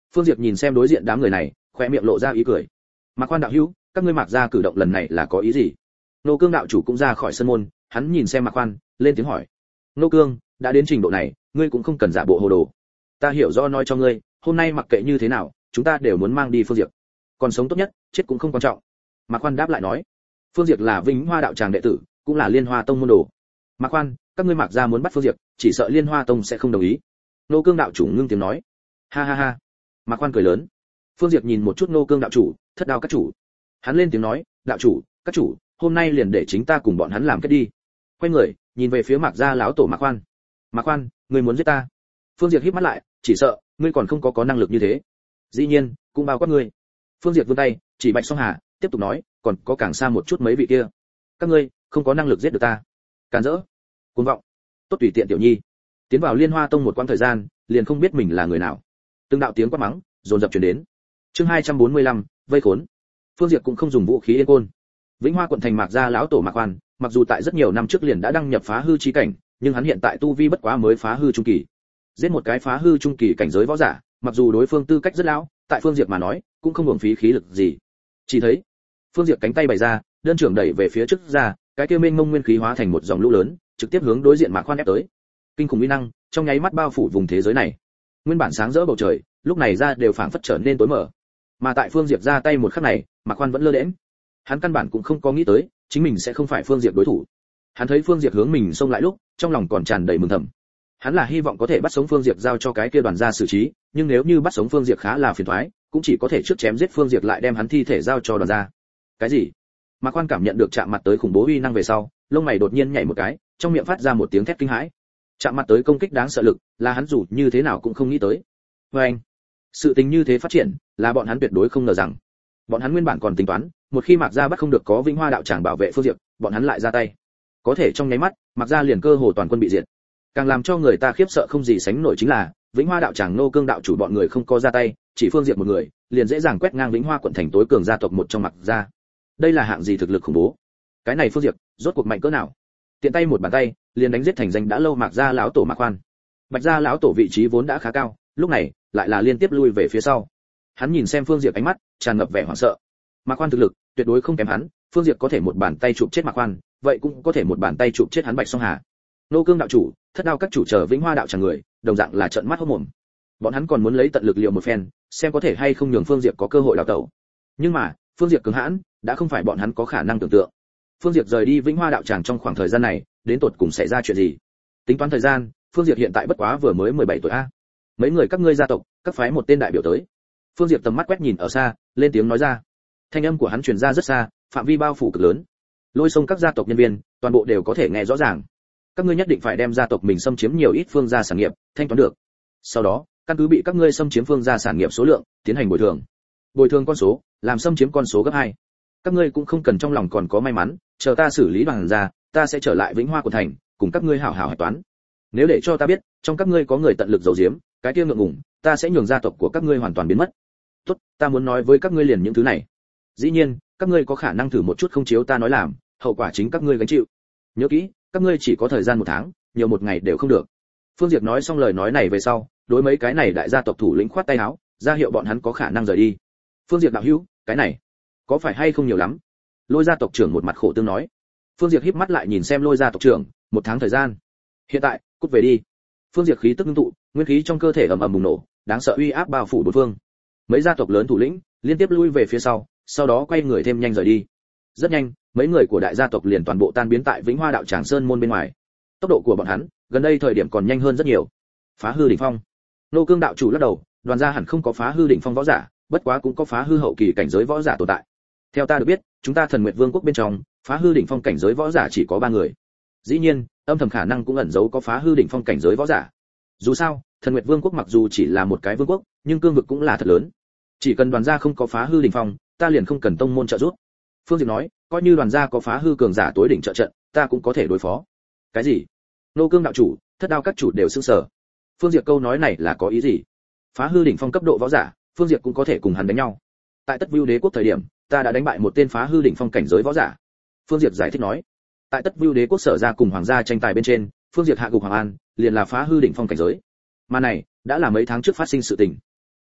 Phương Diệp nhìn xem đối diện đám người này, khóe miệng lộ ra ý cười. Mạc Khoan đạo hữu, các ngươi Mạc gia cử động lần này là có ý gì? Nô Cương đạo chủ cũng ra khỏi sân môn, hắn nhìn xem Mạc Khoan, lên tiếng hỏi. Nô Cương, đã đến trình độ này, ngươi cũng không cần giả bộ hồ đồ. Ta hiểu rõ nói cho ngươi, hôm nay mặc kệ như thế nào, chúng ta đều muốn mang đi Phương Diệp. Còn sống tốt nhất, chết cũng không quan trọng. Mạc Khoan đáp lại nói. Phương Diệp là Vĩnh Hoa đạo tràng đệ tử, cũng là Liên Hoa tông môn đồ. Mạc Khoan, các ngươi Mạc gia muốn bắt Phương Diệp, chỉ sợ Liên Hoa tông sẽ không đồng ý. Nô Cương đạo chủ ngưng tiếng nói. Ha ha ha. Mạc Khoan cười lớn. Phương Diệp nhìn một chút Nô Cương đạo chủ, thất đao các chủ. Hắn lên tiếng nói, đạo chủ, các chủ, hôm nay liền để chính ta cùng bọn hắn làm kết đi. Quay người, nhìn về phía Mạc gia lão tổ Mạc Khoan. Mạc Khoan, ngươi muốn giết ta? Phương Diệp híp mắt lại, chỉ sợ ngươi còn không có có năng lực như thế. Dĩ nhiên, cũng bao quát ngươi. Phương Diệp vươn tay, chỉ Bạch Song Hà, tiếp tục nói, còn có càng xa một chút mấy vị kia. Các ngươi không có năng lực giết được ta. Càn rỡ, cuồng vọng, tốt tùy tiện tiểu nhi. Tiến vào Liên Hoa tông một quãng thời gian, liền không biết mình là người nào. Từng đạo tiếng quát mắng dồn dập truyền đến. Chương hai trăm bốn mươi lăm, vây khốn. Phương Diệp cũng không dùng vũ khí yên côn. Vĩnh Hoa quận thành Mạc gia lão tổ Mạc Khoan, mặc dù tại rất nhiều năm trước liền đã đăng nhập phá hư chi cảnh, nhưng hắn hiện tại tu vi bất quá mới phá hư trung kỳ. Giết một cái phá hư trung kỳ cảnh giới võ giả, mặc dù đối phương tư cách rất lão, tại Phương Diệp mà nói, cũng không uổng phí khí lực gì. Chỉ thấy, Phương Diệp cánh tay bày ra, đơn trưởng đẩy về phía trước ra, cái kia mênh mông nguyên khí hóa thành một dòng lũ lớn, trực tiếp hướng đối diện Mạc Khoan ép tới. Kinh khủng uy năng, trong nháy mắt bao phủ vùng thế giới này. Nguyên bản sáng rỡ bầu trời, lúc này ra đều phảng phất trở nên tối mờ. Mà tại Phương Diệp ra tay một khắc này, Mạc Khoan vẫn lơ đễnh. Hắn căn bản cũng không có nghĩ tới, chính mình sẽ không phải Phương Diệp đối thủ. Hắn thấy Phương Diệp hướng mình xông lại lúc, trong lòng còn tràn đầy mừng thầm. Hắn là hy vọng có thể bắt sống Phương Diệp giao cho cái kia đoàn gia xử trí, nhưng nếu như bắt sống Phương Diệp khá là phiền toái, cũng chỉ có thể trước chém giết Phương Diệp lại đem hắn thi thể giao cho đoàn gia. Cái gì? Mạc Khoan cảm nhận được chạm mặt tới khủng bố uy năng về sau, lông mày đột nhiên nhảy một cái, trong miệng phát ra một tiếng thét kinh hãi. Chạm mặt tới công kích đáng sợ lực, là hắn dù như thế nào cũng không nghĩ tới. Và anh, sự tình như thế phát triển, là bọn hắn tuyệt đối không ngờ rằng. Bọn hắn nguyên bản còn tính toán, một khi Mạc gia bắt không được có Vĩnh Hoa đạo tràng bảo vệ Phương Diệp, bọn hắn lại ra tay. Có thể trong nháy mắt, Mạc gia liền cơ hồ toàn quân bị diệt. Càng làm cho người ta khiếp sợ không gì sánh nổi chính là, Vĩnh Hoa đạo tràng Nô Cương đạo chủ bọn người không có ra tay, chỉ Phương Diệp một người, liền dễ dàng quét ngang Vĩnh Hoa quận thành tối cường gia tộc một trong Mạc gia. Đây là hạng gì thực lực khủng bố? Cái này Phương Diệp, rốt cuộc mạnh cỡ nào? Tiện tay một bàn tay, liền đánh giết thành danh đã lâu Mạc gia lão tổ Mạc Khoan. Bạch gia lão tổ vị trí vốn đã khá cao, lúc này lại là liên tiếp lui về phía sau. Hắn nhìn xem Phương Diệp ánh mắt tràn ngập vẻ hoảng sợ. Mạc Khoan thực lực tuyệt đối không kém hắn, Phương Diệp có thể một bàn tay chụp chết Mạc Khoan, vậy cũng có thể một bàn tay chụp chết hắn Bạch Song Hà. Nô Cương đạo chủ, thất đao các chủ chờ Vĩnh Hoa đạo tràng người, đồng dạng là trợn mắt hốt mồm. Bọn hắn còn muốn lấy tận lực liệu một phen, xem có thể hay không nhường Phương Diệp có cơ hội đào tẩu. Nhưng mà, Phương Diệp cứng hãn, đã không phải bọn hắn có khả năng tưởng tượng. Phương Diệp rời đi Vĩnh Hoa đạo tràng trong khoảng thời gian này, đến tột cùng xảy ra chuyện gì? Tính toán thời gian, Phương Diệp hiện tại bất quá vừa mới mười bảy tuổi a. Mấy người các ngươi gia tộc, các phái một tên đại biểu tới. Phương Diệp tầm mắt quét nhìn ở xa, lên tiếng nói ra. Thanh âm của hắn truyền ra rất xa, phạm vi bao phủ cực lớn. Lôi xông các gia tộc nhân viên, toàn bộ đều có thể nghe rõ ràng. Các ngươi nhất định phải đem gia tộc mình xâm chiếm nhiều ít phương gia sản nghiệp, thanh toán được. Sau đó, căn cứ bị các ngươi xâm chiếm phương gia sản nghiệp số lượng, tiến hành bồi thường. Bồi thường con số, làm xâm chiếm con số gấp hai. Các ngươi cũng không cần trong lòng còn có may mắn, chờ ta xử lý đoàn gia, ta sẽ trở lại Vĩnh Hoa của thành, cùng các ngươi hảo hảo hạch toán. Nếu để cho ta biết, trong các ngươi có người tận lực giấu giếm, cái kia ngượng ngùng, ta sẽ nhường gia tộc của các ngươi hoàn toàn biến mất. Tốt, ta muốn nói với các ngươi liền những thứ này. Dĩ nhiên, các ngươi có khả năng thử một chút không chiếu ta nói làm, hậu quả chính các ngươi gánh chịu. Nhớ kỹ, các ngươi chỉ có thời gian một tháng, nhiều một ngày đều không được. Phương Diệp nói xong lời nói này về sau, đối mấy cái này đại gia tộc thủ lĩnh khoát tay áo, ra hiệu bọn hắn có khả năng rời đi. Phương Diệp đạo hữu, cái này có phải hay không nhiều lắm? Lôi gia tộc trưởng một mặt khổ tương nói. Phương Diệp híp mắt lại nhìn xem Lôi gia tộc trưởng, một tháng thời gian. Hiện tại, cút về đi. Phương Diệp khí tức ngưng tụ, nguyên khí trong cơ thể ầm ầm bùng nổ, đáng sợ uy áp bao phủ bốn phương. Mấy gia tộc lớn thủ lĩnh liên tiếp lui về phía sau, sau đó quay người thêm nhanh rời đi. Rất nhanh, mấy người của đại gia tộc liền toàn bộ tan biến tại Vĩnh Hoa đạo tràng sơn môn bên ngoài. Tốc độ của bọn hắn, gần đây thời điểm còn nhanh hơn rất nhiều. Phá hư đỉnh phong. Nô Cương đạo chủ lắc đầu, đoàn gia hẳn không có phá hư đỉnh phong võ giả, bất quá cũng có phá hư hậu kỳ cảnh giới võ giả tồn tại. Theo ta được biết, chúng ta Thần Nguyệt Vương quốc bên trong, phá hư đỉnh phong cảnh giới võ giả chỉ có ba người. Dĩ nhiên, âm thầm khả năng cũng ẩn giấu có phá hư đỉnh phong cảnh giới võ giả. Dù sao, Thần Nguyệt Vương quốc mặc dù chỉ là một cái vương quốc, nhưng cương vực cũng là thật lớn. Chỉ cần đoàn gia không có phá hư đỉnh phong, ta liền không cần tông môn trợ giúp. Phương Diệp nói, coi như đoàn gia có phá hư cường giả tối đỉnh trợ trận, ta cũng có thể đối phó. Cái gì? Nô Cương đạo chủ, thất đao các chủ đều sửng sở. Phương Diệp câu nói này là có ý gì? Phá hư đỉnh phong cấp độ võ giả, Phương Diệp cũng có thể cùng hắn đánh nhau. Tại Tất Vưu Đế quốc thời điểm, ta đã đánh bại một tên phá hư đỉnh phong cảnh giới võ giả. Phương Diệp giải thích nói, tại Tất Vưu Đế quốc sở ra cùng hoàng gia tranh tài bên trên, Phương Diệp hạ gục Hoàng An, liền là phá hư đỉnh phong cảnh giới. Mà này, đã là mấy tháng trước phát sinh sự tình.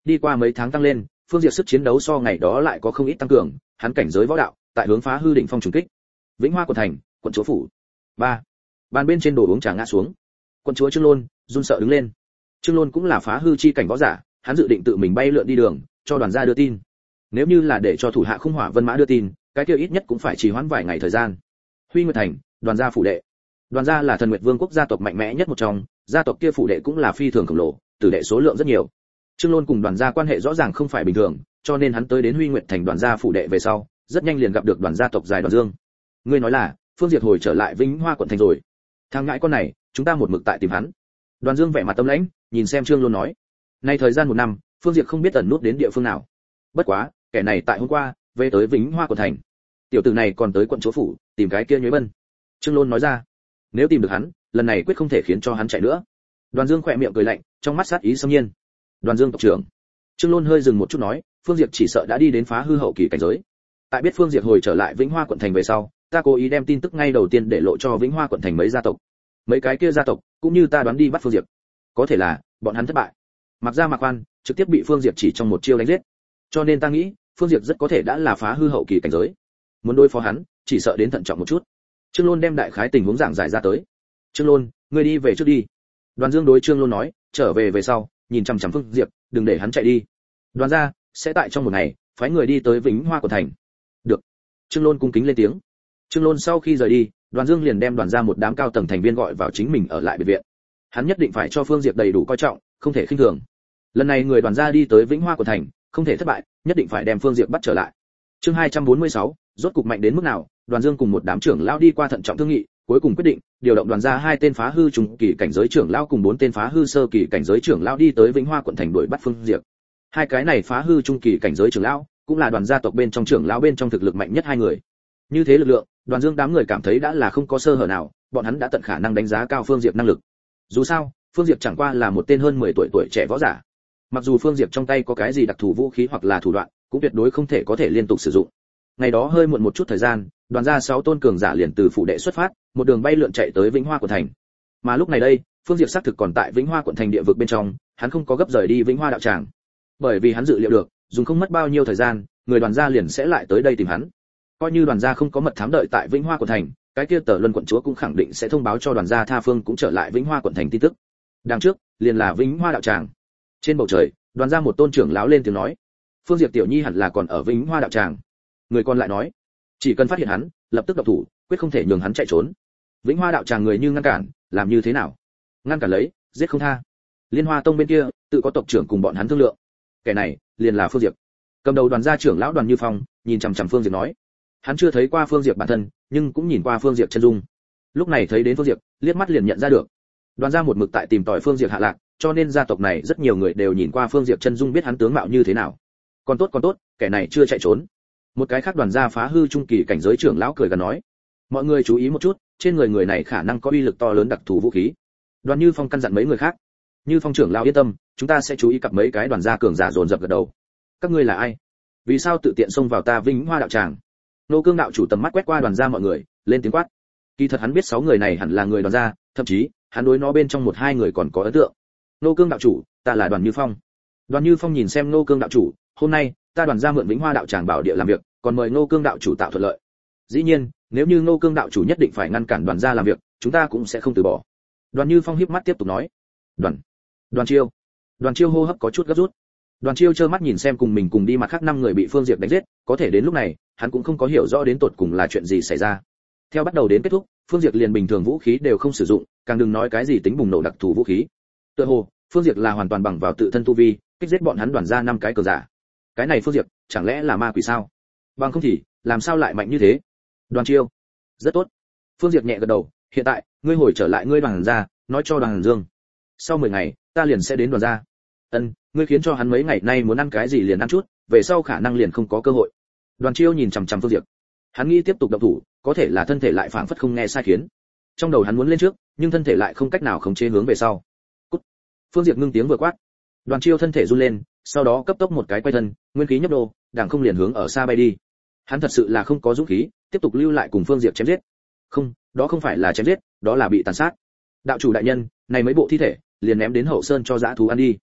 Đi qua mấy tháng tăng lên, Phương Diệt sức chiến đấu so ngày đó lại có không ít tăng cường, hắn cảnh giới võ đạo, tại hướng phá hư đỉnh phong trùng kích. Vĩnh Hoa quận thành, quận chúa phủ. ba Bàn bên trên đồ uống trà ngã xuống. Quận chúa Trương Lôn run sợ đứng lên. Trương Lôn cũng là phá hư chi cảnh võ giả, hắn dự định tự mình bay lượn đi đường, cho đoàn gia đưa tin. Nếu như là để cho thủ hạ Khung Hỏa Vân Mã đưa tin, cái kia ít nhất cũng phải trì hoãn vài ngày thời gian. Huy Nguyệt thành, đoàn gia phủ đệ. Đoàn gia là Thần Nguyệt Vương quốc gia tộc mạnh mẽ nhất một trong, gia tộc kia phủ đệ cũng là phi thường khổng lồ, tử đệ số lượng rất nhiều. Trương Lôn cùng đoàn gia quan hệ rõ ràng không phải bình thường, cho nên hắn tới đến Huy Nguyệt thành đoàn gia phủ đệ về sau, rất nhanh liền gặp được đoàn gia tộc dài Đoàn Dương. Ngươi nói là, Phương Diệt hồi trở lại Vĩnh Hoa quận thành rồi. Thằng ngãi con này, chúng ta một mực tại tìm hắn. Đoàn Dương vẻ mặt tâm lãnh, nhìn xem Trương Lôn nói. Nay thời gian một năm, Phương Diệt không biết ẩn nút đến địa phương nào. Bất quá, kẻ này tại hôm qua, về tới Vĩnh Hoa quận thành. Tiểu tử này còn tới quận chúa phủ, tìm cái kia Nhuế Bân. Trương Lôn nói ra. Nếu tìm được hắn, lần này quyết không thể khiến cho hắn chạy nữa. Đoàn Dương khỏe miệng cười lạnh, trong mắt sát ý xâm nhiên. Đoàn Dương tộc trưởng. Trương Lôn hơi dừng một chút nói, Phương Diệt chỉ sợ đã đi đến phá hư hậu kỳ cảnh giới. Tại biết Phương Diệt hồi trở lại Vĩnh Hoa quận thành về sau, ta cố ý đem tin tức ngay đầu tiên để lộ cho Vĩnh Hoa quận thành mấy gia tộc. Mấy cái kia gia tộc, cũng như ta đoán đi bắt Phương Diệt. Có thể là, bọn hắn thất bại. Mặc ra Mạc Khoan, trực tiếp bị Phương Diệt chỉ trong một chiêu đánh giết. Cho nên ta nghĩ, Phương Diệt rất có thể đã là phá hư hậu kỳ cảnh giới. Muốn đối phó hắn, chỉ sợ đến thận trọng một chút. Trương Lôn đem đại khái tình huống giảng giải ra tới. Trương Lôn, ngươi đi về trước đi. Đoàn Dương đối Trương Lôn nói, trở về về sau, nhìn chằm chằm Phương Diệt, đừng để hắn chạy đi. Đoàn gia sẽ tại trong một ngày phái người đi tới Vĩnh Hoa quận thành. Được. Trương Lôn cung kính lên tiếng. Trương Lôn sau khi rời đi, Đoàn Dương liền đem đoàn gia một đám cao tầng thành viên gọi vào chính mình ở lại biệt viện. Hắn nhất định phải cho Phương Diệt đầy đủ coi trọng, không thể khinh thường. Lần này người đoàn gia đi tới Vĩnh Hoa quận thành, không thể thất bại, nhất định phải đem Phương Diệt bắt trở lại. Chương hai trăm bốn mươi sáu, rốt cục mạnh đến mức nào? Đoàn Dương cùng một đám trưởng lão đi qua thận trọng thương nghị, cuối cùng quyết định điều động đoàn gia hai tên phá hư trung kỳ cảnh giới trưởng lão cùng bốn tên phá hư sơ kỳ cảnh giới trưởng lão đi tới Vĩnh Hoa quận thành đuổi bắt Phương Diệt. Hai cái này phá hư trung kỳ cảnh giới trưởng lão, cũng là đoàn gia tộc bên trong trưởng lão bên trong thực lực mạnh nhất hai người. Như thế lực lượng, Đoàn Dương đám người cảm thấy đã là không có sơ hở nào, bọn hắn đã tận khả năng đánh giá cao Phương Diệp năng lực. Dù sao, Phương Diệp chẳng qua là một tên hơn mười tuổi tuổi trẻ võ giả. Mặc dù Phương Diệp trong tay có cái gì đặc thù vũ khí hoặc là thủ đoạn, cũng tuyệt đối không thể có thể liên tục sử dụng. Ngày đó hơi muộn một chút thời gian, đoàn gia sáu tôn cường giả liền từ phủ đệ xuất phát, một đường bay lượn chạy tới Vĩnh Hoa quận thành. Mà lúc này đây, Phương Diệp xác thực còn tại Vĩnh Hoa quận thành địa vực bên trong, hắn không có gấp rời đi Vĩnh Hoa đạo tràng. Bởi vì hắn dự liệu được, dùng không mất bao nhiêu thời gian, người đoàn gia liền sẽ lại tới đây tìm hắn. Coi như đoàn gia không có mật thám đợi tại Vĩnh Hoa quận thành, cái kia Tở Luân quận chúa cũng khẳng định sẽ thông báo cho đoàn gia tha phương cũng trở lại Vĩnh Hoa quận thành tin tức. Đằng trước, liền là Vĩnh Hoa đạo tràng. Trên bầu trời, đoàn gia một tôn trưởng lão lên tiếng nói, Phương Diệp tiểu nhi hẳn là còn ở Vĩnh Hoa đạo tràng. Người còn lại nói, chỉ cần phát hiện hắn, lập tức động thủ, quyết không thể nhường hắn chạy trốn. Vĩnh Hoa đạo tràng người như ngăn cản, làm như thế nào? Ngăn cản lấy, giết không tha. Liên Hoa tông bên kia, tự có tộc trưởng cùng bọn hắn thương lượng. Kẻ này, liền là Phương Diệp. Cầm đầu đoàn gia trưởng lão Đoàn Như Phong, nhìn chằm chằm Phương Diệp nói, hắn chưa thấy qua Phương Diệp bản thân, nhưng cũng nhìn qua Phương Diệp chân dung. Lúc này thấy đến Phương Diệp, liếc mắt liền nhận ra được. Đoàn gia một mực tại tìm tòi Phương Diệp hạ lạc, cho nên gia tộc này rất nhiều người đều nhìn qua Phương Diệp chân dung biết hắn tướng mạo như thế nào. Còn tốt còn tốt, kẻ này chưa chạy trốn. Một cái khác đoàn gia phá hư trung kỳ cảnh giới trưởng lão cười gần nói, mọi người chú ý một chút, trên người người này khả năng có uy lực to lớn đặc thù vũ khí. Đoàn Như Phong căn dặn mấy người khác, Như Phong trưởng lão yên tâm, chúng ta sẽ chú ý cặp mấy cái đoàn gia cường giả dồn dập gật đầu. Các ngươi là ai? Vì sao tự tiện xông vào ta Vĩnh Hoa đạo tràng? Nô Cương đạo chủ tầm mắt quét qua đoàn gia mọi người, lên tiếng quát. Kỳ thật hắn biết sáu người này hẳn là người đoàn gia, thậm chí hắn đối nó bên trong một hai người còn có ấn tượng. Nô Cương đạo chủ, ta là Đoàn Như Phong. Đoàn Như Phong nhìn xem Nô Cương đạo chủ, hôm nay ta đoàn gia mượn Vĩnh Hoa đạo tràng bảo địa làm việc, còn mời Nô Cương đạo chủ tạo thuận lợi. Dĩ nhiên, nếu như Nô Cương đạo chủ nhất định phải ngăn cản đoàn gia làm việc, chúng ta cũng sẽ không từ bỏ. Đoàn Như Phong híp mắt tiếp tục nói. Đoàn, Đoàn Chiêu. Đoàn Chiêu hô hấp có chút gấp rút. Đoàn Chiêu trơ mắt nhìn xem cùng mình cùng đi mặt khác năm người bị Phương Diệp đánh giết, có thể đến lúc này, hắn cũng không có hiểu rõ đến tột cùng là chuyện gì xảy ra. Theo bắt đầu đến kết thúc, Phương Diệp liền bình thường vũ khí đều không sử dụng, càng đừng nói cái gì tính bùng nổ đặc thù vũ khí. Tựa hồ, Phương Diệp là hoàn toàn bằng vào tự thân tu vi, kích giết bọn hắn đoàn gia năm cái cường giả. Cái này Phương Diệp, chẳng lẽ là ma quỷ sao? Bằng không thì, làm sao lại mạnh như thế? Đoàn Chiêu, rất tốt. Phương Diệp nhẹ gật đầu, hiện tại, ngươi hồi trở lại ngươi đoàn gia, nói cho Đoàn Dương. Sau mười ngày, ta liền sẽ đến đoàn gia. Ân, ngươi khiến cho hắn mấy ngày nay muốn ăn cái gì liền ăn chút, về sau khả năng liền không có cơ hội. Đoàn Chiêu nhìn chằm chằm Phương Diệp. Hắn nghĩ tiếp tục động thủ, có thể là thân thể lại phảng phất không nghe sai khiến. Trong đầu hắn muốn lên trước, nhưng thân thể lại không cách nào khống chế hướng về sau. Cút. Phương Diệp ngưng tiếng vừa quát. Đoàn Chiêu thân thể run lên, sau đó cấp tốc một cái quay thân, nguyên khí nhấp đô, đảng không liền hướng ở xa bay đi. Hắn thật sự là không có dũng khí, tiếp tục lưu lại cùng Phương Diệp chém giết. Không, đó không phải là chém giết, đó là bị tàn sát. Đạo chủ đại nhân, này mấy bộ thi thể, liền ném đến hậu sơn cho dã thú ăn đi.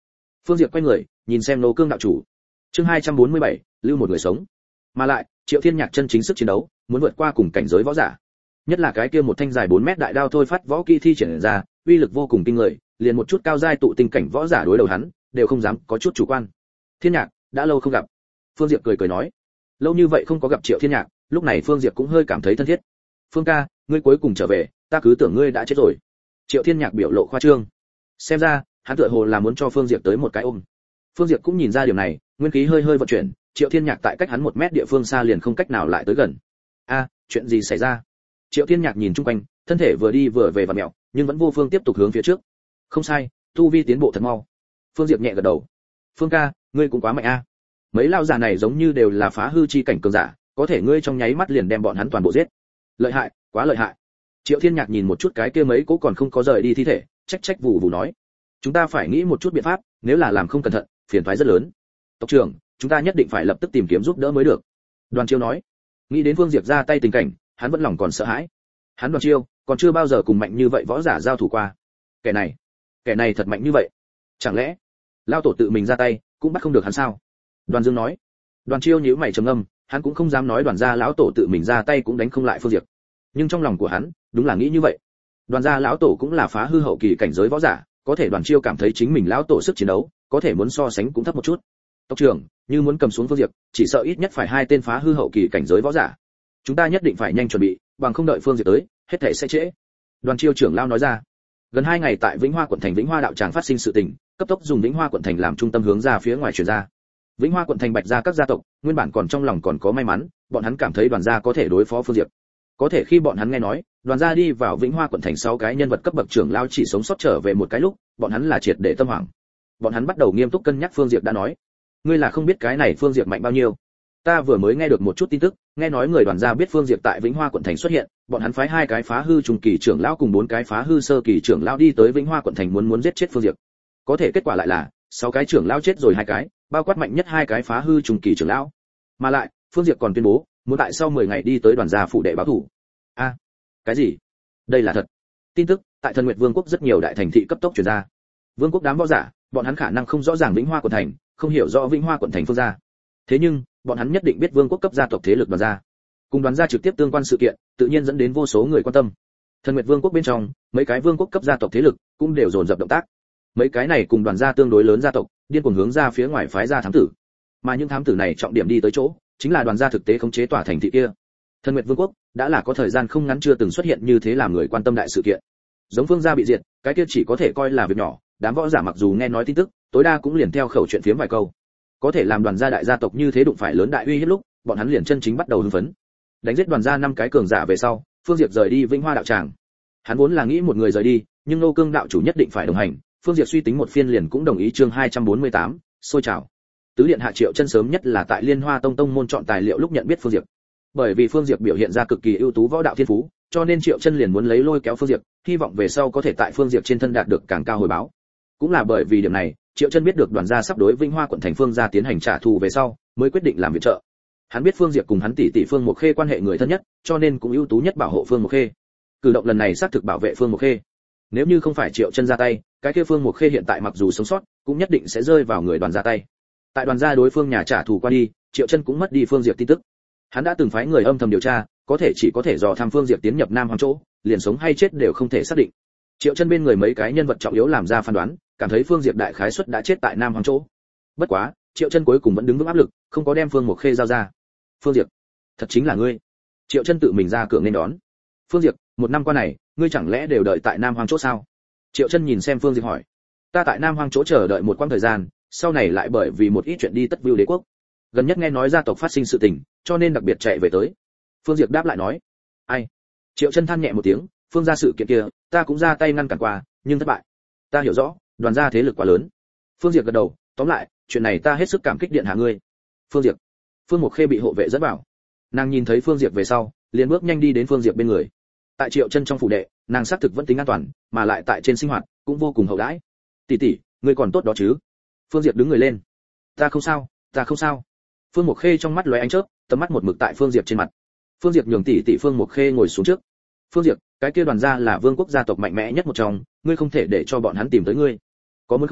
Phương Diệp quay người nhìn xem Nô Cương đạo chủ. Chương hai trăm bốn mươi bảy, lưu một người sống. Mà lại, Triệu Thiên Nhạc chân chính sức chiến đấu, muốn vượt qua cùng cảnh giới võ giả. Nhất là cái kia một thanh dài bốn mét đại đao thôi phát võ kỹ thi triển ra, uy lực vô cùng kinh người, liền một chút cao giai tụ tình cảnh võ giả đối đầu hắn, đều không dám có chút chủ quan. Thiên Nhạc, đã lâu không gặp. Phương Diệp cười cười nói. Lâu như vậy không có gặp Triệu Thiên Nhạc, lúc này Phương Diệp cũng hơi cảm thấy thân thiết. Phương ca, ngươi cuối cùng trở về, ta cứ tưởng ngươi đã chết rồi. Triệu Thiên Nhạc biểu lộ khoa trương. Xem ra, hắn tựa hồ là muốn cho Phương Diệp tới một cái ôm. Phương Diệp cũng nhìn ra điều này, nguyên khí hơi hơi vận chuyển, Triệu Thiên Nhạc tại cách hắn một mét địa phương xa liền không cách nào lại tới gần. A, chuyện gì xảy ra? Triệu Thiên Nhạc nhìn chung quanh, thân thể vừa đi vừa về vặn mèo, nhưng vẫn vô phương tiếp tục hướng phía trước. Không sai, tu vi tiến bộ thật mau. Phương Diệp nhẹ gật đầu. Phương ca, ngươi cũng quá mạnh a. Mấy lão già này giống như đều là phá hư chi cảnh cường giả, có thể ngươi trong nháy mắt liền đem bọn hắn toàn bộ giết. Lợi hại, quá lợi hại. Triệu Thiên Nhạc nhìn một chút cái kia mấy cố còn không có rời đi thi thể, trách trách vù vù nói: chúng ta phải nghĩ một chút biện pháp, nếu là làm không cẩn thận, phiền toái rất lớn. Tộc trưởng, chúng ta nhất định phải lập tức tìm kiếm giúp đỡ mới được. Đoàn Chiêu nói. Nghĩ đến Phương Diệp ra tay tình cảnh, hắn vẫn lòng còn sợ hãi. Hắn Đoàn Chiêu còn chưa bao giờ cùng mạnh như vậy võ giả giao thủ qua. Kẻ này, kẻ này thật mạnh như vậy. Chẳng lẽ lao tổ tự mình ra tay, cũng bắt không được hắn sao? Đoàn Dương nói. Đoàn Chiêu nhíu mày trầm ngâm, hắn cũng không dám nói Đoàn gia lão tổ tự mình ra tay cũng đánh không lại Phương Diệp. Nhưng trong lòng của hắn, đúng là nghĩ như vậy. Đoàn gia lão tổ cũng là phá hư hậu kỳ cảnh giới võ giả, có thể Đoàn Chiêu cảm thấy chính mình lão tổ sức chiến đấu, có thể muốn so sánh cũng thấp một chút. Tộc trưởng, như muốn cầm xuống Phương Diệp, chỉ sợ ít nhất phải hai tên phá hư hậu kỳ cảnh giới võ giả. Chúng ta nhất định phải nhanh chuẩn bị, bằng không đợi Phương Diệp tới, hết thảy sẽ trễ. Đoàn Chiêu trưởng lão nói ra. Gần hai ngày tại Vĩnh Hoa quận thành Vĩnh Hoa đạo tràng phát sinh sự tình, cấp tốc dùng Vĩnh Hoa quận thành làm trung tâm hướng ra phía ngoài truyền ra. Vĩnh Hoa quận thành Bạch gia các gia tộc, nguyên bản còn trong lòng còn có may mắn, bọn hắn cảm thấy Đoàn gia có thể đối phó Phương Diệp. Có thể khi bọn hắn nghe nói, Đoàn gia đi vào Vĩnh Hoa quận thành sáu cái nhân vật cấp bậc trưởng lão chỉ sống sót trở về một cái lúc, bọn hắn là triệt để tâm hoảng. Bọn hắn bắt đầu nghiêm túc cân nhắc Phương Diệp đã nói. Ngươi là không biết cái này Phương Diệp mạnh bao nhiêu. Ta vừa mới nghe được một chút tin tức, nghe nói người Đoàn gia biết Phương Diệp tại Vĩnh Hoa quận thành xuất hiện, bọn hắn phái hai cái phá hư trung kỳ trưởng lão cùng bốn cái phá hư sơ kỳ trưởng lão đi tới Vĩnh Hoa quận thành muốn muốn giết chết Phương Diệp. Có thể kết quả lại là, sáu cái trưởng lão chết rồi hai cái, bao quát mạnh nhất hai cái phá hư trung kỳ trưởng lão. Mà lại, Phương Diệp còn tuyên bố, muốn tại sau mười ngày đi tới Đoàn gia phủ đệ báo thủ. A, cái gì? Đây là thật? Tin tức, tại Thần Nguyệt Vương quốc rất nhiều đại thành thị cấp tốc truyền ra. Vương quốc đám võ giả, bọn hắn khả năng không rõ ràng Vĩnh Hoa quận thành, không hiểu rõ Vĩnh Hoa quận thành phương gia. Thế nhưng, bọn hắn nhất định biết Vương quốc cấp gia tộc thế lực Đoàn gia. Cùng Đoàn gia trực tiếp tương quan sự kiện, tự nhiên dẫn đến vô số người quan tâm. Thần Nguyệt Vương quốc bên trong, mấy cái vương quốc cấp gia tộc thế lực cũng đều dồn dập động tác. Mấy cái này cùng Đoàn gia tương đối lớn gia tộc, điên cuồng hướng ra phía ngoài phái ra thám tử. Mà những thám tử này trọng điểm đi tới chỗ, chính là Đoàn gia thực tế khống chế tòa thành thị kia. Thần Nguyệt Vương quốc đã là có thời gian không ngắn chưa từng xuất hiện như thế làm người quan tâm đại sự kiện. Giống Phương gia bị diệt, cái kia chỉ có thể coi là việc nhỏ, đám võ giả mặc dù nghe nói tin tức, tối đa cũng liền theo khẩu chuyện phiếm vài câu. Có thể làm Đoàn gia đại gia tộc như thế đụng phải lớn đại uy hiếp lúc, bọn hắn liền chân chính bắt đầu hưng phấn. Đánh giết Đoàn gia năm cái cường giả về sau, Phương Diệp rời đi Vĩnh Hoa đạo tràng. Hắn vốn là nghĩ một người rời đi, nhưng Nô Cương đạo chủ nhất định phải đồng hành, Phương Diệp suy tính một phiên liền cũng đồng ý. Chương hai trăm bốn mươi tám, xôi trào. Tứ điện hạ Triệu Chân sớm nhất là tại Liên Hoa Tông tông môn chọn tài liệu lúc nhận biết Phương Diệp. Bởi vì Phương Diệp biểu hiện ra cực kỳ ưu tú võ đạo thiên phú, cho nên Triệu Chân liền muốn lấy lôi kéo Phương Diệp, hy vọng về sau có thể tại Phương Diệp trên thân đạt được càng cao hồi báo. Cũng là bởi vì điểm này, Triệu Chân biết được Đoàn gia sắp đối Vĩnh Hoa quận thành Phương gia tiến hành trả thù về sau, mới quyết định làm viện trợ. Hắn biết Phương Diệp cùng hắn tỷ tỷ Phương Mộc Khê quan hệ người thân nhất, cho nên cũng ưu tú nhất bảo hộ Phương Mộc Khê. Cử động lần này xác thực bảo vệ Phương Mộc Khê. Nếu như không phải Triệu Chân ra tay, cái kia Phương Mộc Khê hiện tại mặc dù sống sót, cũng nhất định sẽ rơi vào người Đoàn gia tay. Tại Đoàn gia đối phương nhà trả thù qua đi, Triệu Chân cũng mất đi Phương Diệp tin tức. Hắn đã từng phái người âm thầm điều tra, có thể chỉ có thể dò thăm Phương Diệp tiến nhập Nam Hoang chỗ, liền sống hay chết đều không thể xác định. Triệu Chân bên người mấy cái nhân vật trọng yếu làm ra phán đoán, cảm thấy Phương Diệp đại khái suất đã chết tại Nam Hoang chỗ. Bất quá, Triệu Chân cuối cùng vẫn đứng vững áp lực, không có đem Phương Mộc Khê giao ra. Phương Diệp, thật chính là ngươi? Triệu Chân tự mình ra cửa nên đón. Phương Diệp, một năm qua này, ngươi chẳng lẽ đều đợi tại Nam Hoang chỗ sao? Triệu Chân nhìn xem Phương Diệp hỏi. Ta tại Nam Hoang chỗ chờ đợi một quãng thời gian, sau này lại bởi vì một ít chuyện đi Tất Vưu Đế quốc. Gần nhất nghe nói gia tộc phát sinh sự tình, cho nên đặc biệt chạy về tới. Phương Diệp đáp lại nói. Ai? Triệu Chân than nhẹ một tiếng, Phương gia sự kiện kia, ta cũng ra tay ngăn cản qua, nhưng thất bại. Ta hiểu rõ, Đoàn gia thế lực quá lớn. Phương Diệp gật đầu, tóm lại, chuyện này ta hết sức cảm kích điện hạ ngươi. Phương Diệp. Phương Mộc Khê bị hộ vệ dẫn vào. Nàng nhìn thấy Phương Diệp về sau, liền bước nhanh đi đến Phương Diệp bên người. Tại Triệu Chân trong phủ đệ, nàng xác thực vẫn tính an toàn, mà lại tại trên sinh hoạt cũng vô cùng hậu đãi. Tỷ tỷ, ngươi còn tốt đó chứ? Phương Diệp đứng người lên. Ta không sao, ta không sao. Phương Mộc Khê trong mắt lóe ánh chớp, tầm mắt một mực tại Phương Diệp trên mặt. Phương Diệp nhường tỷ tỷ Phương Mộc Khê ngồi xuống trước. Phương Diệp, cái kia Đoàn gia là vương quốc gia tộc mạnh mẽ nhất một trong, ngươi không thể để cho bọn hắn tìm tới ngươi. Có muốn không,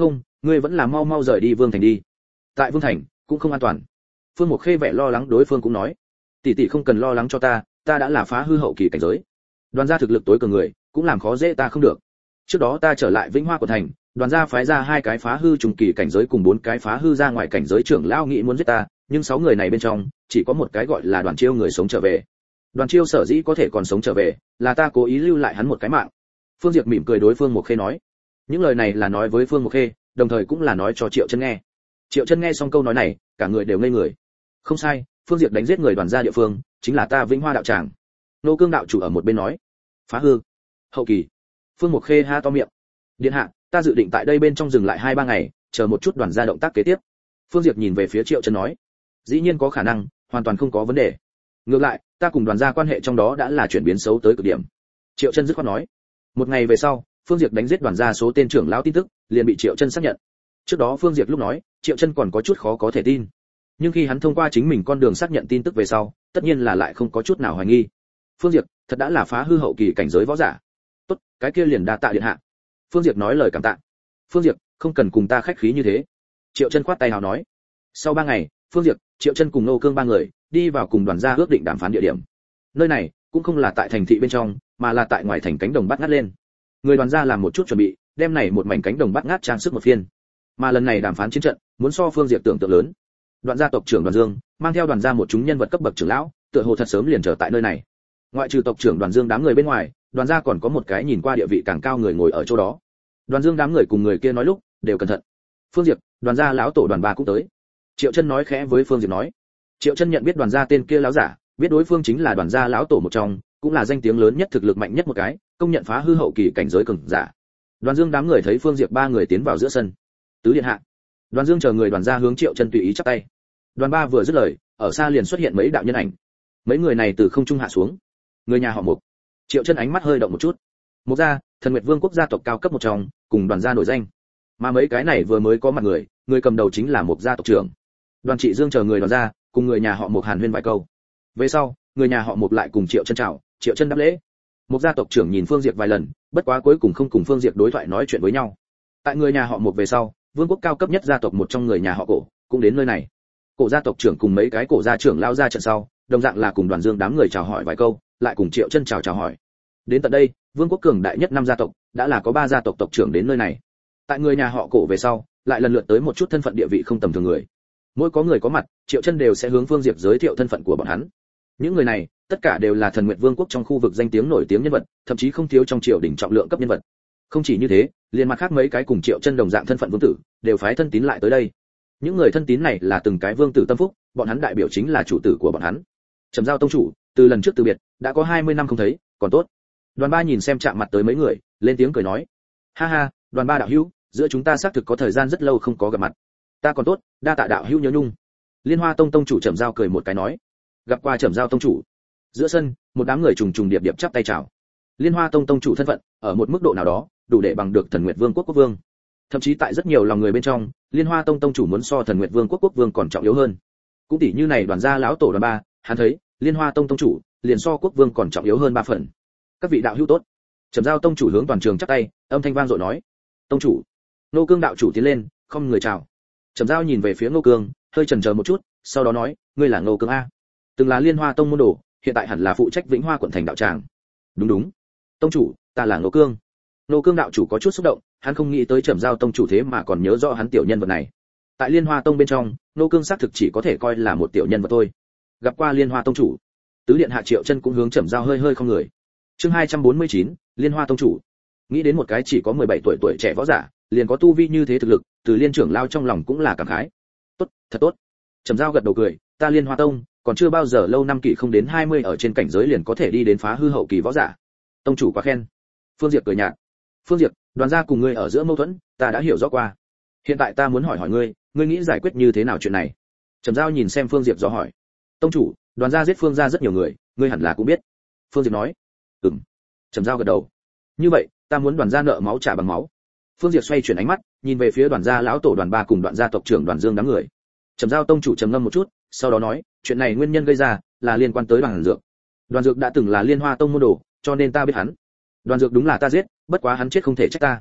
ngươi vẫn là mau mau rời đi Vương thành đi. Tại Vương thành cũng không an toàn. Phương Mộc Khê vẻ lo lắng đối phương cũng nói, tỷ tỷ không cần lo lắng cho ta, ta đã là phá hư hậu kỳ cảnh giới. Đoàn gia thực lực tối cường người, cũng làm khó dễ ta không được. Trước đó ta trở lại Vĩnh Hoa của thành, đoàn gia phái ra hai cái phá hư trùng kỳ cảnh giới cùng bốn cái phá hư ra ngoài cảnh giới trưởng lão nghĩ muốn giết ta, nhưng sáu người này bên trong, chỉ có một cái gọi là Đoàn Chiêu người sống trở về. Đoàn Chiêu sở dĩ có thể còn sống trở về, là ta cố ý lưu lại hắn một cái mạng. Phương Diệp mỉm cười đối Phương Mộc Khê nói. Những lời này là nói với Phương Mộc Khê, đồng thời cũng là nói cho Triệu Chân nghe. Triệu Chân nghe xong câu nói này, cả người đều ngây người. Không sai, Phương Diệp đánh giết người Đoàn gia địa phương, chính là ta Vĩnh Hoa đạo tràng. Nô Cương đạo chủ ở một bên nói, phá hư hậu kỳ. Phương Mộc Khê ha to miệng. Điện hạ, ta dự định tại đây bên trong dừng lại hai ba ngày, chờ một chút Đoàn gia động tác kế tiếp. Phương Diệp nhìn về phía Triệu Chân nói, dĩ nhiên có khả năng, hoàn toàn không có vấn đề. Ngược lại, ta cùng Đoàn gia quan hệ trong đó đã là chuyển biến xấu tới cực điểm. Triệu Chân dứt khoát nói. Một ngày về sau, Phương Diệp đánh giết Đoàn gia số tên trưởng lão tin tức, liền bị Triệu Chân xác nhận. Trước đó Phương Diệp lúc nói, Triệu Chân còn có chút khó có thể tin. Nhưng khi hắn thông qua chính mình con đường xác nhận tin tức về sau, tất nhiên là lại không có chút nào hoài nghi. Phương Diệp, thật đã là phá hư hậu kỳ cảnh giới võ giả. Tốt, cái kia liền đa tạ điện hạ. Phương Diệp nói lời cảm tạ. Phương Diệp, không cần cùng ta khách khí như thế. Triệu Chân khoát tay hào nói. Sau ba ngày, Phương Diệp, Triệu Chân cùng Nô Cương ba người đi vào cùng Đoàn gia ước định đàm phán địa điểm. Nơi này cũng không là tại thành thị bên trong, mà là tại ngoài thành cánh đồng bắt ngát lên. Người Đoàn gia làm một chút chuẩn bị, đem này một mảnh cánh đồng bắt ngát trang sức một phiên. Mà lần này đàm phán chiến trận, muốn so Phương Diệp tưởng tượng lớn. Đoàn gia tộc trưởng Đoàn Dương mang theo Đoàn gia một chúng nhân vật cấp bậc trưởng lão, tựa hồ thật sớm liền chờ tại nơi này. Ngoại trừ tộc trưởng Đoàn Dương đám người bên ngoài, Đoàn gia còn có một cái nhìn qua địa vị càng cao người ngồi ở chỗ đó. Đoàn Dương đám người cùng người kia nói lúc, đều cẩn thận. Phương Diệp, Đoàn gia lão tổ Đoàn Ba cũng tới. Triệu Chân nói khẽ với Phương Diệp nói. Triệu Chân nhận biết Đoàn gia tên kia lão giả, biết đối phương chính là Đoàn gia lão tổ một trong, cũng là danh tiếng lớn nhất thực lực mạnh nhất một cái, công nhận phá hư hậu kỳ cảnh giới cường giả. Đoàn Dương đám người thấy Phương Diệp ba người tiến vào giữa sân. Tứ điện hạ. Đoàn Dương chờ người Đoàn gia hướng Triệu Chân tùy ý chắp tay. Đoàn Ba vừa dứt lời, ở xa liền xuất hiện mấy đạo nhân ảnh. Mấy người này từ không trung hạ xuống. Người nhà họ Mục. Triệu Chân ánh mắt hơi động một chút. Mục gia, Thần Nguyệt Vương quốc gia tộc cao cấp một trong, cùng Đoàn gia nổi danh. Mà mấy cái này vừa mới có mặt người, người cầm đầu chính là Mục gia tộc trưởng. Đoàn Trị Dương chờ người Đoàn gia, cùng người nhà họ Mục hàn huyên vài câu. Về sau, người nhà họ Mục lại cùng Triệu Chân chào, Triệu Chân đáp lễ. Mục gia tộc trưởng nhìn Phương Diệp vài lần, bất quá cuối cùng không cùng Phương Diệp đối thoại nói chuyện với nhau. Tại người nhà họ Mục về sau, vương quốc cao cấp nhất gia tộc một trong người nhà họ Cổ, cũng đến nơi này. Cổ gia tộc trưởng cùng mấy cái cổ gia trưởng lao ra trận sau, đồng dạng là cùng Đoàn Dương đám người chào hỏi vài câu, lại cùng Triệu Chân chào chào hỏi. Đến tận đây, vương quốc cường đại nhất năm gia tộc, đã là có ba gia tộc tộc trưởng đến nơi này. Tại người nhà họ Cổ về sau, lại lần lượt tới một chút thân phận địa vị không tầm thường người. Mỗi có người có mặt, Triệu Chân đều sẽ hướng Phương Diệp giới thiệu thân phận của bọn hắn. Những người này, tất cả đều là Thần Nguyệt Vương quốc trong khu vực danh tiếng nổi tiếng nhân vật, thậm chí không thiếu trong triều đình trọng lượng cấp nhân vật. Không chỉ như thế, liền mặt khác mấy cái cùng Triệu Chân đồng dạng thân phận vương tử, đều phái thân tín lại tới đây. Những người thân tín này là từng cái vương tử tâm phúc, bọn hắn đại biểu chính là chủ tử của bọn hắn. Trầm Giao tông chủ, từ lần trước từ biệt, đã có hai mươi năm không thấy, còn tốt. Đoàn Ba nhìn xem chạm mặt tới mấy người, lên tiếng cười nói: "Ha ha, Đoàn Ba đạo hữu, giữa chúng ta xác thực có thời gian rất lâu không có gặp mặt. Ta còn tốt, đa tạ đạo hữu nhớ nhung." Liên Hoa tông tông chủ Trầm Giao cười một cái nói: "Gặp qua Trầm Giao tông chủ." Giữa sân, một đám người trùng trùng điệp điệp chắp tay chào. Liên Hoa tông tông chủ thân phận, ở một mức độ nào đó, đủ để bằng được Thần Nguyệt Vương quốc quốc vương. Thậm chí tại rất nhiều lòng người bên trong, Liên Hoa tông tông chủ muốn so Thần Nguyệt Vương quốc quốc vương còn trọng yếu hơn. Cũng tỷ như này Đoàn gia lão tổ Đoàn Ba, hắn thấy, Liên Hoa tông tông chủ liền so quốc vương còn trọng yếu hơn ba phần. Các vị đạo hữu tốt. Trầm Giao tông chủ hướng toàn trường chắp tay, âm thanh vang dội nói: "Tông chủ." Nô Cương đạo chủ tiến lên, không người chào. Trầm Giao nhìn về phía Nô Cương, hơi chần chờ một chút, sau đó nói: "Ngươi là Nô Cương a? Từng là Liên Hoa tông môn đồ, hiện tại hẳn là phụ trách Vĩnh Hoa quận thành đạo tràng." "Đúng đúng. Tông chủ, ta là Nô Cương." Nô Cương đạo chủ có chút xúc động, hắn không nghĩ tới Trầm Giao tông chủ thế mà còn nhớ rõ hắn tiểu nhân vật này. Tại Liên Hoa tông bên trong, Nô Cương xác thực chỉ có thể coi là một tiểu nhân vật thôi. Gặp qua Liên Hoa tông chủ. Tứ điện hạ Triệu Chân cũng hướng Trầm Giao hơi hơi không người. Chương hai trăm bốn mươi chín, Liên Hoa tông chủ. Nghĩ đến một cái chỉ có mười bảy tuổi tuổi trẻ võ giả, liền có tu vi như thế thực lực, Từ Liên trưởng lao trong lòng cũng là cảm khái. Tốt, thật tốt. Trầm Giao gật đầu cười, ta Liên Hoa tông, còn chưa bao giờ lâu năm kỷ không đến hai mươi ở trên cảnh giới liền có thể đi đến phá hư hậu kỳ võ giả. Tông chủ quá khen. Phương Diệp cười nhạt. Phương Diệp, Đoàn gia cùng ngươi ở giữa mâu thuẫn, ta đã hiểu rõ qua. Hiện tại ta muốn hỏi hỏi ngươi, ngươi nghĩ giải quyết như thế nào chuyện này? Trầm Giao nhìn xem Phương Diệp dò hỏi. Tông chủ, Đoàn gia giết Phương gia rất nhiều người, ngươi hẳn là cũng biết. Phương Diệp nói. Ừm. Trầm Giao gật đầu. Như vậy, ta muốn Đoàn gia nợ máu trả bằng máu. Phương Diệp xoay chuyển ánh mắt, nhìn về phía Đoàn gia lão tổ Đoàn Ba cùng Đoàn gia tộc trưởng Đoàn Dương đám người. Trầm Giao tông chủ trầm ngâm một chút, sau đó nói, chuyện này nguyên nhân gây ra là liên quan tới Đoàn Dược. Đoàn Dược đã từng là Liên Hoa tông môn đồ, cho nên ta biết hắn. Đoàn Dược đúng là ta giết, bất quá hắn chết không thể trách ta.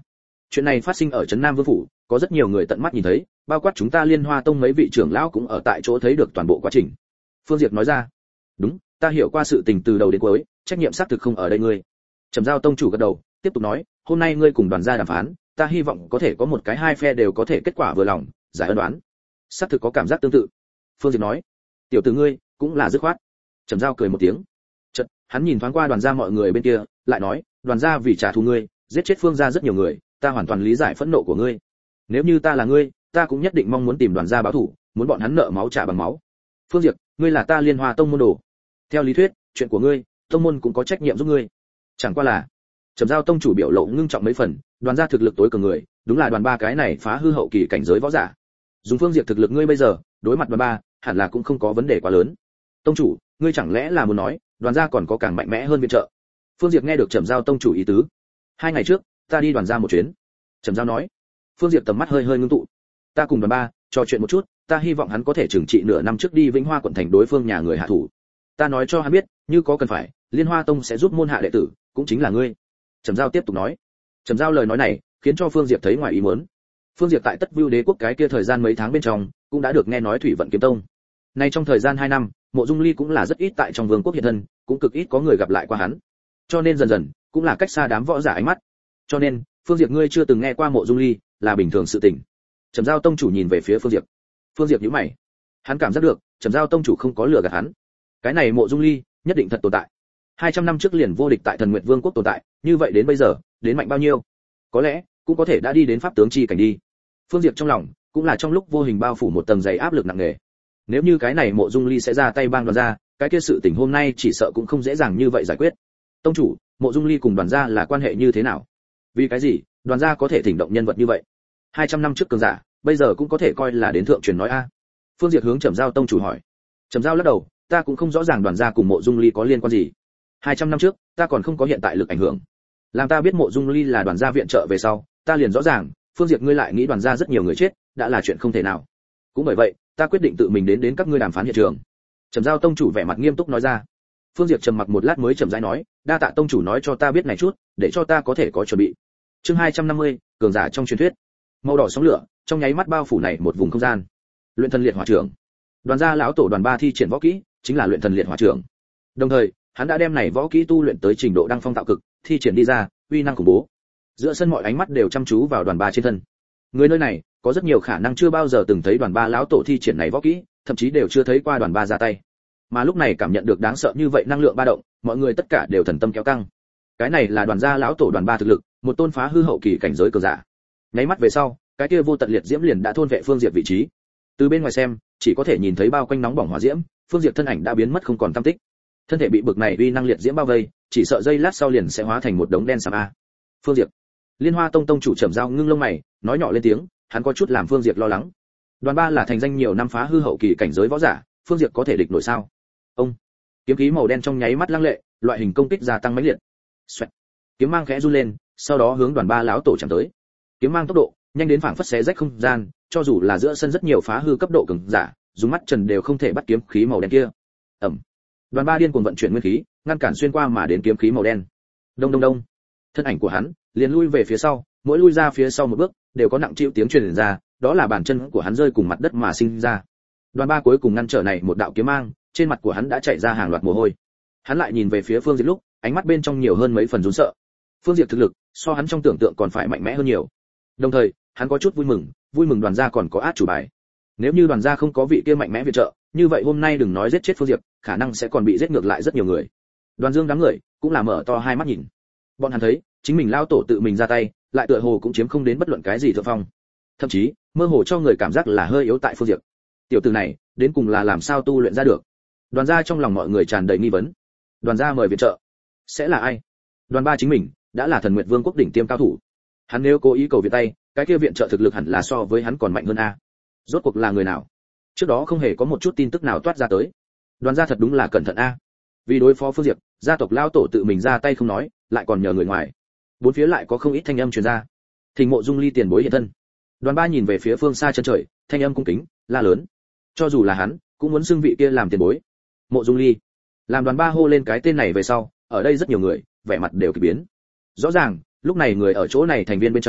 Chuyện này phát sinh ở trấn Nam Vương phủ, có rất nhiều người tận mắt nhìn thấy, bao quát chúng ta Liên Hoa Tông mấy vị trưởng lão cũng ở tại chỗ thấy được toàn bộ quá trình. Phương Diệp nói ra. Đúng, ta hiểu qua sự tình từ đầu đến cuối, trách nhiệm xác thực không ở đây ngươi. Trầm Giao tông chủ gật đầu, tiếp tục nói, hôm nay ngươi cùng đoàn gia đàm phán, ta hy vọng có thể có một cái hai phe đều có thể kết quả vừa lòng, giải ân đoán. Xác thực có cảm giác tương tự. Phương Diệp nói, tiểu tử ngươi cũng là dứt khoát. Trầm Giao cười một tiếng. Chợt, hắn nhìn thoáng qua đoàn gia mọi người bên kia, lại nói, đoàn gia vì trả thù ngươi, giết chết Phương gia rất nhiều người, ta hoàn toàn lý giải phẫn nộ của ngươi. Nếu như ta là ngươi, ta cũng nhất định mong muốn tìm đoàn gia báo thù, muốn bọn hắn nợ máu trả bằng máu. Phương Diệp, ngươi là ta Liên Hoa Tông môn đồ. Theo lý thuyết, chuyện của ngươi, tông môn cũng có trách nhiệm giúp ngươi. Chẳng qua là, Trầm Giao tông chủ biểu lộ ngưng trọng mấy phần, đoàn gia thực lực tối cường người, đúng là đoàn ba cái này phá hư hậu kỳ cảnh giới võ giả. Dùng Phương Diệp thực lực ngươi bây giờ, đối mặt đoàn ba, hẳn là cũng không có vấn đề quá lớn. Tông chủ, ngươi chẳng lẽ là muốn nói, đoàn gia còn có càng mạnh mẽ hơn viện trợ? Phương Diệp nghe được Trầm Giao tông chủ ý tứ. Hai ngày trước, ta đi đoàn gia một chuyến. Trầm Giao nói. Phương Diệp tầm mắt hơi hơi ngưng tụ. Ta cùng đoàn ba trò chuyện một chút, ta hy vọng hắn có thể trừng trị nửa năm trước đi Vĩnh Hoa quận thành đối phương nhà người hạ thủ. Ta nói cho hắn biết, như có cần phải, Liên Hoa Tông sẽ giúp môn hạ đệ tử, cũng chính là ngươi. Trầm Giao tiếp tục nói. Trầm Giao lời nói này, khiến cho Phương Diệp thấy ngoài ý muốn. Phương Diệp tại Tất Vưu Đế quốc cái kia thời gian mấy tháng bên trong, cũng đã được nghe nói Thủy Vận Kiếm Tông. Nay trong thời gian hai năm, Mộ Dung Ly cũng là rất ít tại trong vương quốc hiện thân, cũng cực ít có người gặp lại qua hắn. Cho nên dần dần, cũng là cách xa đám võ giả ánh mắt. Cho nên, Phương Diệp ngươi chưa từng nghe qua Mộ Dung Ly, là bình thường sự tình. Trầm Giao tông chủ nhìn về phía Phương Diệp. Phương Diệp nhíu mày. Hắn cảm giác được, Trầm Giao tông chủ không có lừa gạt hắn. Cái này Mộ Dung Ly, nhất định thật tồn tại. hai trăm năm trước liền vô địch tại Thần Nguyệt Vương quốc tồn tại, như vậy đến bây giờ, đến mạnh bao nhiêu? Có lẽ, cũng có thể đã đi đến pháp tướng chi cảnh đi. Phương Diệp trong lòng, cũng là trong lúc vô hình bao phủ một tầng dày áp lực nặng nề. Nếu như cái này Mộ Dung Ly sẽ ra tay bang đoàn gia, cái kia sự tình hôm nay chỉ sợ cũng không dễ dàng như vậy giải quyết. Tông chủ, Mộ Dung Ly cùng đoàn gia là quan hệ như thế nào? Vì cái gì, đoàn gia có thể thỉnh động nhân vật như vậy? hai trăm năm trước cường giả, bây giờ cũng có thể coi là đến thượng truyền nói a. Phương Diệp hướng Trầm Giao tông chủ hỏi. Trầm Giao lắc đầu, ta cũng không rõ ràng đoàn gia cùng Mộ Dung Ly có liên quan gì. hai trăm năm trước, ta còn không có hiện tại lực ảnh hưởng. Làm ta biết Mộ Dung Ly là đoàn gia viện trợ về sau, ta liền rõ ràng, Phương Diệp ngươi lại nghĩ đoàn gia rất nhiều người chết, đã là chuyện không thể nào. Cũng bởi vậy, ta quyết định tự mình đến đến các ngươi đàm phán hiện trường. Trầm Giao tông chủ vẻ mặt nghiêm túc nói ra. Phương Diệp trầm mặc một lát mới chậm rãi nói, đa tạ tông chủ nói cho ta biết này chút, để cho ta có thể có chuẩn bị. Chương hai trăm năm mươi, cường giả trong truyền thuyết. Màu đỏ sóng lửa, trong nháy mắt bao phủ này một vùng không gian. Luyện thần liệt hỏa trưởng. Đoàn gia lão tổ đoàn ba thi triển võ kỹ, chính là luyện thần liệt hỏa trưởng. Đồng thời, hắn đã đem này võ kỹ tu luyện tới trình độ đăng phong tạo cực, thi triển đi ra, uy năng khủng bố. Giữa sân mọi ánh mắt đều chăm chú vào đoàn ba trên thân. Người nơi này, có rất nhiều khả năng chưa bao giờ từng thấy đoàn ba lão tổ thi triển này võ kỹ, thậm chí đều chưa thấy qua đoàn ba ra tay. Mà lúc này cảm nhận được đáng sợ như vậy năng lượng ba động, mọi người tất cả đều thần tâm kéo căng. Cái này là đoàn gia lão tổ đoàn ba thực lực, một tôn phá hư hậu kỳ cảnh giới cường giả. Nháy mắt về sau, cái kia vô tận liệt diễm liền đã thôn vệ Phương Diệp vị trí. Từ bên ngoài xem, chỉ có thể nhìn thấy bao quanh nóng bỏng hỏa diễm, Phương Diệp thân ảnh đã biến mất không còn tăm tích. Thân thể bị bực này uy năng liệt diễm bao vây, chỉ sợ giây lát sau liền sẽ hóa thành một đống đen sạm a. Phương Diệp. Liên Hoa Tông tông chủ Trầm Giao ngưng lông mày, nói nhỏ lên tiếng, hắn có chút làm Phương Diệp lo lắng. Đoàn ba là thành danh nhiều năm phá hư hậu kỳ cảnh giới võ giả, Phương Diệp có thể địch nổi sao? Ông. Kiếm khí màu đen trong nháy mắt lăng lệ, loại hình công kích gia tăng mãnh liệt. Xoẹt. Kiếm mang khẽ run lên, sau đó hướng đoàn ba lão tổ chạm tới. Kiếm mang tốc độ nhanh đến phảng phất xé rách không gian, cho dù là giữa sân rất nhiều phá hư cấp độ cường giả, dùng mắt trần đều không thể bắt kiếm khí màu đen kia. Ầm. Đoàn ba điên cuồng vận chuyển nguyên khí, ngăn cản xuyên qua mà đến kiếm khí màu đen. Đông đông đông. Thân ảnh của hắn liền lui về phía sau, mỗi lui ra phía sau một bước, đều có nặng chịu tiếng truyền ra, đó là bàn chân của hắn rơi cùng mặt đất mà sinh ra. Đoàn ba cuối cùng ngăn trở này một đạo kiếm mang, trên mặt của hắn đã chảy ra hàng loạt mồ hôi. Hắn lại nhìn về phía Phương Diệp lúc, ánh mắt bên trong nhiều hơn mấy phần run sợ. Phương Diệp thực lực, so hắn trong tưởng tượng còn phải mạnh mẽ hơn nhiều. Đồng thời, hắn có chút vui mừng, vui mừng đoàn gia còn có át chủ bài. Nếu như đoàn gia không có vị kia mạnh mẽ viện trợ, như vậy hôm nay đừng nói giết chết Phương Diệp, khả năng sẽ còn bị giết ngược lại rất nhiều người. Đoàn Dương đám người cũng là mở to hai mắt nhìn. Bọn hắn thấy, chính mình lao tổ tự mình ra tay, lại tựa hồ cũng chiếm không đến bất luận cái gì thượng phong. Thậm chí, mơ hồ cho người cảm giác là hơi yếu tại Phương Diệp. Tiểu tử này, đến cùng là làm sao tu luyện ra được? Đoàn gia trong lòng mọi người tràn đầy nghi vấn. Đoàn gia mời viện trợ, sẽ là ai? Đoàn ba chính mình đã là Thần Nguyệt Vương quốc đỉnh tiêm cao thủ. Hắn nếu cố ý cầu viện tay, cái kia viện trợ thực lực hẳn là so với hắn còn mạnh hơn a. Rốt cuộc là người nào? Trước đó không hề có một chút tin tức nào toát ra tới. Đoàn gia thật đúng là cẩn thận a. Vì đối phó Phương Diệp, gia tộc lao tổ tự mình ra tay không nói, lại còn nhờ người ngoài. Bốn phía lại có không ít thanh âm truyền ra. Thỉnh Mộ Dung Ly tiền bối hiện thân. Đoàn ba nhìn về phía phương xa chân trời, thanh âm cung kính, la lớn. Cho dù là hắn, cũng muốn xưng vị kia làm tiền bối. Mộ Dung Ly. Làm đoàn ba hô lên cái tên này về sau, ở đây rất nhiều người, vẻ mặt đều kỳ biến. Rõ ràng, lúc này người ở chỗ này thành viên bên trong,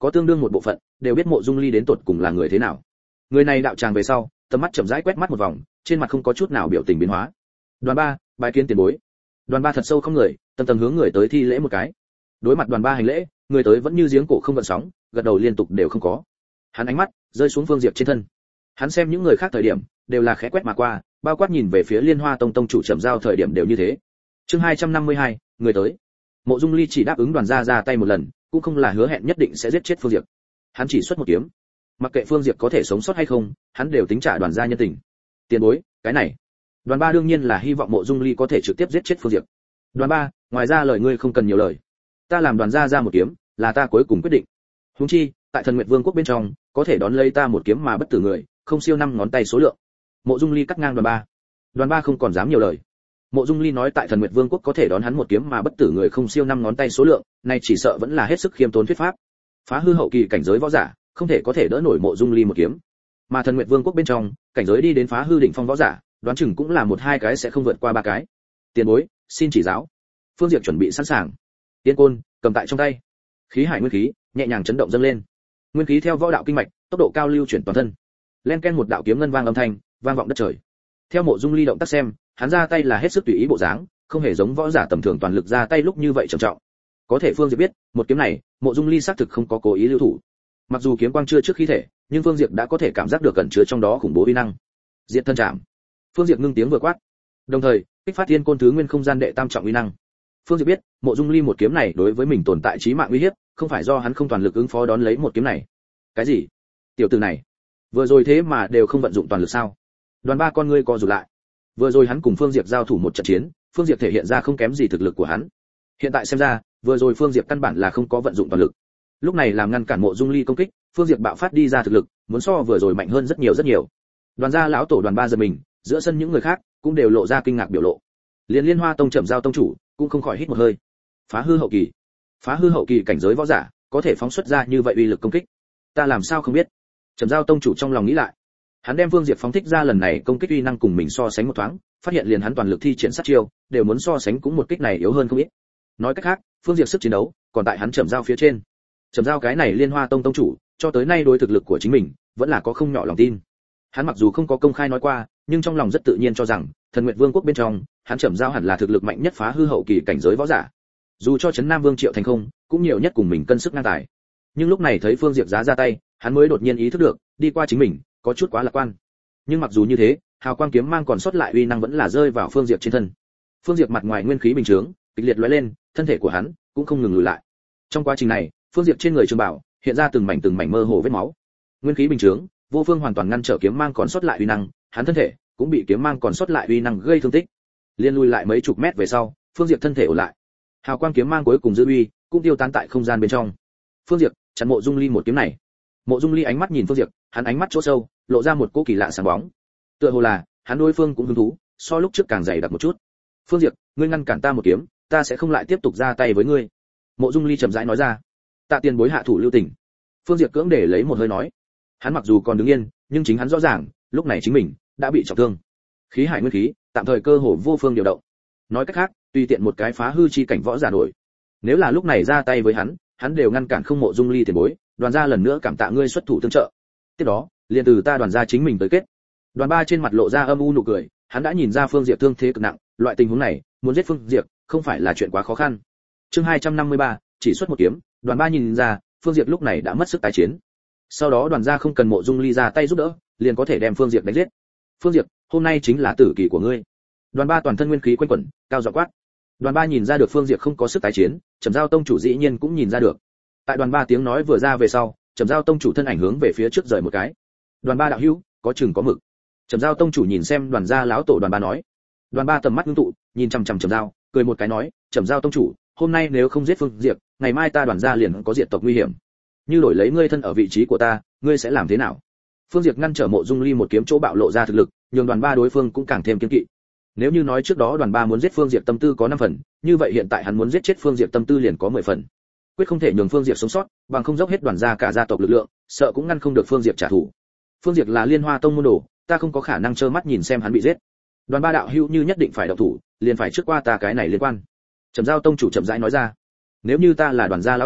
có tương đương một bộ phận đều biết Mộ Dung Ly đến tột cùng là người thế nào. Người này đạo tràng về sau, tầm mắt chậm rãi quét mắt một vòng, trên mặt không có chút nào biểu tình biến hóa. Đoàn ba, bái kiến tiền bối. Đoàn ba thật sâu không người, tầm tầm hướng người tới thi lễ một cái. Đối mặt đoàn ba hành lễ, người tới vẫn như giếng cổ không gợn sóng, gật đầu liên tục đều không có. Hắn ánh mắt rơi xuống Phương Diệp trên thân. Hắn xem những người khác thời điểm đều là khẽ quét mà qua, bao quát nhìn về phía Liên Hoa Tông tông chủ Trầm Giao thời điểm đều như thế. Chương hai trăm năm mươi hai, người tới. Mộ Dung Ly chỉ đáp ứng Đoàn gia ra tay một lần, cũng không là hứa hẹn nhất định sẽ giết chết Phương Diệp. Hắn chỉ xuất một kiếm, mặc kệ Phương Diệp có thể sống sót hay không, hắn đều tính trả Đoàn gia nhân tình. Tiền bối, cái này. Đoàn ba đương nhiên là hy vọng Mộ Dung Ly có thể trực tiếp giết chết Phương Diệp. Đoàn ba, ngoài ra lời ngươi không cần nhiều lời. Ta làm Đoàn gia ra một kiếm, là ta cuối cùng quyết định. Huống chi, tại Thần Nguyệt Vương quốc bên trong, có thể đón lấy ta một kiếm mà bất tử người, không siêu năm ngón tay số lượng. Mộ Dung Ly cắt ngang Đoàn ba. Đoàn ba không còn dám nhiều lời. Mộ Dung Ly nói tại Thần Nguyệt Vương quốc có thể đón hắn một kiếm mà bất tử người không siêu năm ngón tay số lượng, này chỉ sợ vẫn là hết sức khiêm tốn thuyết pháp. Phá hư hậu kỳ cảnh giới võ giả, không thể có thể đỡ nổi Mộ Dung Ly một kiếm. Mà Thần Nguyệt Vương quốc bên trong, cảnh giới đi đến phá hư đỉnh phong võ giả, đoán chừng cũng là một hai cái sẽ không vượt qua ba cái. Tiền bối, xin chỉ giáo. Phương Diệp chuẩn bị sẵn sàng. Tiên côn cầm tại trong tay. Khí hải nguyên khí nhẹ nhàng chấn động dâng lên. Nguyên khí theo võ đạo kinh mạch, tốc độ cao lưu chuyển toàn thân. Len ken một đạo kiếm ngân vang âm thanh, vang vọng đất trời. Theo Mộ Dung Ly động tác xem, hắn ra tay là hết sức tùy ý bộ dáng, không hề giống võ giả tầm thường toàn lực ra tay lúc như vậy trầm trọng. Có thể Phương Diệp biết, một kiếm này, Mộ Dung Ly xác thực không có cố ý lưu thủ. Mặc dù kiếm quang chưa trước khí thể, nhưng Phương Diệp đã có thể cảm giác được cẩn chứa trong đó khủng bố uy năng. Diệt thân trảm. Phương Diệp ngưng tiếng vừa quát, đồng thời kích phát thiên côn thứ nguyên không gian đệ tam trọng uy năng. Phương Diệp biết, Mộ Dung Ly một kiếm này đối với mình tồn tại chí mạng uy hiếp, không phải do hắn không toàn lực ứng phó đón lấy một kiếm này. Cái gì? Tiểu tử này, vừa rồi thế mà đều không vận dụng toàn lực sao? Đoàn ba con ngươi co rụt lại. Vừa rồi hắn cùng Phương Diệp giao thủ một trận chiến, Phương Diệp thể hiện ra không kém gì thực lực của hắn. Hiện tại xem ra, vừa rồi Phương Diệp căn bản là không có vận dụng toàn lực. Lúc này làm ngăn cản Mộ Dung Ly công kích, Phương Diệp bạo phát đi ra thực lực, muốn so vừa rồi mạnh hơn rất nhiều rất nhiều. Đoàn gia lão tổ Đoàn ba giật mình, giữa sân những người khác cũng đều lộ ra kinh ngạc biểu lộ. Liên Liên Hoa Tông Trầm Giao tông chủ cũng không khỏi hít một hơi. Phá hư hậu kỳ, phá hư hậu kỳ cảnh giới võ giả, có thể phóng xuất ra như vậy uy lực công kích. Ta làm sao không biết? Trầm Giao tông chủ trong lòng nghĩ lại. Hắn đem Phương Diệp phóng thích ra lần này công kích uy năng cùng mình so sánh một thoáng, phát hiện liền hắn toàn lực thi triển sát chiêu, đều muốn so sánh cũng một kích này yếu hơn không ít. Nói cách khác, Phương Diệp sức chiến đấu còn tại hắn Trầm Giao phía trên. Trầm Giao cái này Liên Hoa Tông tông chủ, cho tới nay đối thực lực của chính mình vẫn là có không nhỏ lòng tin. Hắn mặc dù không có công khai nói qua, nhưng trong lòng rất tự nhiên cho rằng, Thần Nguyệt Vương quốc bên trong, hắn Trầm Giao hẳn là thực lực mạnh nhất phá hư hậu kỳ cảnh giới võ giả. Dù cho Trấn Nam Vương Triệu Thành không, cũng nhiều nhất cùng mình cân sức ngang tài. Nhưng lúc này thấy Phương Diệp giá ra tay, hắn mới đột nhiên ý thức được, đi qua chính mình, có chút quá lạc quan. Nhưng mặc dù như thế, hào quang kiếm mang còn sót lại uy năng vẫn là rơi vào Phương Diệp trên thân. Phương Diệp mặt ngoài nguyên khí bình thường, kịch liệt lóe lên, thân thể của hắn cũng không ngừng lùi lại. Trong quá trình này, Phương Diệp trên người trường bảo hiện ra từng mảnh từng mảnh mơ hồ vết máu. Nguyên khí bình thường, vô phương hoàn toàn ngăn trở kiếm mang còn sót lại uy năng, hắn thân thể cũng bị kiếm mang còn sót lại uy năng gây thương tích. Liên lùi lại mấy chục mét về sau, Phương Diệp thân thể ổn lại. Hào quang kiếm mang cuối cùng dư uy, cũng tiêu tán tại không gian bên trong. Phương Diệp chặn Mộ Dung Ly một kiếm này. Mộ Dung Ly ánh mắt nhìn Phương Diệp, hắn ánh mắt chỗ sâu, lộ ra một cỗ kỳ lạ sáng bóng. Tựa hồ là, hắn đối phương cũng hứng thú, so lúc trước càng dày đặc một chút. Phương Diệp, ngươi ngăn cản ta một kiếm, ta sẽ không lại tiếp tục ra tay với ngươi. Mộ Dung Ly chậm rãi nói ra. Tạ tiền bối hạ thủ lưu tình. Phương Diệp cưỡng để lấy một hơi nói. Hắn mặc dù còn đứng yên, nhưng chính hắn rõ ràng, lúc này chính mình đã bị trọng thương. Khí hải nguyên khí, tạm thời cơ hồ vô phương điều động. Nói cách khác, tùy tiện một cái phá hư chi cảnh võ giả nổi. Nếu là lúc này ra tay với hắn, hắn đều ngăn cản không Mộ Dung Ly tiền bối, Đoàn gia lần nữa cảm tạ ngươi xuất thủ tương trợ. Tiếp đó, liền từ ta Đoàn gia chính mình tới kết. Đoàn ba trên mặt lộ ra âm u nụ cười, hắn đã nhìn ra Phương Diệp thương thế cực nặng, loại tình huống này, muốn giết Phương Diệp không phải là chuyện quá khó khăn. Chương hai trăm năm mươi ba, chỉ xuất một kiếm, Đoàn ba nhìn ra, Phương Diệp lúc này đã mất sức tái chiến. Sau đó Đoàn gia không cần Mộ Dung Ly ra tay giúp đỡ, liền có thể đem Phương Diệp đánh giết. Phương Diệp, hôm nay chính là tử kỳ của ngươi. Đoàn ba toàn thân nguyên khí quanh quẩn, cao giọng quát. Đoàn ba nhìn ra được Phương Diệp không có sức tái chiến, Trầm Giao tông chủ dĩ nhiên cũng nhìn ra được. Tại Đoàn ba tiếng nói vừa ra về sau, Trầm Giao tông chủ thân ảnh hướng về phía trước rời một cái. Đoàn ba đạo hữu, có chừng có mực. Trầm Giao tông chủ nhìn xem Đoàn gia lão tổ Đoàn ba nói. Đoàn ba tầm mắt ngưng tụ, nhìn chằm chằm Trầm Giao, cười một cái nói, Trầm Giao tông chủ, hôm nay nếu không giết Phương Diệp, ngày mai ta Đoàn gia liền có diệt tộc nguy hiểm. Như đổi lấy ngươi thân ở vị trí của ta, ngươi sẽ làm thế nào? Phương Diệp ngăn trở Mộ Dung Ly một kiếm chỗ bạo lộ ra thực lực, nhường Đoàn ba đối phương cũng càng thêm kiên kỵ. Nếu như nói trước đó Đoàn ba muốn giết Phương Diệp tâm tư có năm phần, như vậy hiện tại hắn muốn giết chết Phương Diệp tâm tư liền có mười phần. Quyết không thể nhường Phương Diệp sống sót, bằng không dốc hết Đoàn gia cả gia tộc lực lượng, sợ cũng ngăn không được Phương Diệp trả thù. Phương Diệp là Liên Hoa tông môn đồ, ta không có khả năng trơ mắt nhìn xem hắn bị giết. Đoàn ba đạo hữu như nhất định phải động thủ, liền phải trước qua ta cái này liên quan. Trầm Giao tông chủ chậm rãi nói ra. Nếu như ta là Đoàn gia lão tổ,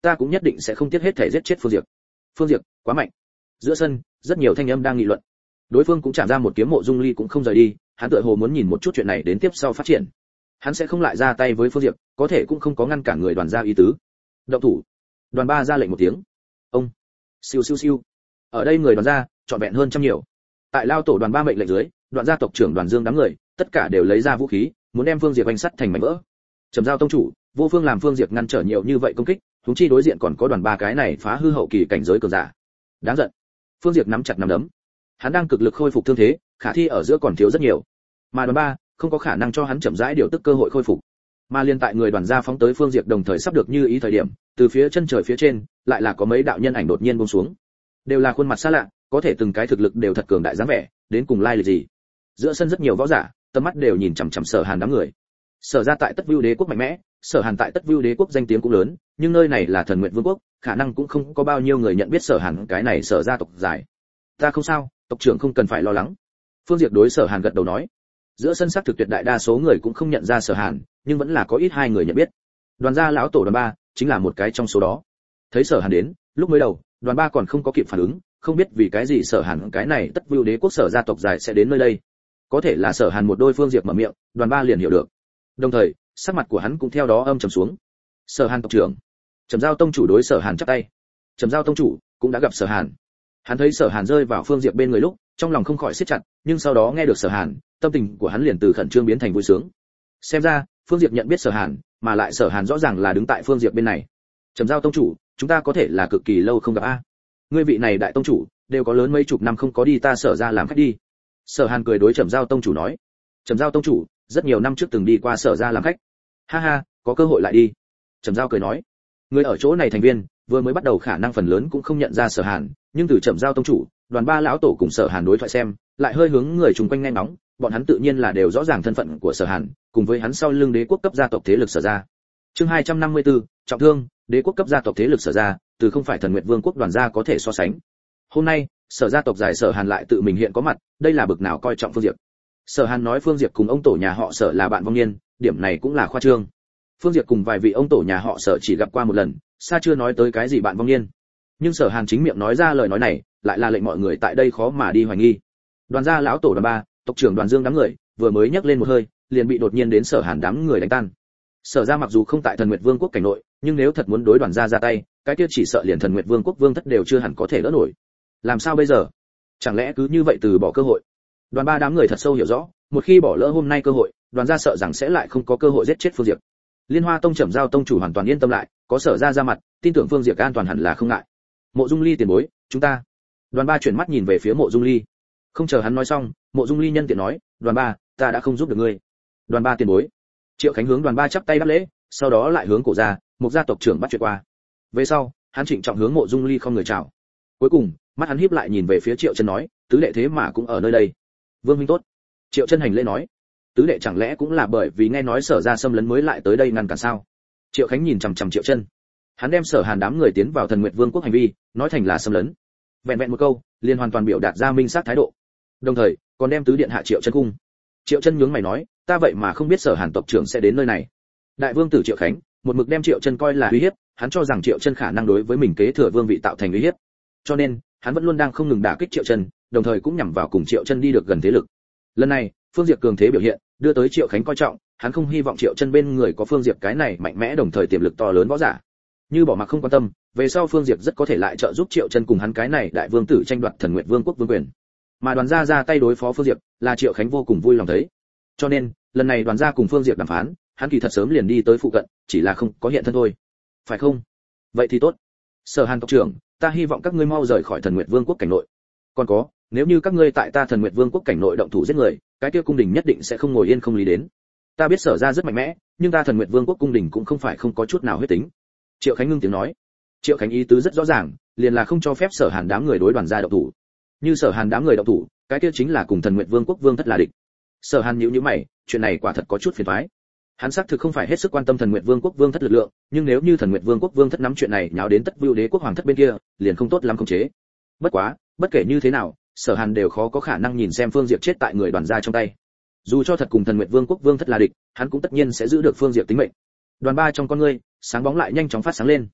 ta cũng nhất định sẽ không tiếc hết thể giết chết Phương Diệp. Phương Diệp quá mạnh. Giữa sân, rất nhiều thanh âm đang nghị luận. Đối phương cũng chạm ra một kiếm, Mộ Dung Ly cũng không rời đi, hắn tựa hồ muốn nhìn một chút chuyện này đến tiếp sau phát triển. Hắn sẽ không lại ra tay với Phương Diệp, có thể cũng không có ngăn cản người Đoàn gia ý tứ. Động thủ. Đoàn ba ra lệnh một tiếng. Ông. Siêu siêu siêu. Ở đây người Đoàn gia trọn vẹn hơn trăm nhiều. Tại lao tổ Đoàn ba mệnh lệnh dưới, Đoàn gia tộc trưởng Đoàn Dương đám người, tất cả đều lấy ra vũ khí, muốn đem Phương Diệp vành sắt thành mảnh vỡ. Trầm Giao tông chủ, Vô Phương làm Phương Diệp ngăn trở nhiều như vậy công kích, huống chi đối diện còn có Đoàn ba cái này phá hư hậu kỳ cảnh giới cường giả. Đáng giận. Phương Diệp nắm chặt nắm đấm. Hắn đang cực lực khôi phục thương thế, khả thi ở giữa còn thiếu rất nhiều. Mà Đoàn ba không có khả năng cho hắn chậm rãi điều tức cơ hội khôi phục. Mà liên tại người Đoàn gia phóng tới Phương Diệp đồng thời sắp được như ý thời điểm, từ phía chân trời phía trên, lại là có mấy đạo nhân ảnh đột nhiên buông xuống. Đều là khuôn mặt xa lạ, có thể từng cái thực lực đều thật cường đại dáng vẻ, đến cùng lai lịch gì. Giữa sân rất nhiều võ giả, tầm mắt đều nhìn chằm chằm Sở Hàn đám người. Sở ra tại Tất Vưu Đế quốc mạnh mẽ, Sở Hàn tại Tất Vưu Đế quốc danh tiếng cũng lớn, nhưng nơi này là Thần Nguyệt Vương quốc, khả năng cũng không có bao nhiêu người nhận biết Sở Hàn cái này Sở gia tộc dài. Ta không sao, tộc trưởng không cần phải lo lắng. Phương Diệp đối Sở Hàn gật đầu nói. Giữa sân sắc thực tuyệt đại đa số người cũng không nhận ra Sở Hàn, nhưng vẫn là có ít hai người nhận biết. Đoàn gia lão tổ Đoàn ba chính là một cái trong số đó. Thấy Sở Hàn đến, lúc mới đầu, Đoàn ba còn không có kịp phản ứng, không biết vì cái gì Sở Hàn cái này Tất Vưu Đế quốc Sở gia tộc dài sẽ đến nơi đây. Có thể là Sở Hàn một đôi Phương Diệp mở miệng, Đoàn ba liền hiểu được. Đồng thời, sắc mặt của hắn cũng theo đó âm trầm xuống. Sở Hàn tộc trưởng. Trầm Giao tông chủ đối Sở Hàn chắp tay. Trầm Giao tông chủ cũng đã gặp Sở Hàn. Hắn thấy Sở Hàn rơi vào Phương Diệp bên người lúc, trong lòng không khỏi siết chặt, nhưng sau đó nghe được Sở Hàn, tâm tình của hắn liền từ khẩn trương biến thành vui sướng. Xem ra, Phương Diệp nhận biết Sở Hàn, mà lại Sở Hàn rõ ràng là đứng tại Phương Diệp bên này. Trầm Giao tông chủ, chúng ta có thể là cực kỳ lâu không gặp a. Ngươi vị này đại tông chủ, đều có lớn mấy chục năm không có đi ta Sở ra làm khách đi. Sở Hàn cười đối Trầm Giao tông chủ nói. Trầm Giao tông chủ, rất nhiều năm trước từng đi qua Sở ra làm khách. Ha ha, có cơ hội lại đi. Trầm Giao cười nói. Người ở chỗ này thành viên, vừa mới bắt đầu khả năng phần lớn cũng không nhận ra Sở Hàn, nhưng từ Trầm Giao tông chủ, Đoàn ba lão tổ cùng Sở Hàn đối thoại xem, lại hơi hướng người chung quanh nghe ngóng, bọn hắn tự nhiên là đều rõ ràng thân phận của Sở Hàn, cùng với hắn sau lưng đế quốc cấp gia tộc thế lực Sở gia. Chương hai trăm năm mươi tư, trọng thương, đế quốc cấp gia tộc thế lực Sở gia, từ không phải Thần Nguyệt Vương quốc Đoàn gia có thể so sánh. Hôm nay, Sở gia tộc giải Sở Hàn lại tự mình hiện có mặt, đây là bực nào coi trọng Phương Diệp. Sở Hàn nói Phương Diệp cùng ông tổ nhà họ Sở là bạn vong niên, điểm này cũng là khoa trương. Phương Diệp cùng vài vị ông tổ nhà họ Sở chỉ gặp qua một lần, xa chưa nói tới cái gì bạn vong niên. Nhưng Sở Hàn chính miệng nói ra lời nói này, lại là lệnh mọi người tại đây khó mà đi hoài nghi. Đoàn gia lão tổ Đoàn ba, tộc trưởng Đoàn Dương đám người, vừa mới nhấc lên một hơi, liền bị đột nhiên đến Sở Hàn đám người đánh tan. Sở gia mặc dù không tại Thần Nguyệt Vương quốc cảnh nội, nhưng nếu thật muốn đối Đoàn gia ra tay, cái kia chỉ sợ liền Thần Nguyệt Vương quốc vương thất đều chưa hẳn có thể đỡ nổi. Làm sao bây giờ? Chẳng lẽ cứ như vậy từ bỏ cơ hội? Đoàn ba đám người thật sâu hiểu rõ, một khi bỏ lỡ hôm nay cơ hội, Đoàn gia sợ rằng sẽ lại không có cơ hội giết chết Phương Diệp. Liên Hoa tông Trầm Giao tông chủ hoàn toàn yên tâm lại, có Sở gia ra mặt, tin tưởng Phương Diệp an toàn hẳn là không ngại. Mộ Dung Ly tiền bối, chúng ta. Đoàn ba chuyển mắt nhìn về phía Mộ Dung Ly. Không chờ hắn nói xong, Mộ Dung Ly nhân tiện nói, Đoàn ba, ta đã không giúp được ngươi. Đoàn ba tiền bối. Triệu Khánh hướng Đoàn ba chắp tay đáp lễ, sau đó lại hướng cổ gia, một gia tộc trưởng bắt chuyện qua. Về sau, hắn trịnh trọng hướng Mộ Dung Ly không người chào. Cuối cùng, mắt hắn híp lại nhìn về phía Triệu Chân nói, tứ đệ thế mà cũng ở nơi đây. Vương huynh tốt. Triệu Chân hành lễ nói, tứ đệ chẳng lẽ cũng là bởi vì nghe nói Sở gia xâm lấn mới lại tới đây ngăn cản sao? Triệu Khánh nhìn chằm chằm Triệu Chân. Hắn đem Sở Hàn đám người tiến vào Thần Nguyệt Vương quốc hành vi, nói thành là xâm lấn. Vẹn vẹn một câu, liền hoàn toàn biểu đạt ra minh sát thái độ. Đồng thời, còn đem tứ điện hạ Triệu Chân cung. Triệu Chân nhướng mày nói, ta vậy mà không biết Sở Hàn tộc trưởng sẽ đến nơi này. Đại vương tử Triệu Khánh, một mực đem Triệu Chân coi là uy hiếp, hắn cho rằng Triệu Chân khả năng đối với mình kế thừa vương vị tạo thành uy hiếp. Cho nên, hắn vẫn luôn đang không ngừng đả kích Triệu Chân, đồng thời cũng nhằm vào cùng Triệu Chân đi được gần thế lực. Lần này, Phương Diệp cường thế biểu hiện, đưa tới Triệu Khánh coi trọng, hắn không hy vọng Triệu Chân bên người có Phương Diệp cái này mạnh mẽ đồng thời tiềm lực to lớn võ giả. Như bỏ mặc không quan tâm, về sau Phương Diệp rất có thể lại trợ giúp Triệu Chân cùng hắn cái này đại vương tử tranh đoạt Thần Nguyệt Vương quốc vương quyền. Mà Đoàn gia ra tay đối phó Phương Diệp, là Triệu Khánh vô cùng vui lòng thấy. Cho nên, lần này Đoàn gia cùng Phương Diệp đàm phán, hắn kỳ thật sớm liền đi tới phụ cận, chỉ là không có hiện thân thôi. Phải không? Vậy thì tốt. Sở Hàn tộc trưởng, ta hy vọng các ngươi mau rời khỏi Thần Nguyệt Vương quốc cảnh nội. Còn có, nếu như các ngươi tại ta Thần Nguyệt Vương quốc cảnh nội động thủ giết người, cái kia cung đình nhất định sẽ không ngồi yên không lý đến. Ta biết Sở gia rất mạnh mẽ, nhưng ta Thần Nguyệt Vương quốc cung đình cũng không phải không có chút nào huyết tính. Triệu Khánh ngưng tiếng nói. Triệu Khánh ý tứ rất rõ ràng, liền là không cho phép Sở Hàn đám người đối Đoàn gia động thủ. Như Sở Hàn đám người động thủ, cái kia chính là cùng Thần Nguyệt Vương quốc vương thất là địch. Sở Hàn nhíu nhíu mày, chuyện này quả thật có chút phiền toái. Hắn xác thực không phải hết sức quan tâm Thần Nguyệt Vương quốc vương thất lực lượng, nhưng nếu như Thần Nguyệt Vương quốc vương thất nắm chuyện này nháo đến Tất Vưu Đế quốc hoàng thất bên kia, liền không tốt lắm khống chế. Bất quá, bất kể như thế nào, Sở Hàn đều khó có khả năng nhìn xem Phương Diệp chết tại người Đoàn gia trong tay. Dù cho thật cùng Thần Nguyệt Vương quốc vương thất là địch, hắn cũng tất nhiên sẽ giữ được Phương Diệp tính mệnh. Đoàn ba trong con ngươi, sáng bóng lại nhanh chóng phát sáng lên.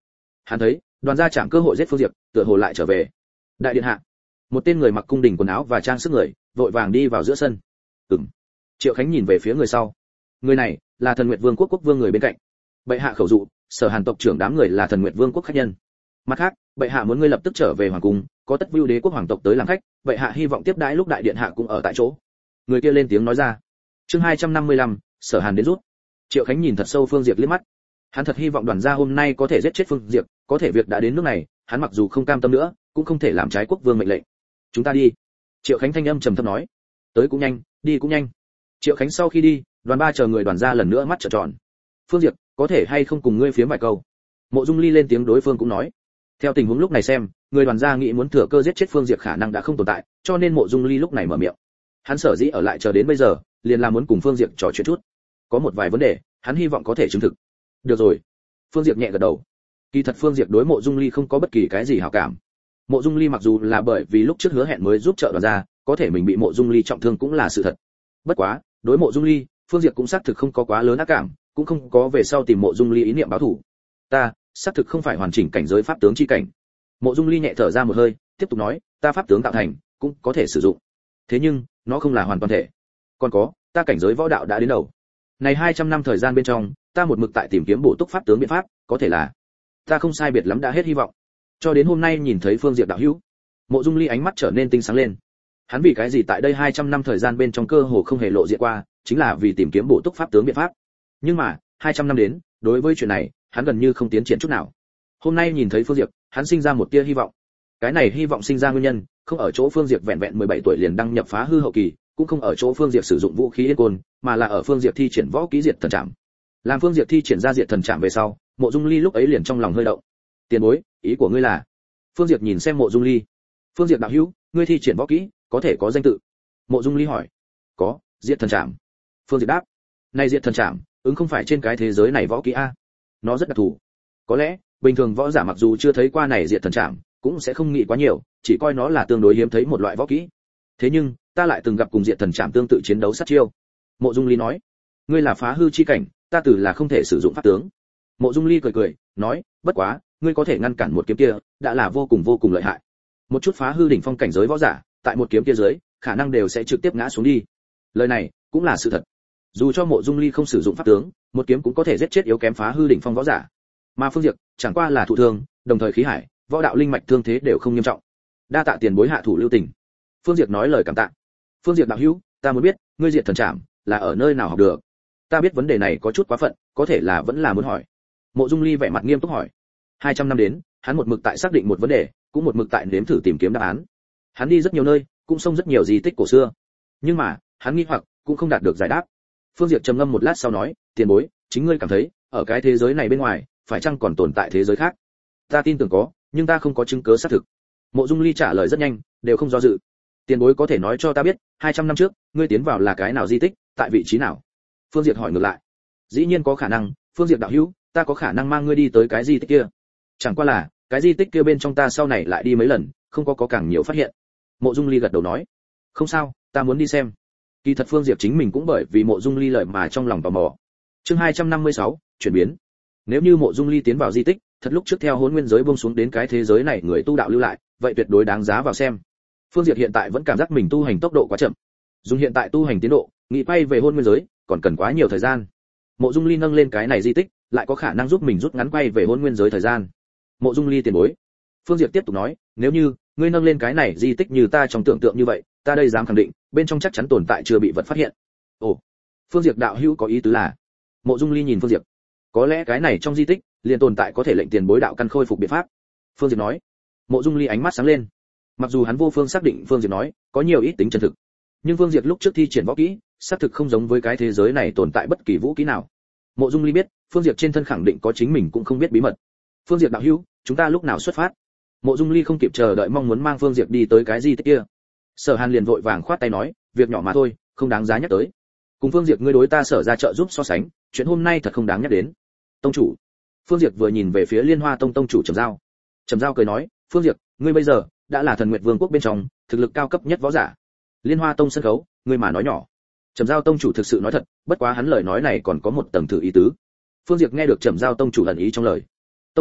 Hắn thấy Đoàn gia chạm cơ hội giết Phương Diệp, tựa hồ lại trở về. Đại điện hạ. Một tên người mặc cung đình quần áo và trang sức người, vội vàng đi vào giữa sân. Ừm. Triệu Khánh nhìn về phía người sau. Người này là Thần Nguyệt Vương quốc quốc vương người bên cạnh. Bệ hạ khẩu dụ, Sở Hàn tộc trưởng đám người là Thần Nguyệt Vương quốc khách nhân. Mặt khác, bệ hạ muốn ngươi lập tức trở về hoàng cung, có tất Vưu Đế quốc hoàng tộc tới làm khách, bệ hạ hy vọng tiếp đãi lúc đại điện hạ cũng ở tại chỗ. Người kia lên tiếng nói ra. Chương hai trăm năm mươi lăm, Sở Hàn đến rút. Triệu Khánh nhìn thật sâu Phương Diệp liếc mắt. Hắn thật hy vọng Đoàn gia hôm nay có thể giết chết Phương Diệp, có thể việc đã đến nước này, hắn mặc dù không cam tâm nữa, cũng không thể làm trái quốc vương mệnh lệnh. Chúng ta đi. Triệu Khánh thanh âm trầm thấp nói. Tới cũng nhanh, đi cũng nhanh. Triệu Khánh sau khi đi, Đoàn ba chờ người Đoàn gia lần nữa mắt trợn tròn. Phương Diệp, có thể hay không cùng ngươi phiếm vài câu? Mộ Dung Ly lên tiếng đối phương cũng nói. Theo tình huống lúc này xem, người Đoàn gia nghĩ muốn thừa cơ giết chết Phương Diệp khả năng đã không tồn tại, cho nên Mộ Dung Ly lúc này mở miệng. Hắn sở dĩ ở lại chờ đến bây giờ, liền là muốn cùng Phương Diệp trò chuyện chút. Có một vài vấn đề, hắn hy vọng có thể chứng thực. Được rồi. Phương Diệp nhẹ gật đầu. Kỳ thật Phương Diệp đối Mộ Dung Ly không có bất kỳ cái gì hảo cảm. Mộ Dung Ly mặc dù là bởi vì lúc trước hứa hẹn mới giúp trợ Đoàn gia, có thể mình bị Mộ Dung Ly trọng thương cũng là sự thật. Bất quá, đối Mộ Dung Ly, Phương Diệp cũng xác thực không có quá lớn ác cảm, cũng không có về sau tìm Mộ Dung Ly ý niệm báo thù. Ta, xác thực không phải hoàn chỉnh cảnh giới pháp tướng chi cảnh. Mộ Dung Ly nhẹ thở ra một hơi, tiếp tục nói, ta pháp tướng tạo thành, cũng có thể sử dụng. Thế nhưng, nó không là hoàn toàn thể. Còn có, ta cảnh giới võ đạo đã đến đầu. Này hai trăm năm thời gian bên trong, ta một mực tại tìm kiếm bổ túc pháp tướng biện pháp, có thể là ta không sai biệt lắm đã hết hy vọng. Cho đến hôm nay nhìn thấy Phương Diệp đạo hữu, Mộ Dung Ly ánh mắt trở nên tinh sáng lên. Hắn vì cái gì tại đây hai trăm năm thời gian bên trong cơ hồ không hề lộ diện qua, chính là vì tìm kiếm bổ túc pháp tướng biện pháp. Nhưng mà, hai trăm năm đến, đối với chuyện này, hắn gần như không tiến triển chút nào. Hôm nay nhìn thấy Phương Diệp, hắn sinh ra một tia hy vọng. Cái này hy vọng sinh ra nguyên nhân, không ở chỗ Phương Diệp vẹn vẹn mười bảy tuổi liền đăng nhập phá hư hậu kỳ, cũng không ở chỗ Phương Diệp sử dụng vũ khí yên côn, mà là ở Phương Diệp thi triển võ kỹ diệt thần trảm. Làm Phương Diệp thi triển ra diệt thần trảm về sau, Mộ Dung Ly lúc ấy liền trong lòng hơi động. Tiền bối, ý của ngươi là? Phương Diệp nhìn xem Mộ Dung Ly. Phương Diệp đạo hữu, ngươi thi triển võ kỹ, có thể có danh tự? Mộ Dung Ly hỏi. Có, diệt thần trảm. Phương Diệp đáp. Này diệt thần trảm, ứng không phải trên cái thế giới này võ kỹ a? Nó rất đặc thù. Có lẽ, bình thường võ giả mặc dù chưa thấy qua này diệt thần trảm, cũng sẽ không nghĩ quá nhiều, chỉ coi nó là tương đối hiếm thấy một loại võ kỹ. Thế nhưng, ta lại từng gặp cùng diệt thần trảm tương tự chiến đấu sát chiêu. Mộ Dung Ly nói. Ngươi là phá hư chi cảnh, ta tử là không thể sử dụng pháp tướng. Mộ Dung Ly cười cười, nói, bất quá, ngươi có thể ngăn cản một kiếm kia, đã là vô cùng vô cùng lợi hại. Một chút phá hư đỉnh phong cảnh giới võ giả, tại một kiếm kia dưới, khả năng đều sẽ trực tiếp ngã xuống đi. Lời này cũng là sự thật. Dù cho Mộ Dung Ly không sử dụng pháp tướng, một kiếm cũng có thể giết chết yếu kém phá hư đỉnh phong võ giả. Mà Phương Diệp, chẳng qua là thụ thương, đồng thời khí hải, võ đạo linh mạch thương thế đều không nghiêm trọng. Đa tạ tiền bối hạ thủ lưu tình. Phương Diệp nói lời cảm tạ. Phương Diệp đạo hữu, ta muốn biết, ngươi diệt thần trảm là ở nơi nào học được? Ta biết vấn đề này có chút quá phận, có thể là vẫn là muốn hỏi. Mộ Dung Ly vẻ mặt nghiêm túc hỏi. hai trăm năm đến, hắn một mực tại xác định một vấn đề, cũng một mực tại nếm thử tìm kiếm đáp án. Hắn đi rất nhiều nơi, cũng xông rất nhiều di tích cổ xưa. Nhưng mà, hắn nghi hoặc cũng không đạt được giải đáp. Phương Diệp trầm ngâm một lát sau nói, tiền bối, chính ngươi cảm thấy, ở cái thế giới này bên ngoài, phải chăng còn tồn tại thế giới khác? Ta tin tưởng có, nhưng ta không có chứng cứ xác thực. Mộ Dung Ly trả lời rất nhanh, đều không do dự. Tiền bối có thể nói cho ta biết, hai trăm năm trước, ngươi tiến vào là cái nào di tích, tại vị trí nào? Phương Diệp hỏi ngược lại. Dĩ nhiên có khả năng, Phương Diệp đạo hữu, ta có khả năng mang ngươi đi tới cái di tích kia. Chẳng qua là, cái di tích kia bên trong ta sau này lại đi mấy lần, không có có càng nhiều phát hiện. Mộ Dung Ly gật đầu nói, không sao, ta muốn đi xem. Kỳ thật Phương Diệp chính mình cũng bởi vì Mộ Dung Ly lời mà trong lòng tò mò. Chương hai trăm năm mươi sáu, chuyển biến. Nếu như Mộ Dung Ly tiến vào di tích, thật lúc trước theo Hỗn Nguyên giới buông xuống đến cái thế giới này người tu đạo lưu lại, vậy tuyệt đối đáng giá vào xem. Phương Diệp hiện tại vẫn cảm giác mình tu hành tốc độ quá chậm. Dùng hiện tại tu hành tiến độ, nghĩ quay về Hỗn Nguyên giới, còn cần quá nhiều thời gian. Mộ Dung Ly nâng lên cái này di tích, lại có khả năng giúp mình rút ngắn quay về Hỗn Nguyên giới thời gian. Mộ Dung Ly tiền bối. Phương Diệp tiếp tục nói, nếu như ngươi nâng lên cái này di tích như ta trong tưởng tượng như vậy, ta đây dám khẳng định, bên trong chắc chắn tồn tại chưa bị vật phát hiện. Ồ, Phương Diệp đạo hữu có ý tứ là? Mộ Dung Ly nhìn Phương Diệp, có lẽ cái này trong di tích liền tồn tại có thể lệnh tiền bối đạo căn khôi phục biện pháp. Phương Diệp nói. Mộ Dung Ly ánh mắt sáng lên. Mặc dù hắn vô phương xác định Phương Diệp nói có nhiều ít tính chân thực, nhưng Phương Diệp lúc trước thi triển võ kỹ, xác thực không giống với cái thế giới này tồn tại bất kỳ vũ kỹ nào. Mộ Dung Ly biết, Phương Diệp trên thân khẳng định có chính mình cũng không biết bí mật. Phương Diệp đạo hữu, chúng ta lúc nào xuất phát? Mộ Dung Ly không kịp chờ đợi mong muốn mang Phương Diệp đi tới cái di tích kia. Sở Hàn liền vội vàng khoát tay nói, việc nhỏ mà thôi, không đáng giá nhắc tới. Cùng Phương Diệp ngươi đối ta Sở ra trợ giúp so sánh, chuyện hôm nay thật không đáng nhắc đến. Tông chủ. Phương Diệp vừa nhìn về phía Liên Hoa Tông tông chủ Trầm Giao. Trầm Giao cười nói, Phương Diệp, ngươi bây giờ đã là Thần Nguyệt Vương quốc bên trong thực lực cao cấp nhất võ giả. Liên Hoa Tông sân khấu, ngươi mà nói nhỏ. Trầm Giao tông chủ thực sự nói thật, bất quá hắn lời nói này còn có một tầng thử ý tứ. Phương Diệp nghe được Trầm Giao tông chủ ẩn ý trong lời. Tông chủ,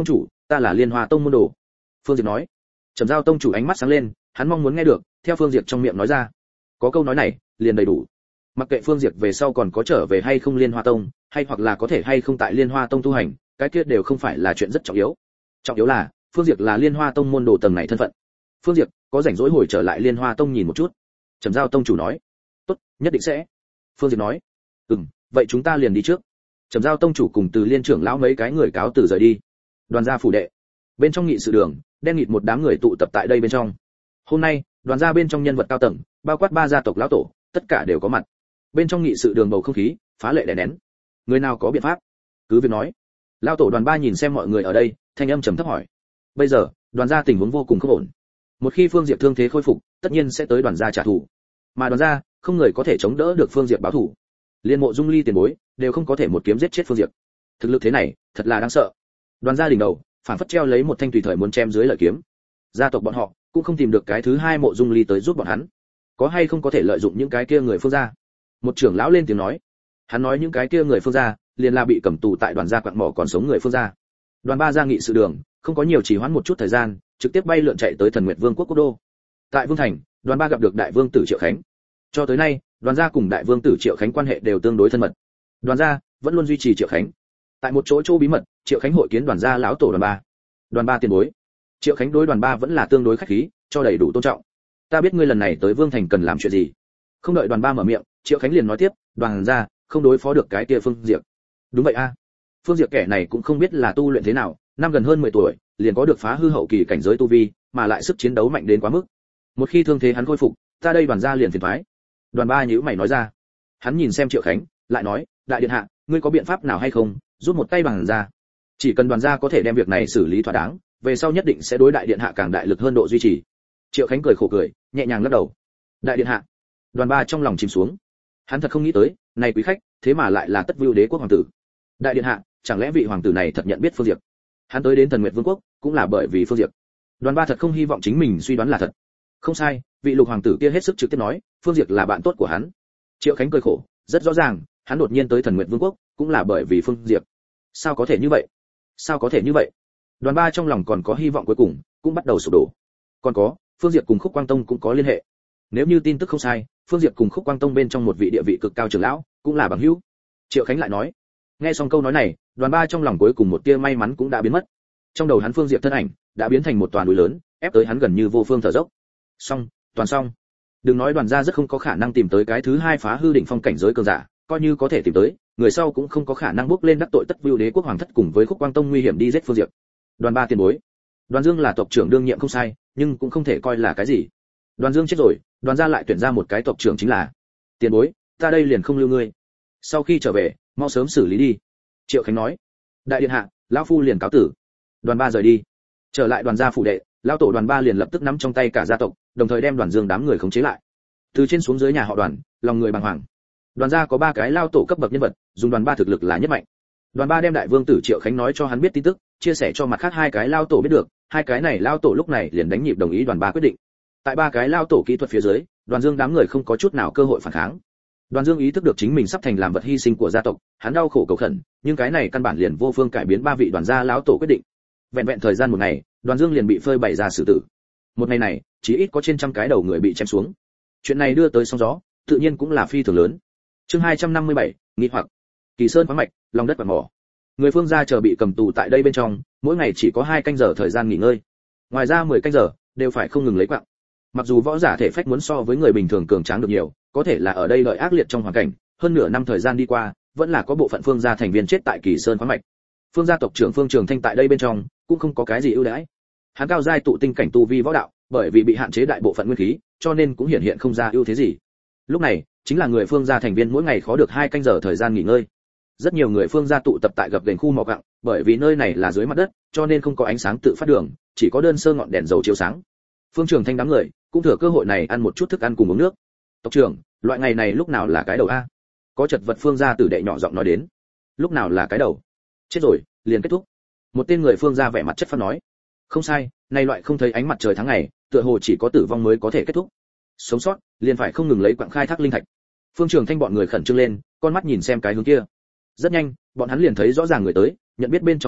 ta là Liên Hoa Tông môn đồ. Phương Diệp nói. Trầm Giao tông chủ ánh mắt sáng lên, hắn mong muốn nghe được, theo Phương Diệp trong miệng nói ra. Có câu nói này, liền đầy đủ. Mặc kệ Phương Diệp về sau còn có trở về hay không Liên Hoa Tông, hay hoặc là có thể hay không tại Liên Hoa Tông tu hành, cái kia đều không phải là chuyện rất trọng yếu. Trọng yếu là, Phương Diệp là Liên Hoa Tông môn đồ tầng này thân phận. Phương Diệp có rảnh rỗi hồi trở lại Liên Hoa Tông nhìn một chút. Trầm Giao tông chủ nói. Tốt, nhất định sẽ. Phương Diệp nói. Ừm, vậy chúng ta liền đi trước. Trầm Giao tông chủ cùng Từ Liên trưởng lão mấy cái người cáo từ rời đi. Đoàn gia phủ đệ. Bên trong nghị sự đường, đen nghịt một đám người tụ tập tại đây bên trong. Hôm nay, đoàn gia bên trong nhân vật cao tầng, bao quát ba gia tộc lão tổ, tất cả đều có mặt. Bên trong nghị sự đường bầu không khí phá lệ đè nén. Người nào có biện pháp, cứ việc nói. Lão tổ đoàn ba nhìn xem mọi người ở đây, thanh âm trầm thấp hỏi. Bây giờ, đoàn gia tình huống vô cùng không ổn. Một khi Phương Diệp thương thế khôi phục, tất nhiên sẽ tới đoàn gia trả thù. Mà đoàn gia, không người có thể chống đỡ được Phương Diệp báo thù. Liên Mộ Dung Ly tiền bối, đều không có thể một kiếm giết chết Phương Diệp. Thực lực thế này, thật là đáng sợ. Đoàn gia đỉnh đầu, phản phất treo lấy một thanh tùy thời muốn chém dưới lợi kiếm. Gia tộc bọn họ cũng không tìm được cái thứ hai Mộ Dung Ly tới giúp bọn hắn. Có hay không có thể lợi dụng những cái kia người Phương gia? Một trưởng lão lên tiếng nói. Hắn nói những cái kia người Phương gia, liền là bị cầm tù tại đoàn gia quặng mỏ còn sống người Phương gia. Đoàn ba gia nghị sự đường, không có nhiều trì hoãn một chút thời gian, trực tiếp bay lượn chạy tới Thần Nguyệt Vương quốc quốc đô. Tại Vương thành, đoàn ba gặp được đại vương tử Triệu Khánh. Cho tới nay, đoàn gia cùng đại vương tử Triệu Khánh quan hệ đều tương đối thân mật. Đoàn gia vẫn luôn duy trì Triệu Khánh. Tại một chỗ chỗ bí mật, Triệu Khánh hội kiến đoàn gia lão tổ đoàn ba. Đoàn ba tiền bối. Triệu Khánh đối đoàn ba vẫn là tương đối khách khí, cho đầy đủ tôn trọng. Ta biết ngươi lần này tới Vương thành cần làm chuyện gì. Không đợi đoàn ba mở miệng, Triệu Khánh liền nói tiếp, đoàn gia không đối phó được cái kia Phương Diệp. Đúng vậy a. Phương Diệp kẻ này cũng không biết là tu luyện thế nào, năm gần hơn mười tuổi, liền có được phá hư hậu kỳ cảnh giới tu vi, mà lại sức chiến đấu mạnh đến quá mức. Một khi thương thế hắn khôi phục, ta đây đoàn gia liền phiền toái. Đoàn ba nhíu mày nói ra. Hắn nhìn xem Triệu Khánh, lại nói, đại điện hạ, ngươi có biện pháp nào hay không, giúp một tay đoàn gia. Chỉ cần đoàn gia có thể đem việc này xử lý thỏa đáng, về sau nhất định sẽ đối đại điện hạ càng đại lực hơn độ duy trì. Triệu Khánh cười khổ cười, nhẹ nhàng lắc đầu. Đại điện hạ. Đoàn ba trong lòng chìm xuống. Hắn thật không nghĩ tới, này quý khách, thế mà lại là Tất Vưu Đế quốc hoàng tử. Đại điện hạ, chẳng lẽ vị hoàng tử này thật nhận biết Phương Diệp? Hắn tới đến Thần Nguyệt Vương quốc, cũng là bởi vì Phương Diệp. Đoàn ba thật không hy vọng chính mình suy đoán là thật. Không sai, vị lục hoàng tử kia hết sức trực tiếp nói, Phương Diệp là bạn tốt của hắn. Triệu Khánh cười khổ, rất rõ ràng, hắn đột nhiên tới Thần Nguyệt Vương quốc, cũng là bởi vì Phương Diệp. Sao có thể như vậy? Sao có thể như vậy? Đoàn ba trong lòng còn có hy vọng cuối cùng, cũng bắt đầu sụp đổ. Còn có, Phương Diệp cùng Khúc Quang Tông cũng có liên hệ. Nếu như tin tức không sai, Phương Diệp cùng Khúc Quang Tông bên trong một vị địa vị cực cao trưởng lão, cũng là bằng hữu. Triệu Khánh lại nói. Nghe xong câu nói này, đoàn ba trong lòng cuối cùng một tia may mắn cũng đã biến mất. Trong đầu hắn Phương Diệp thân ảnh đã biến thành một toàn núi lớn, ép tới hắn gần như vô phương thở dốc. Xong, toàn xong. Đừng nói đoàn gia rất không có khả năng tìm tới cái thứ hai phá hư đỉnh phong cảnh giới cường giả, coi như có thể tìm tới, người sau cũng không có khả năng bước lên đắc tội Tất Vưu Đế quốc hoàng thất cùng với Khúc Quang Tông nguy hiểm đi giết Phương Diệp. Đoàn ba tiền bối. Đoàn Dương là tộc trưởng đương nhiệm không sai, nhưng cũng không thể coi là cái gì. Đoàn Dương chết rồi, đoàn gia lại tuyển ra một cái tộc trưởng chính là. Tiền bối, ta đây liền không lưu ngươi. Sau khi trở về, mau sớm xử lý đi. Triệu Khánh nói. Đại điện hạ, lão phu liền cáo tử. Đoàn ba rời đi. Trở lại đoàn gia phủ đệ, lão tổ đoàn ba liền lập tức nắm trong tay cả gia tộc, đồng thời đem đoàn Dương đám người khống chế lại. Từ trên xuống dưới nhà họ đoàn, lòng người bàng hoàng. Đoàn gia có ba cái lao tổ cấp bậc nhân vật, dùng đoàn ba thực lực là nhất mạnh. Đoàn ba đem đại vương tử Triệu Khánh nói cho hắn biết tin tức, chia sẻ cho mặt khác hai cái lao tổ biết được, hai cái này lao tổ lúc này liền đánh nhịp đồng ý đoàn ba quyết định. Tại ba cái lao tổ kỹ thuật phía dưới, đoàn Dương đám người không có chút nào cơ hội phản kháng. Đoàn Dương ý thức được chính mình sắp thành làm vật hy sinh của gia tộc, hắn đau khổ cầu khẩn, nhưng cái này căn bản liền vô phương cải biến ba vị đoàn gia lão tổ quyết định. Vẹn vẹn thời gian một ngày, Đoàn Dương liền bị phơi bày ra xử tử. Một ngày này, chỉ ít có trên trăm cái đầu người bị chém xuống. Chuyện này đưa tới sóng gió, tự nhiên cũng là phi thường lớn. Chương hai trăm năm mươi bảy, nghi hoặc. Kỳ Sơn khoáng mạch, lòng đất quặng mỏ. Người Phương gia chờ bị cầm tù tại đây bên trong, mỗi ngày chỉ có hai canh giờ thời gian nghỉ ngơi. Ngoài ra mười canh giờ đều phải không ngừng lấy quặng. Mặc dù võ giả thể phách muốn so với người bình thường cường tráng được nhiều, có thể là ở đây lợi ác liệt trong hoàn cảnh, hơn nửa năm thời gian đi qua, vẫn là có bộ phận Phương gia thành viên chết tại Kỳ Sơn khoáng mạch. Phương gia tộc trưởng Phương Trường Thanh tại đây bên trong, cũng không có cái gì ưu đãi. Hắn cao giai tụ tinh cảnh tu vi võ đạo, bởi vì bị hạn chế đại bộ phận nguyên khí, cho nên cũng hiển hiện không ra ưu thế gì. Lúc này, chính là người Phương gia thành viên mỗi ngày khó được hai canh giờ thời gian nghỉ ngơi. Rất nhiều người Phương gia tụ tập tại gập ghềnh khu mỏ quặng, bởi vì nơi này là dưới mặt đất, cho nên không có ánh sáng tự phát đường, chỉ có đơn sơ ngọn đèn dầu chiếu sáng. Phương Trường Thanh đám người cũng thừa cơ hội này ăn một chút thức ăn cùng uống nước. Tộc trưởng, loại ngày này lúc nào là cái đầu a? Có chật vật Phương gia tử đệ nhỏ giọng nói đến. Lúc nào là cái đầu? Chết rồi, liền kết thúc. Một tên người Phương gia vẻ mặt chất phát nói. Không sai, nay loại không thấy ánh mặt trời tháng ngày, tựa hồ chỉ có tử vong mới có thể kết thúc. Sống sót, liền phải không ngừng lấy quặng khai thác linh thạch. Phương Trường Thanh bọn người khẩn trương lên, con mắt nhìn xem cái hướng kia. Rất nhanh, bọn hắn liền thấy rõ ràng người tới, nhận biết bên trong một cái,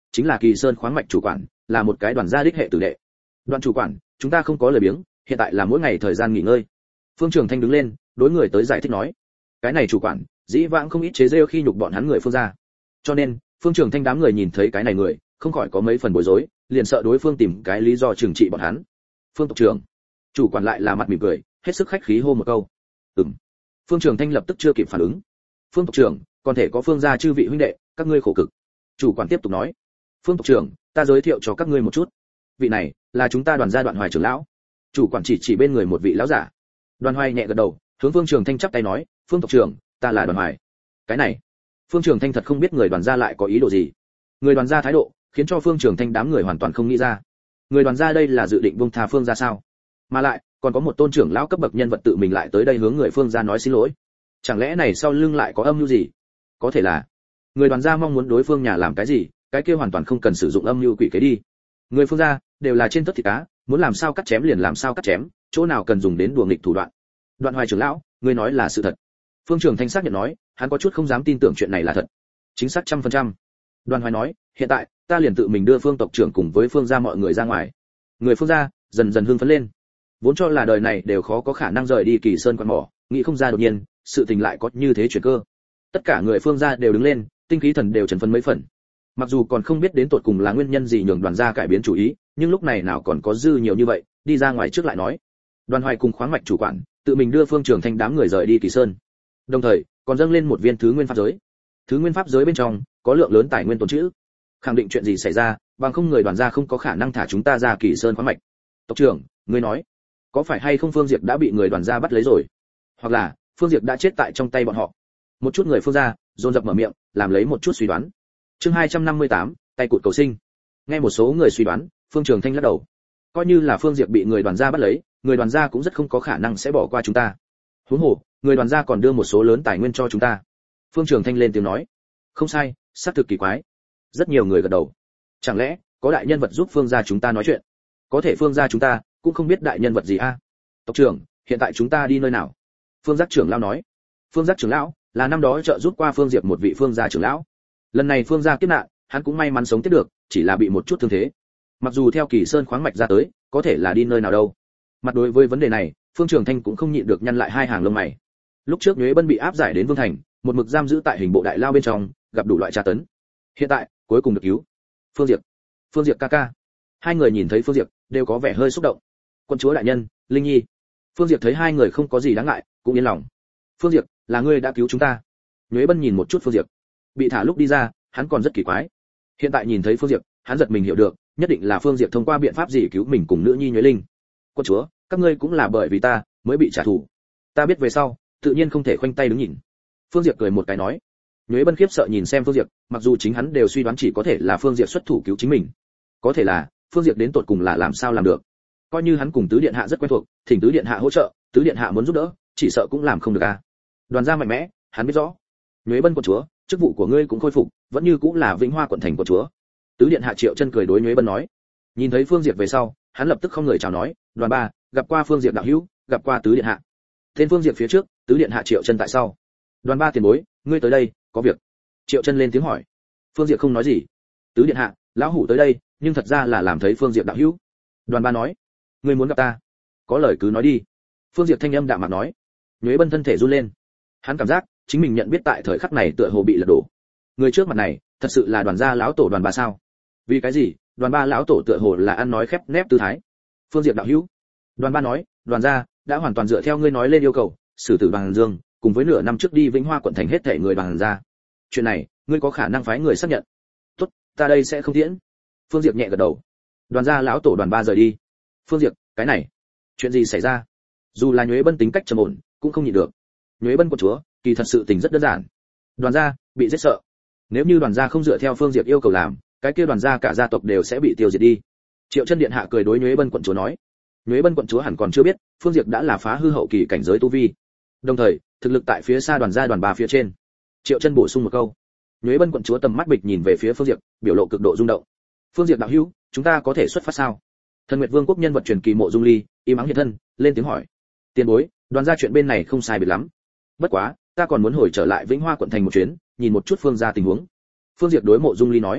chính là Kỳ Sơn khoáng mạch chủ quản, là một cái đoàn gia đích hệ tử đệ. Đoàn chủ quản, chúng ta không có lời biếng, hiện tại là mỗi ngày thời gian nghỉ ngơi. Phương Trường Thanh đứng lên, đối người tới giải thích nói, cái này chủ quản, dĩ vãng không ít chế giễu khi nhục bọn hắn người Phương gia. Cho nên, Phương Trường Thanh đám người nhìn thấy cái này người, không khỏi có mấy phần bối rối, liền sợ đối phương tìm cái lý do trừng trị bọn hắn. Phương tộc trưởng, chủ quản lại là mặt mỉm cười, hết sức khách khí hô một câu. Ừm. Phương Trường Thanh lập tức chưa kịp phản ứng. Phương tộc trưởng, còn thể có Phương gia chư vị huynh đệ, các ngươi khổ cực. Chủ quản tiếp tục nói, Phương tộc trưởng, ta giới thiệu cho các ngươi một chút. Vị này là chúng ta Đoàn gia Đoạn Hoài trưởng lão. Chủ quản chỉ chỉ bên người một vị lão giả. Đoàn Hoài nhẹ gật đầu, hướng Phương Trường Thanh chắp tay nói, Phương tộc trưởng, ta là Đoàn Hoài. Cái này, Phương Trường Thanh thật không biết người Đoàn gia lại có ý đồ gì. Người Đoàn gia thái độ, khiến cho Phương Trường Thanh đám người hoàn toàn không nghĩ ra. Người Đoàn gia đây là dự định buông tha Phương gia sao? Mà lại, còn có một tôn trưởng lão cấp bậc nhân vật tự mình lại tới đây hướng người Phương gia nói xin lỗi. Chẳng lẽ này sau lưng lại có âm mưu gì? Có thể là người Đoàn gia mong muốn đối phương nhà làm cái gì, cái kia hoàn toàn không cần sử dụng âm mưu quỷ kế đi. Người Phương gia đều là trên tất thịt cá, muốn làm sao cắt chém liền làm sao cắt chém, chỗ nào cần dùng đến đùa nghịch thủ đoạn. Đoạn Hoài trưởng lão, ngươi nói là sự thật. Phương Trường Thanh xác nhận nói, hắn có chút không dám tin tưởng chuyện này là thật. Chính xác trăm phần trăm. Đoàn Hoài nói, hiện tại ta liền tự mình đưa Phương tộc trưởng cùng với Phương gia mọi người ra ngoài. Người Phương gia dần dần hưng phấn lên. Vốn cho là đời này đều khó có khả năng rời đi Kỳ Sơn quan mỏ, nghĩ không ra đột nhiên, sự tình lại có như thế chuyển cơ. Tất cả người Phương gia đều đứng lên, tinh khí thần đều chấn phấn mấy phần. Mặc dù còn không biết đến tột cùng là nguyên nhân gì nhường Đoàn gia cải biến chủ ý, nhưng lúc này nào còn có dư nhiều như vậy, đi ra ngoài trước lại nói. Đoàn Hoài cùng khoáng mạch chủ quản, tự mình đưa Phương Trường Thanh đám người rời đi Kỳ Sơn. Đồng thời, còn dâng lên một viên thứ nguyên pháp giới. Thứ nguyên pháp giới bên trong có lượng lớn tài nguyên tồn trữ. Khẳng định chuyện gì xảy ra, bằng không người Đoàn gia không có khả năng thả chúng ta ra Kỳ Sơn khoáng mạch. Tộc trưởng, ngươi nói, có phải hay không Phương Diệp đã bị người Đoàn gia bắt lấy rồi? Hoặc là, Phương Diệp đã chết tại trong tay bọn họ? Một chút người Phương gia dồn dập mở miệng, làm lấy một chút suy đoán. Chương hai trăm năm mươi tám, tay cụt cầu sinh. Nghe một số người suy đoán, Phương Trường Thanh lắc đầu. Coi như là Phương Diệp bị người Đoàn gia bắt lấy, người Đoàn gia cũng rất không có khả năng sẽ bỏ qua chúng ta. Huống hồ, người Đoàn gia còn đưa một số lớn tài nguyên cho chúng ta. Phương Trường Thanh lên tiếng nói, không sai, xác thực kỳ quái. Rất nhiều người gật đầu. Chẳng lẽ có đại nhân vật giúp Phương gia chúng ta nói chuyện? Có thể Phương gia chúng ta cũng không biết đại nhân vật gì a. À? Tộc trưởng, hiện tại chúng ta đi nơi nào? Phương Giác trưởng lão nói. Phương Giác trưởng lão là năm đó trợ giúp qua Phương Diệp một vị Phương gia trưởng lão. Lần này Phương gia kiếp nạn, hắn cũng may mắn sống tiếp được, chỉ là bị một chút thương thế. Mặc dù theo Kỳ Sơn khoáng mạch ra tới, có thể là đi nơi nào đâu. Mặt đối với vấn đề này, Phương Trường Thanh cũng không nhịn được nhăn lại hai hàng lông mày. Lúc trước Nhuế Bân bị áp giải đến Vương Thành, một mực giam giữ tại hình bộ đại lao bên trong, gặp đủ loại tra tấn. Hiện tại, cuối cùng được cứu. Phương Diệp, Phương Diệp ca ca. Hai người nhìn thấy Phương Diệp, đều có vẻ hơi xúc động. Quân chúa đại nhân, Linh Nhi. Phương Diệp thấy hai người không có gì đáng ngại, cũng yên lòng. Phương Diệp, là ngươi đã cứu chúng ta. Nhuế Bân nhìn một chút Phương Diệp, bị thả lúc đi ra, hắn còn rất kỳ quái. Hiện tại nhìn thấy Phương Diệp, hắn giật mình hiểu được, nhất định là Phương Diệp thông qua biện pháp gì cứu mình cùng nữ nhi Nhuế Linh. Quân chúa, các ngươi cũng là bởi vì ta mới bị trả thù. Ta biết về sau, tự nhiên không thể khoanh tay đứng nhìn. Phương Diệp cười một cái nói. Nhuế Bân khiếp sợ nhìn xem Phương Diệp, mặc dù chính hắn đều suy đoán chỉ có thể là Phương Diệp xuất thủ cứu chính mình. Có thể là, Phương Diệp đến tột cùng là làm sao làm được? Coi như hắn cùng tứ điện hạ rất quen thuộc, thỉnh tứ điện hạ hỗ trợ, tứ điện hạ muốn giúp đỡ, chỉ sợ cũng làm không được a. Đoàn gia mạnh mẽ, hắn biết rõ. Nhuế Bân quận chúa, chức vụ của ngươi cũng khôi phục, vẫn như cũng là Vĩnh Hoa quận thành quận chúa. Tứ điện hạ Triệu Chân cười đối Nhuế Bân nói. Nhìn thấy Phương Diệp về sau, hắn lập tức không người chào nói, "Đoàn ba, gặp qua Phương Diệp đạo hữu, gặp qua tứ điện hạ." Tên Phương Diệp phía trước, tứ điện hạ Triệu Chân tại sau. "Đoàn ba tiền bối, ngươi tới đây, có việc?" Triệu Chân lên tiếng hỏi. Phương Diệp không nói gì. "Tứ điện hạ, lão hủ tới đây, nhưng thật ra là làm thấy Phương Diệp đạo hữu." Đoàn ba nói. "Ngươi muốn gặp ta? Có lời cứ nói đi." Phương Diệp thanh âm đạm mạc nói. Nhuế Bân thân thể run lên. Hắn cảm giác chính mình nhận biết tại thời khắc này tựa hồ bị lật đổ. Người trước mặt này, thật sự là Đoàn gia lão tổ Đoàn ba sao? Vì cái gì? Đoàn ba lão tổ tựa hồ là ăn nói khép nép tư thái. Phương Diệp đạo hữu. Đoàn ba nói, Đoàn gia đã hoàn toàn dựa theo ngươi nói lên yêu cầu, xử tử Đoàn Dương, cùng với nửa năm trước đi Vĩnh Hoa quận thành hết thảy người Đoàn gia. Chuyện này, ngươi có khả năng phái người xác nhận. Tốt, ta đây sẽ không tiễn. Phương Diệp nhẹ gật đầu. Đoàn gia lão tổ Đoàn ba rời đi. Phương Diệp, cái này, chuyện gì xảy ra? Dù là Nhuế Bân tính cách trầm ổn, cũng không nhịn được. Nhuế Bân quận chúa, kỳ thật sự tình rất đơn giản. Đoàn gia bị giết sợ. Nếu như Đoàn gia không dựa theo Phương Diệp yêu cầu làm, cái kia Đoàn gia cả gia tộc đều sẽ bị tiêu diệt đi. Triệu Chân điện hạ cười đối Nhuế Bân quận chúa nói. Nhuế Bân quận chúa hẳn còn chưa biết, Phương Diệp đã là phá hư hậu kỳ cảnh giới tu vi. Đồng thời, thực lực tại phía xa Đoàn gia Đoàn ba phía trên. Triệu Chân bổ sung một câu. Nhuế Bân quận chúa tầm mắt bịch nhìn về phía Phương Diệp, biểu lộ cực độ rung động. Phương Diệp đạo hữu, chúng ta có thể xuất phát sao? Thần Nguyệt Vương quốc nhân vật truyền kỳ Mộ Dung Ly, im ắng hiện thân, lên tiếng hỏi. Tiền bối, Đoàn gia chuyện bên này không sai biệt lắm. Bất quá, ta còn muốn hồi trở lại Vĩnh Hoa quận thành một chuyến, nhìn một chút Phương gia tình huống. Phương Diệp đối Mộ Dung Ly nói.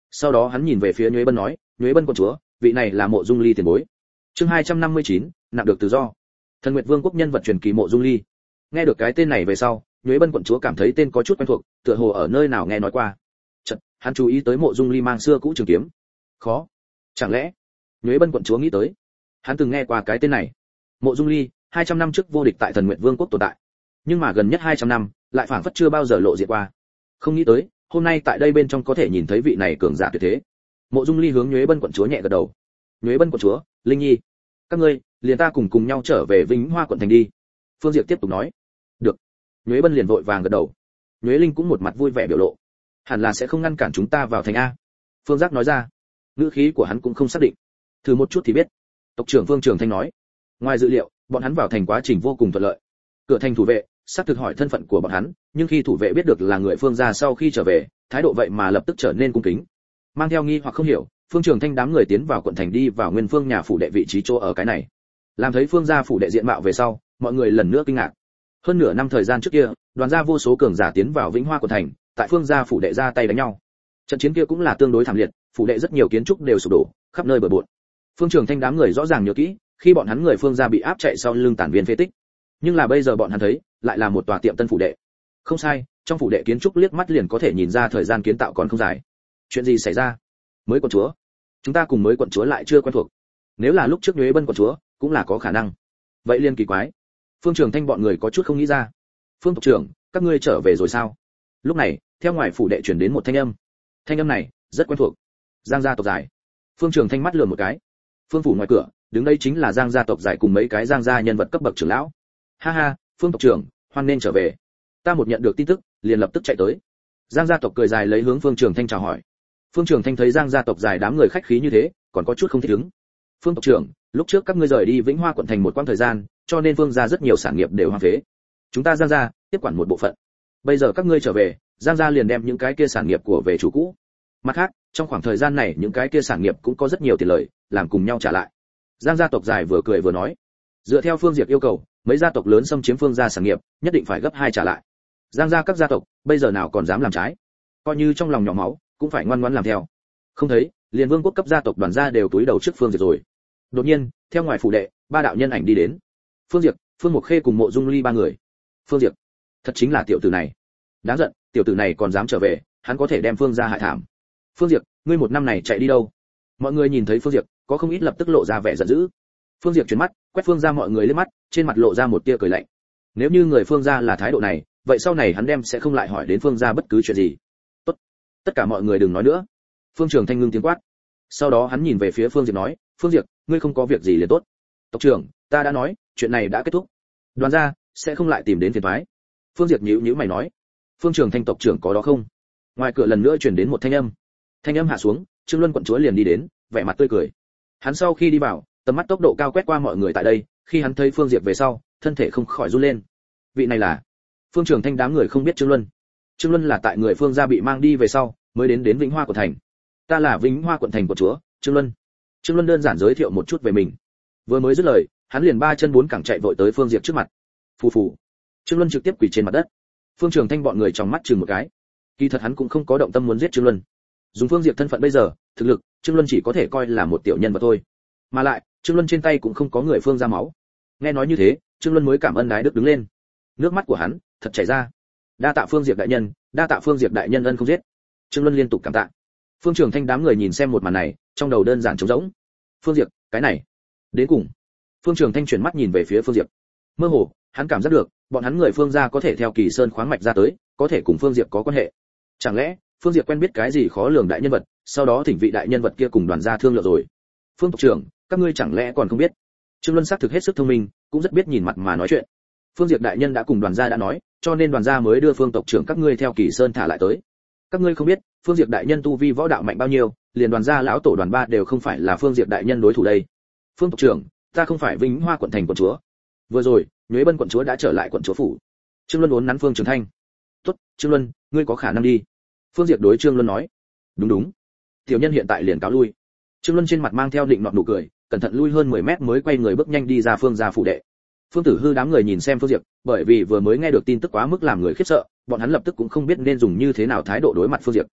Sau đó hắn nhìn về phía Nhuế Bân nói, Nhuế Bân quận chúa, vị này là Mộ Dung Ly tiền bối. Chương hai trăm năm mươi chín, nặng được tự do. Thần Nguyệt Vương quốc nhân vật truyền kỳ Mộ Dung Ly. Nghe được cái tên này về sau, Nhuế Bân quận chúa cảm thấy tên có chút quen thuộc, tựa hồ ở nơi nào nghe nói qua. Chợt, hắn chú ý tới Mộ Dung Ly mang xưa cũ trường kiếm. Khó, chẳng lẽ? Nhuế Bân quận chúa nghĩ tới, hắn từng nghe qua cái tên này. Mộ Dung Ly, hai trăm năm trước vô địch tại Thần Nguyệt Vương quốc tồn tại, nhưng mà gần nhất hai trăm năm, lại phảng phất chưa bao giờ lộ diện qua. Không nghĩ tới, hôm nay tại đây bên trong có thể nhìn thấy vị này cường giả tuyệt thế. Mộ Dung Ly hướng Nhuế Bân quận chúa nhẹ gật đầu. Nhuế Bân quận chúa, Linh Nhi, các ngươi, liền ta cùng cùng nhau trở về Vĩnh Hoa quận thành đi. Phương Diệp tiếp tục nói. Được. Nhuế Bân liền vội vàng gật đầu. Nhuế Linh cũng một mặt vui vẻ biểu lộ. Hẳn là sẽ không ngăn cản chúng ta vào thành a. Phương Giác nói ra. Ngữ khí của hắn cũng không xác định. Thử một chút thì biết. Tộc trưởng Phương Trường Thanh nói. Ngoài dự liệu, bọn hắn vào thành quá trình vô cùng thuận lợi. Cửa thành thủ vệ xác thực hỏi thân phận của bọn hắn, nhưng khi thủ vệ biết được là người Phương gia sau khi trở về, thái độ vậy mà lập tức trở nên cung kính. Mang theo nghi hoặc không hiểu, Phương Trường Thanh đám người tiến vào quận thành đi vào Nguyên Phương nhà phủ đệ vị trí chỗ ở cái này. Làm thấy Phương gia phủ đệ diện mạo về sau, mọi người lần nữa kinh ngạc. Hơn nửa năm thời gian trước kia, đoàn gia vô số cường giả tiến vào Vĩnh Hoa quận thành, tại Phương gia phủ đệ ra tay đánh nhau. Trận chiến kia cũng là tương đối thảm liệt, phủ đệ rất nhiều kiến trúc đều sụp đổ, khắp nơi bừa bộn. Phương Trường Thanh đám người rõ ràng nhớ kỹ, khi bọn hắn người Phương gia bị áp chạy sau lưng tản viên phế tích. Nhưng là bây giờ bọn hắn thấy, lại là một tòa tiệm tân phủ đệ. Không sai, trong phủ đệ kiến trúc liếc mắt liền có thể nhìn ra thời gian kiến tạo còn không dài. Chuyện gì xảy ra? Mới quận chúa? Chúng ta cùng mới quận chúa lại chưa quen thuộc. Nếu là lúc trước Nhuế Bân quận chúa, cũng là có khả năng. Vậy liên kỳ quái. Phương Trường Thanh bọn người có chút không nghĩ ra. Phương tộc trưởng, các ngươi trở về rồi sao? Lúc này, theo ngoài phủ đệ truyền đến một thanh âm. Thanh âm này rất quen thuộc. Giang gia tộc dài. Phương Trường Thanh mắt lườm một cái. Phương phủ ngoài cửa, đứng đây chính là Giang gia tộc dài cùng mấy cái Giang gia nhân vật cấp bậc trưởng lão. Ha ha, Phương tộc trưởng, hoan nên trở về. Ta một nhận được tin tức, liền lập tức chạy tới. Giang gia tộc cười dài lấy hướng Phương Trường Thanh chào hỏi. Phương Trường Thanh thấy Giang gia tộc dài đám người khách khí như thế, còn có chút không thích ứng. Phương tộc trưởng, lúc trước các ngươi rời đi Vĩnh Hoa quận thành một quãng thời gian, cho nên Phương gia rất nhiều sản nghiệp đều hoang phế. Chúng ta Giang gia tiếp quản một bộ phận. Bây giờ các ngươi trở về, Giang gia liền đem những cái kia sản nghiệp của về chủ cũ. Mặt khác, trong khoảng thời gian này những cái kia sản nghiệp cũng có rất nhiều tiền lợi, làm cùng nhau trả lại. Giang gia tộc dài vừa cười vừa nói, dựa theo Phương Diệp yêu cầu, mấy gia tộc lớn xâm chiếm Phương gia sản nghiệp, nhất định phải gấp hai trả lại. Giang gia các gia tộc, bây giờ nào còn dám làm trái? Coi như trong lòng nhỏ máu, cũng phải ngoan ngoãn làm theo. Không thấy, liền vương quốc cấp gia tộc đoàn gia đều túi đầu trước Phương Diệp rồi. Đột nhiên, theo ngoài phủ đệ, ba đạo nhân ảnh đi đến. Phương Diệp, Phương Mộc Khê cùng Mộ Dung Ly ba người. Phương Diệp, thật chính là tiểu tử này. Đáng giận, tiểu tử này còn dám trở về, hắn có thể đem Phương gia hại thảm. Phương Diệp, ngươi một năm này chạy đi đâu? Mọi người nhìn thấy Phương Diệp, có không ít lập tức lộ ra vẻ giận dữ. Phương Diệp chuyển mắt, quét Phương gia mọi người lên mắt, trên mặt lộ ra một tia cười lạnh. Nếu như người Phương gia là thái độ này, vậy sau này hắn đem sẽ không lại hỏi đến Phương gia bất cứ chuyện gì. Tốt, tất cả mọi người đừng nói nữa. Phương Trường Thanh ngưng tiếng quát. Sau đó hắn nhìn về phía Phương Diệp nói, Phương Diệp, ngươi không có việc gì liền tốt. Tộc trưởng, ta đã nói, chuyện này đã kết thúc. Đoàn gia sẽ không lại tìm đến phiền toái. Phương Diệp nhíu nhíu mày nói, Phương Trường Thanh tộc trưởng có đó không? Ngoài cửa lần nữa truyền đến một thanh âm. Thanh âm hạ xuống, Trương Luân quận chúa liền đi đến, vẻ mặt tươi cười. Hắn sau khi đi vào, tầm mắt tốc độ cao quét qua mọi người tại đây, khi hắn thấy Phương Diệp về sau, thân thể không khỏi run lên. Vị này là Phương Trường Thanh đám người không biết Trương Luân. Trương Luân là tại người Phương gia bị mang đi về sau, mới đến đến Vĩnh Hoa quận thành. Ta là Vĩnh Hoa quận thành của chúa, Trương Luân. Trương Luân đơn giản giới thiệu một chút về mình. Vừa mới dứt lời, hắn liền ba chân bốn cẳng chạy vội tới Phương Diệp trước mặt. Phù phù. Trương Luân trực tiếp quỳ trên mặt đất. Phương Trường Thanh bọn người trong mắt chừng một cái. Kỳ thật hắn cũng không có động tâm muốn giết Trương Luân. Dùng Phương Diệp thân phận bây giờ, thực lực, Trương Luân chỉ có thể coi là một tiểu nhân vật thôi. Mà lại, Trương Luân trên tay cũng không có người Phương gia máu. Nghe nói như thế, Trương Luân mới cảm ơn đái đức đứng lên. Nước mắt của hắn thật chảy ra. Đa tạ Phương Diệp đại nhân, đa tạ Phương Diệp đại nhân ân không giết. Trương Luân liên tục cảm tạ. Phương Trường Thanh đám người nhìn xem một màn này, trong đầu đơn giản trống rỗng. Phương Diệp, cái này, đến cùng. Phương Trường Thanh chuyển mắt nhìn về phía Phương Diệp. Mơ hồ, hắn cảm giác được, bọn hắn người Phương gia có thể theo Kỳ Sơn khoáng mạch ra tới, có thể cùng Phương Diệp có quan hệ. Chẳng lẽ, Phương Diệp quen biết cái gì khó lường đại nhân vật, sau đó thỉnh vị đại nhân vật kia cùng đoàn gia thương lượng rồi. Phương tộc trưởng, các ngươi chẳng lẽ còn không biết? Trương Luân xác thực hết sức thông minh, cũng rất biết nhìn mặt mà nói chuyện. Phương Diệp đại nhân đã cùng đoàn gia đã nói, cho nên đoàn gia mới đưa Phương tộc trưởng các ngươi theo Kỳ Sơn thả lại tới. Các ngươi không biết, Phương Diệp đại nhân tu vi võ đạo mạnh bao nhiêu, liền đoàn gia lão tổ đoàn ba đều không phải là Phương Diệp đại nhân đối thủ đây. Phương tộc trưởng, ta không phải Vĩnh Hoa quận thành quận chúa. Vừa rồi, Nhuế Bân quận chúa đã trở lại quận chúa phủ. Trương Luân uốn nắn Phương Trường Thanh. "Tốt, Trương Luân, ngươi có khả năng đi." Phương Diệp đối Trương Luân nói. "Đúng đúng. Tiểu nhân hiện tại liền cáo lui." Trương Luân trên mặt mang theo định nọt nụ cười, cẩn thận lui hơn mười mét mới quay người bước nhanh đi ra Phương gia phủ đệ. Phương Tử Hư đám người nhìn xem Phương Diệp, bởi vì vừa mới nghe được tin tức quá mức làm người khiếp sợ, bọn hắn lập tức cũng không biết nên dùng như thế nào thái độ đối mặt Phương Diệp.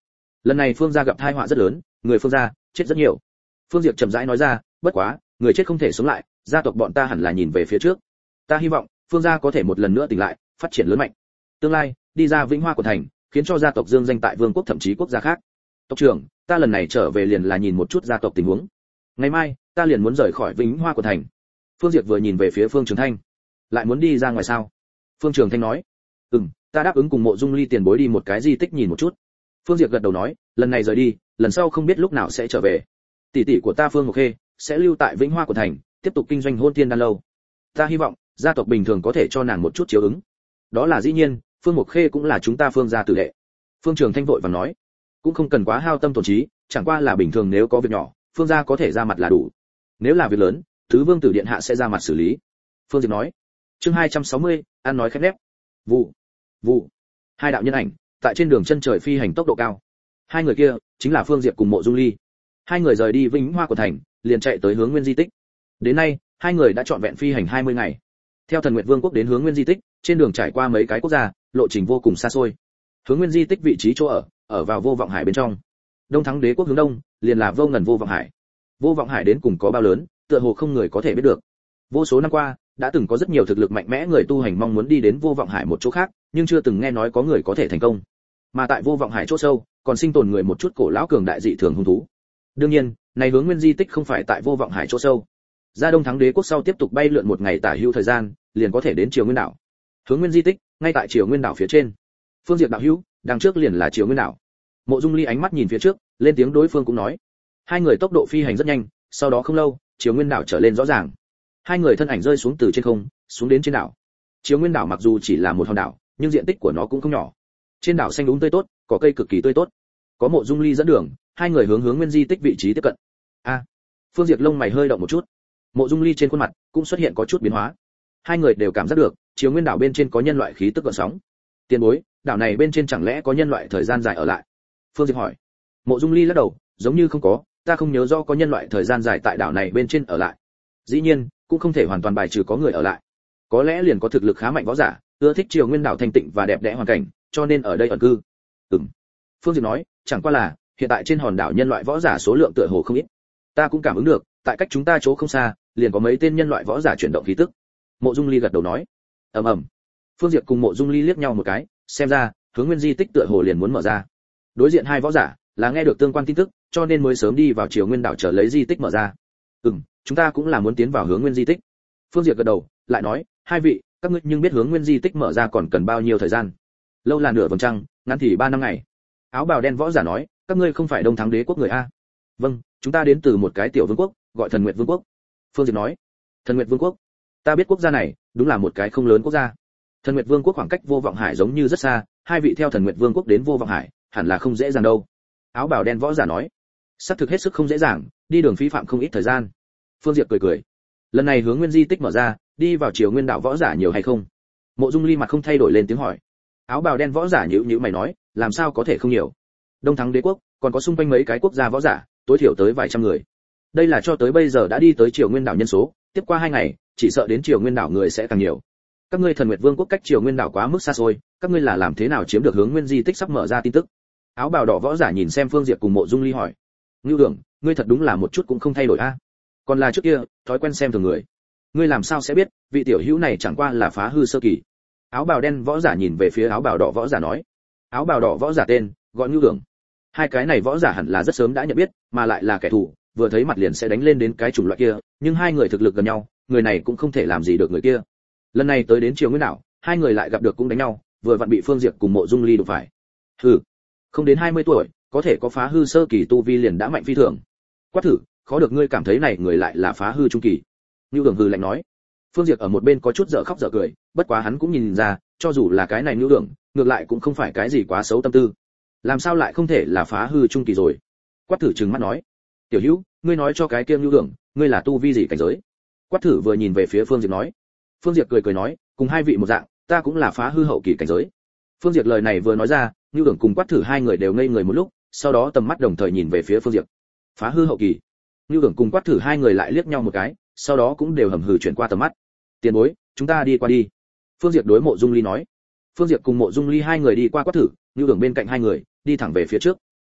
lần này Phương gia gặp tai họa rất lớn, người Phương gia chết rất nhiều. Phương Diệp chậm rãi nói ra, bất quá, người chết không thể sống lại, gia tộc bọn ta hẳn là nhìn về phía trước. Ta hy vọng Phương gia có thể một lần nữa tỉnh lại, phát triển lớn mạnh. Tương lai, đi ra Vĩnh Hoa của thành, khiến cho gia tộc dương danh tại vương quốc thậm chí quốc gia khác. Tộc trưởng, ta lần này trở về liền là nhìn một chút gia tộc tình huống. Ngày mai, ta liền muốn rời khỏi Vĩnh Hoa của thành. Phương Diệp vừa nhìn về phía Phương Trường Thanh, lại muốn đi ra ngoài sao? Phương Trường Thanh nói, ừm, ta đáp ứng cùng Mộ Dung Ly tiền bối đi một cái di tích nhìn một chút. Phương Diệp gật đầu nói, lần này rời đi, lần sau không biết lúc nào sẽ trở về. Tỷ tỷ của ta Phương Ngọc Khê sẽ lưu tại Vĩnh Hoa của thành, tiếp tục kinh doanh hôn tiên đan lâu. Ta hy vọng gia tộc bình thường có thể cho nàng một chút chiếu ứng. Đó là dĩ nhiên, Phương Ngọc Khê cũng là chúng ta Phương gia tử đệ. Phương Trường Thanh vội vàng nói, cũng không cần quá hao tâm tổn trí, chẳng qua là bình thường nếu có việc nhỏ, Phương gia có thể ra mặt là đủ. Nếu là việc lớn, thứ vương tử điện hạ sẽ ra mặt xử lý. Phương Diệp nói. Chương hai trăm sáu mươi, ăn nói khép nép. Vụ, vụ. Hai đạo nhân ảnh tại trên đường chân trời phi hành tốc độ cao. Hai người kia chính là Phương Diệp cùng Mộ Dung Ly. Hai người rời đi Vĩnh Hoa của thành, liền chạy tới hướng Nguyên di tích. Đến nay, hai người đã trọn vẹn phi hành hai mươi ngày. Theo Thần Nguyệt Vương quốc đến hướng Nguyên di tích, trên đường trải qua mấy cái quốc gia, lộ trình vô cùng xa xôi. Hướng Nguyên di tích vị trí chỗ ở, ở vào Vô Vọng Hải bên trong. Đông Thắng Đế quốc hướng đông, liền là Vô Ngần Vô Vọng Hải. Vô Vọng Hải đến cùng có bao lớn, tựa hồ không người có thể biết được. Vô số năm qua, đã từng có rất nhiều thực lực mạnh mẽ người tu hành mong muốn đi đến Vô Vọng Hải một chỗ khác, nhưng chưa từng nghe nói có người có thể thành công. Mà tại Vô Vọng Hải chỗ sâu, còn sinh tồn người một chút cổ lão cường đại dị thường hung thú. Đương nhiên, này hướng Nguyên di tích không phải tại Vô Vọng Hải chỗ sâu. Ra Đông Thắng Đế quốc sau tiếp tục bay lượn một ngày tả hữu thời gian, liền có thể đến Triều Nguyên đảo. Hướng Nguyên di tích, ngay tại Triều Nguyên đảo phía trên. Phương Diệp đạo hữu, đằng trước liền là Triều Nguyên đảo. Mộ Dung Ly ánh mắt nhìn phía trước, lên tiếng đối phương cũng nói. Hai người tốc độ phi hành rất nhanh, sau đó không lâu, Triều Nguyên đảo trở lên rõ ràng. Hai người thân ảnh rơi xuống từ trên không, xuống đến trên đảo. Triều Nguyên đảo mặc dù chỉ là một hòn đảo, nhưng diện tích của nó cũng không nhỏ. Trên đảo xanh đúng tươi tốt, cỏ cây cực kỳ tươi tốt. Có Mộ Dung Ly dẫn đường, hai người hướng hướng Nguyên di tích vị trí tiếp cận. A, à, Phương Diệp lông mày hơi động một chút. Mộ Dung Ly trên khuôn mặt cũng xuất hiện có chút biến hóa. Hai người đều cảm giác được, Triều Nguyên đảo bên trên có nhân loại khí tức gợn sóng. Tiền bối, đảo này bên trên chẳng lẽ có nhân loại thời gian dài ở lại? Phương Diệp hỏi. Mộ Dung Ly lắc đầu, giống như không có, ta không nhớ rõ có nhân loại thời gian dài tại đảo này bên trên ở lại. Dĩ nhiên, cũng không thể hoàn toàn bài trừ có người ở lại. Có lẽ liền có thực lực khá mạnh võ giả, ưa thích Triều Nguyên đảo thanh tịnh và đẹp đẽ hoàn cảnh, cho nên ở đây ẩn cư. Ừm. Phương Diệp nói, chẳng qua là, hiện tại trên hòn đảo nhân loại võ giả số lượng tựa hồ không ít. Ta cũng cảm ứng được, tại cách chúng ta chỗ không xa, liền có mấy tên nhân loại võ giả chuyển động khí tức. Mộ Dung Ly gật đầu nói. Ầm ầm. Phương Diệp cùng Mộ Dung Ly liếc nhau một cái, xem ra, hướng Nguyên di tích tựa hồ liền muốn mở ra. Đối diện hai võ giả là nghe được tương quan tin tức, cho nên mới sớm đi vào Triều Nguyên đảo chờ lấy di tích mở ra. Ừm, chúng ta cũng là muốn tiến vào hướng Nguyên di tích. Phương Diệp gật đầu, lại nói, hai vị, các ngươi nhưng biết hướng Nguyên di tích mở ra còn cần bao nhiêu thời gian? Lâu là nửa vầng trăng, ngắn thì ba năm ngày. Áo bào đen võ giả nói, các ngươi không phải Đông Thắng Đế quốc người a? Vâng, chúng ta đến từ một cái tiểu vương quốc, gọi Thần Nguyệt Vương quốc. Phương Diệp nói. Thần Nguyệt Vương quốc? Ta biết quốc gia này, đúng là một cái không lớn quốc gia. Thần Nguyệt Vương quốc khoảng cách Vô Vọng Hải giống như rất xa, hai vị theo Thần Nguyệt Vương quốc đến Vô Vọng Hải, hẳn là không dễ dàng đâu. Áo bào đen võ giả nói. Sắp thực hết sức không dễ dàng, đi đường phí phạm không ít thời gian. Phương Diệp cười cười. Lần này hướng Nguyên di tích mở ra, đi vào Triều Nguyên đảo võ giả nhiều hay không? Mộ Dung Ly mặt không thay đổi lên tiếng hỏi. Áo bào đen võ giả nhíu nhíu mày nói, làm sao có thể không nhiều? Đông Thắng Đế quốc, còn có xung quanh mấy cái quốc gia võ giả, tối thiểu tới vài trăm người. Đây là cho tới bây giờ đã đi tới Triều Nguyên đảo nhân số, tiếp qua hai ngày, chỉ sợ đến Triều Nguyên đảo người sẽ càng nhiều. Các ngươi Thần Nguyệt Vương quốc cách Triều Nguyên đảo quá mức xa xôi, các ngươi là làm thế nào chiếm được hướng Nguyên di tích sắp mở ra tin tức? Áo bào đỏ võ giả nhìn xem Phương Diệp cùng Mộ Dung Ly hỏi. Ngưu Đường, ngươi thật đúng là một chút cũng không thay đổi a. Còn là trước kia, thói quen xem thường người. Ngươi làm sao sẽ biết, vị tiểu hữu này chẳng qua là phá hư sơ kỳ. Áo bào đen võ giả nhìn về phía áo bào đỏ võ giả nói. Áo bào đỏ võ giả tên, gọi Ngưu Đường. Hai cái này võ giả hẳn là rất sớm đã nhận biết, mà lại là kẻ thù, vừa thấy mặt liền sẽ đánh lên đến cái chủng loại kia, nhưng hai người thực lực gần nhau, người này cũng không thể làm gì được người kia. Lần này tới đến Triều Nguyên đảo, hai người lại gặp được cũng đánh nhau, vừa vặn bị Phương Diệp cùng Mộ Dung Ly đụng phải. Hừ, không đến hai mươi tuổi, có thể có phá hư sơ kỳ tu vi liền đã mạnh phi thường. Quát thử, khó được ngươi cảm thấy này người lại là phá hư trung kỳ. Nưu Đường hừ lạnh nói. Phương Diệp ở một bên có chút dở khóc dở cười, bất quá hắn cũng nhìn ra, cho dù là cái này Nưu Đường, ngược lại cũng không phải cái gì quá xấu tâm tư. Làm sao lại không thể là phá hư trung kỳ rồi? Quát thử trừng mắt nói. Tiểu Hữu, ngươi nói cho cái kia Nưu Đường, ngươi là tu vi gì cảnh giới? Quát thử vừa nhìn về phía Phương Diệp nói. Phương Diệp cười cười nói, cùng hai vị một dạng, ta cũng là phá hư hậu kỳ cảnh giới. Phương Diệp lời này vừa nói ra, Nưu Đường cùng Quát thử hai người đều ngây người một lúc, sau đó tầm mắt đồng thời nhìn về phía Phương Diệp. Phá hư hậu kỳ. Nưu Đường cùng Quát thử hai người lại liếc nhau một cái, sau đó cũng đều hầm hừ chuyển qua tầm mắt. Tiền bối, chúng ta đi qua đi. Phương Diệp đối Mộ Dung Ly nói. Phương Diệp cùng Mộ Dung Ly hai người đi qua Quát thử, Nưu Đường bên cạnh hai người, đi thẳng về phía trước.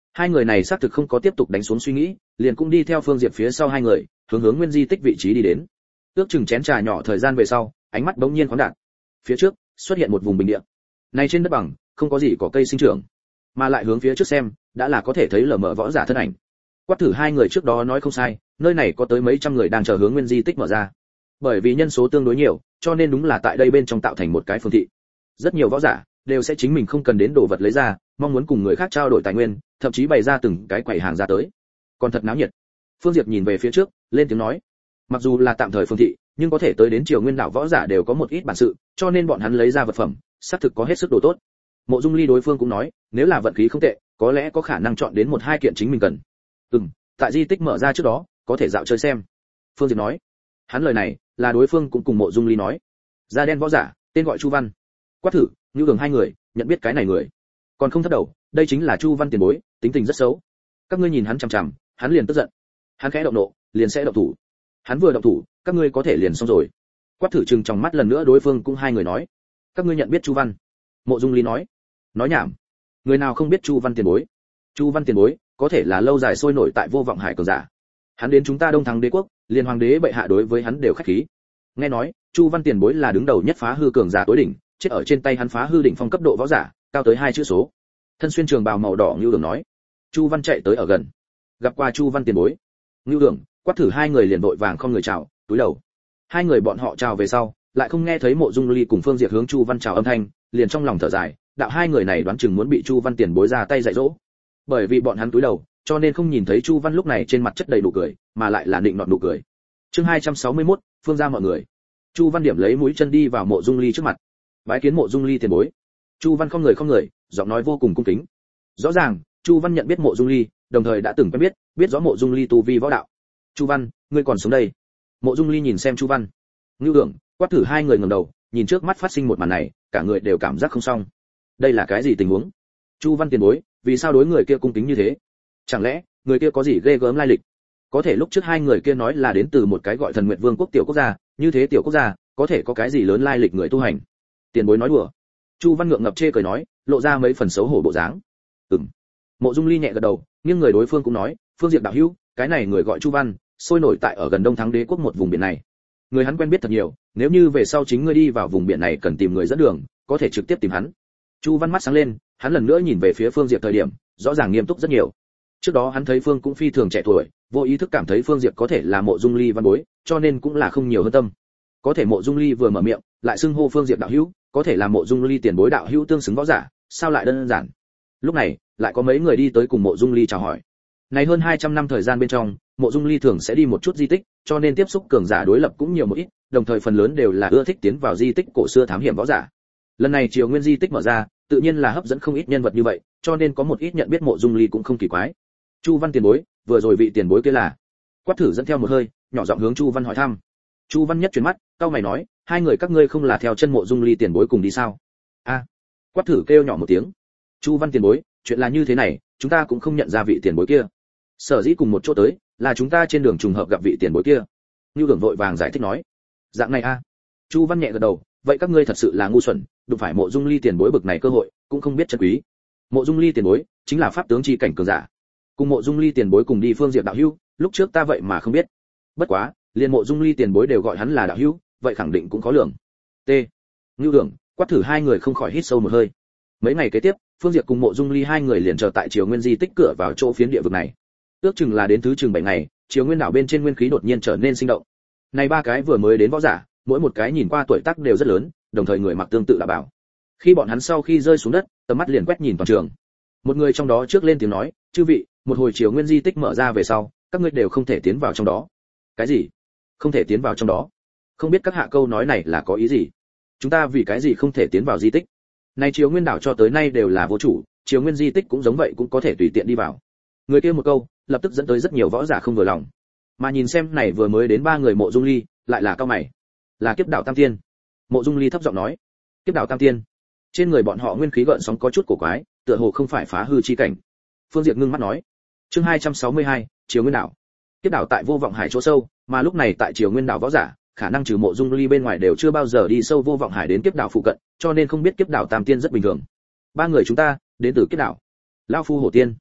Hai người này xác thực không có tiếp tục đánh xuống suy nghĩ, liền cũng đi theo Phương Diệp phía sau hai người, hướng hướng nguyên di tích vị trí đi đến. Ước chừng chén trà nhỏ thời gian về sau, ánh mắt bỗng nhiên khoáng đạt. Phía trước xuất hiện một vùng bình địa. Này trên đất bằng, không có gì có cây sinh trưởng, mà lại hướng phía trước xem, đã là có thể thấy lờ mờ võ giả thân ảnh. Quát thử hai người trước đó nói không sai, nơi này có tới mấy trăm người đang chờ hướng nguyên di tích mở ra. Bởi vì nhân số tương đối nhiều, cho nên đúng là tại đây bên trong tạo thành một cái phương thị. Rất nhiều võ giả đều sẽ chính mình không cần đến đồ vật lấy ra, mong muốn cùng người khác trao đổi tài nguyên, thậm chí bày ra từng cái quầy hàng ra tới. Còn thật náo nhiệt. Phương Diệp nhìn về phía trước, lên tiếng nói: mặc dù là tạm thời phương thị, nhưng có thể tới đến Triều Nguyên đảo võ giả đều có một ít bản sự, cho nên bọn hắn lấy ra vật phẩm, xác thực có hết sức đồ tốt. Mộ Dung Ly đối phương cũng nói, nếu là vận khí không tệ, có lẽ có khả năng chọn đến một hai kiện chính mình cần. Ừm, tại di tích mở ra trước đó, có thể dạo chơi xem. Phương Diệp nói. Hắn lời này, là đối phương cũng cùng Mộ Dung Ly nói. Da đen võ giả, tên gọi Chu Văn. Quát thử, Nưu Đường hai người, nhận biết cái này người. Còn không thất đầu, đây chính là Chu Văn tiền bối, tính tình rất xấu. Các ngươi nhìn hắn chằm chằm, hắn liền tức giận. Hắn khẽ động nộ, liền sẽ động thủ. Hắn vừa động thủ, các ngươi có thể liền xong rồi. Quát thử trừng trong mắt lần nữa đối phương cũng hai người nói. Các ngươi nhận biết Chu Văn? Mộ Dung Ly nói. Nói nhảm. Người nào không biết Chu Văn tiền bối? Chu Văn tiền bối, có thể là lâu dài sôi nổi tại Vô Vọng Hải cường giả. Hắn đến chúng ta Đông Thắng Đế quốc, liền hoàng đế bệ hạ đối với hắn đều khách khí. Nghe nói, Chu Văn tiền bối là đứng đầu nhất phá hư cường giả tối đỉnh, chết ở trên tay hắn phá hư đỉnh phong cấp độ võ giả, cao tới hai chữ số. Thân xuyên trường bào màu đỏ Nưu Đường nói. Chu Văn chạy tới ở gần, gặp qua Chu Văn tiền bối. Nưu Đường, Quát thử hai người liền vội vàng không người chào, túi đầu. Hai người bọn họ chào về sau, lại không nghe thấy Mộ Dung Ly cùng Phương Diệp hướng Chu Văn chào âm thanh, liền trong lòng thở dài, đạo hai người này đoán chừng muốn bị Chu Văn tiền bối ra tay dạy dỗ. Bởi vì bọn hắn túi đầu, cho nên không nhìn thấy Chu Văn lúc này trên mặt chất đầy nụ cười, mà lại là định nọt nụ cười. Chương hai trăm sáu mươi mốt, Phương gia mọi người. Chu Văn điểm lấy mũi chân đi vào Mộ Dung Ly trước mặt. Bái kiến Mộ Dung Ly tiền bối. Chu Văn không người không người, giọng nói vô cùng cung kính. Rõ ràng, Chu Văn nhận biết Mộ Dung Ly, đồng thời đã từng quen biết, biết rõ Mộ Dung Ly tu vi võ đạo. Chu Văn, ngươi còn sống đây? Mộ Dung Ly nhìn xem Chu Văn. Nưu Đường, Quát thử hai người ngẩng đầu, nhìn trước mắt phát sinh một màn này, cả người đều cảm giác không xong. Đây là cái gì tình huống? Chu Văn tiền bối, vì sao đối người kia cung kính như thế? Chẳng lẽ người kia có gì ghê gớm lai lịch? Có thể lúc trước hai người kia nói là đến từ một cái gọi Thần Nguyệt Vương quốc tiểu quốc gia, như thế tiểu quốc gia, có thể có cái gì lớn lai lịch người tu hành? Tiền bối nói đùa. Chu Văn ngượng ngập chê cười nói, lộ ra mấy phần xấu hổ bộ dáng. Ừm. Mộ Dung Ly nhẹ gật đầu, nhưng người đối phương cũng nói, Phương Diệp đạo hữu, cái này người gọi Chu Văn, sôi nổi tại ở gần Đông Thắng Đế quốc một vùng biển này. Người hắn quen biết thật nhiều, nếu như về sau chính ngươi đi vào vùng biển này cần tìm người dẫn đường, có thể trực tiếp tìm hắn. Chu Văn mắt sáng lên, hắn lần nữa nhìn về phía Phương Diệp thời điểm, rõ ràng nghiêm túc rất nhiều. Trước đó hắn thấy Phương cũng phi thường trẻ tuổi, vô ý thức cảm thấy Phương Diệp có thể là Mộ Dung Ly văn bối, cho nên cũng là không nhiều hơn tâm. Có thể Mộ Dung Ly vừa mở miệng, lại xưng hô Phương Diệp đạo hữu, có thể là Mộ Dung Ly tiền bối đạo hữu tương xứng võ giả, sao lại đơn giản. Lúc này, lại có mấy người đi tới cùng Mộ Dung Ly chào hỏi. Này hơn hai trăm năm thời gian bên trong, Mộ Dung Ly thường sẽ đi một chút di tích, cho nên tiếp xúc cường giả đối lập cũng nhiều một ít, đồng thời phần lớn đều là ưa thích tiến vào di tích cổ xưa thám hiểm võ giả. Lần này Triều Nguyên di tích mở ra, tự nhiên là hấp dẫn không ít nhân vật như vậy, cho nên có một ít nhận biết Mộ Dung Ly cũng không kỳ quái. Chu Văn tiền bối, vừa rồi vị tiền bối kia là? Quát thử dẫn theo một hơi, nhỏ giọng hướng Chu Văn hỏi thăm. Chu Văn nhất chuyển mắt, cau mày nói, hai người các ngươi không là theo chân Mộ Dung Ly tiền bối cùng đi sao? A. Quát thử kêu nhỏ một tiếng. Chu Văn tiền bối, chuyện là như thế này, chúng ta cũng không nhận ra vị tiền bối kia. Sở dĩ cùng một chỗ tới, là chúng ta trên đường trùng hợp gặp vị tiền bối kia. Nưu Đường vội vàng giải thích nói. Dạng này a. Chu Văn nhẹ gật đầu, vậy các ngươi thật sự là ngu xuẩn, đụng phải Mộ Dung Ly tiền bối bực này cơ hội, cũng không biết trân quý. Mộ Dung Ly tiền bối chính là pháp tướng chi cảnh cường giả. Cùng Mộ Dung Ly tiền bối cùng đi Phương Diệp đạo hữu, lúc trước ta vậy mà không biết. Bất quá, liền Mộ Dung Ly tiền bối đều gọi hắn là đạo hữu, vậy khẳng định cũng có lượng. T. Nưu Đường, Quát thử hai người không khỏi hít sâu một hơi. Mấy ngày kế tiếp, Phương Diệp cùng Mộ Dung Ly hai người liền chờ tại Triều Nguyên di tích cửa vào chỗ phiến địa vực này. Ước chừng là đến thứ chừng bảy ngày, Triều Nguyên đảo bên trên nguyên khí đột nhiên trở nên sinh động. Này ba cái vừa mới đến võ giả, mỗi một cái nhìn qua tuổi tác đều rất lớn, đồng thời người mặc tương tự là bảo. Khi bọn hắn sau khi rơi xuống đất, tầm mắt liền quét nhìn toàn trường. Một người trong đó trước lên tiếng nói, chư vị, một hồi Triều Nguyên di tích mở ra về sau, các ngươi đều không thể tiến vào trong đó. Cái gì? Không thể tiến vào trong đó? Không biết các hạ câu nói này là có ý gì? Chúng ta vì cái gì không thể tiến vào di tích? Này Triều Nguyên đảo cho tới nay đều là vô chủ, Triều Nguyên di tích cũng giống vậy cũng có thể tùy tiện đi vào. Người kia một câu, lập tức dẫn tới rất nhiều võ giả không vừa lòng. Mà nhìn xem này vừa mới đến ba người Mộ Dung Ly, lại là cao mày. Là Kiếp Đảo Tam Tiên. Mộ Dung Ly thấp giọng nói. Kiếp Đảo Tam Tiên. Trên người bọn họ nguyên khí gợn sóng có chút cổ quái, tựa hồ không phải phá hư chi cảnh. Phương Diệp ngưng mắt nói. Chương hai trăm sáu mươi hai, Triều Nguyên đảo. Kiếp Đảo tại Vô Vọng Hải chỗ sâu, mà lúc này tại Triều Nguyên đảo võ giả, khả năng trừ Mộ Dung Ly bên ngoài đều chưa bao giờ đi sâu Vô Vọng Hải đến Kiếp Đảo phụ cận, cho nên không biết Kiếp Đảo Tam Tiên rất bình thường. Ba người chúng ta đến từ Kiếp Đảo. Lão phu Hổ Tiên.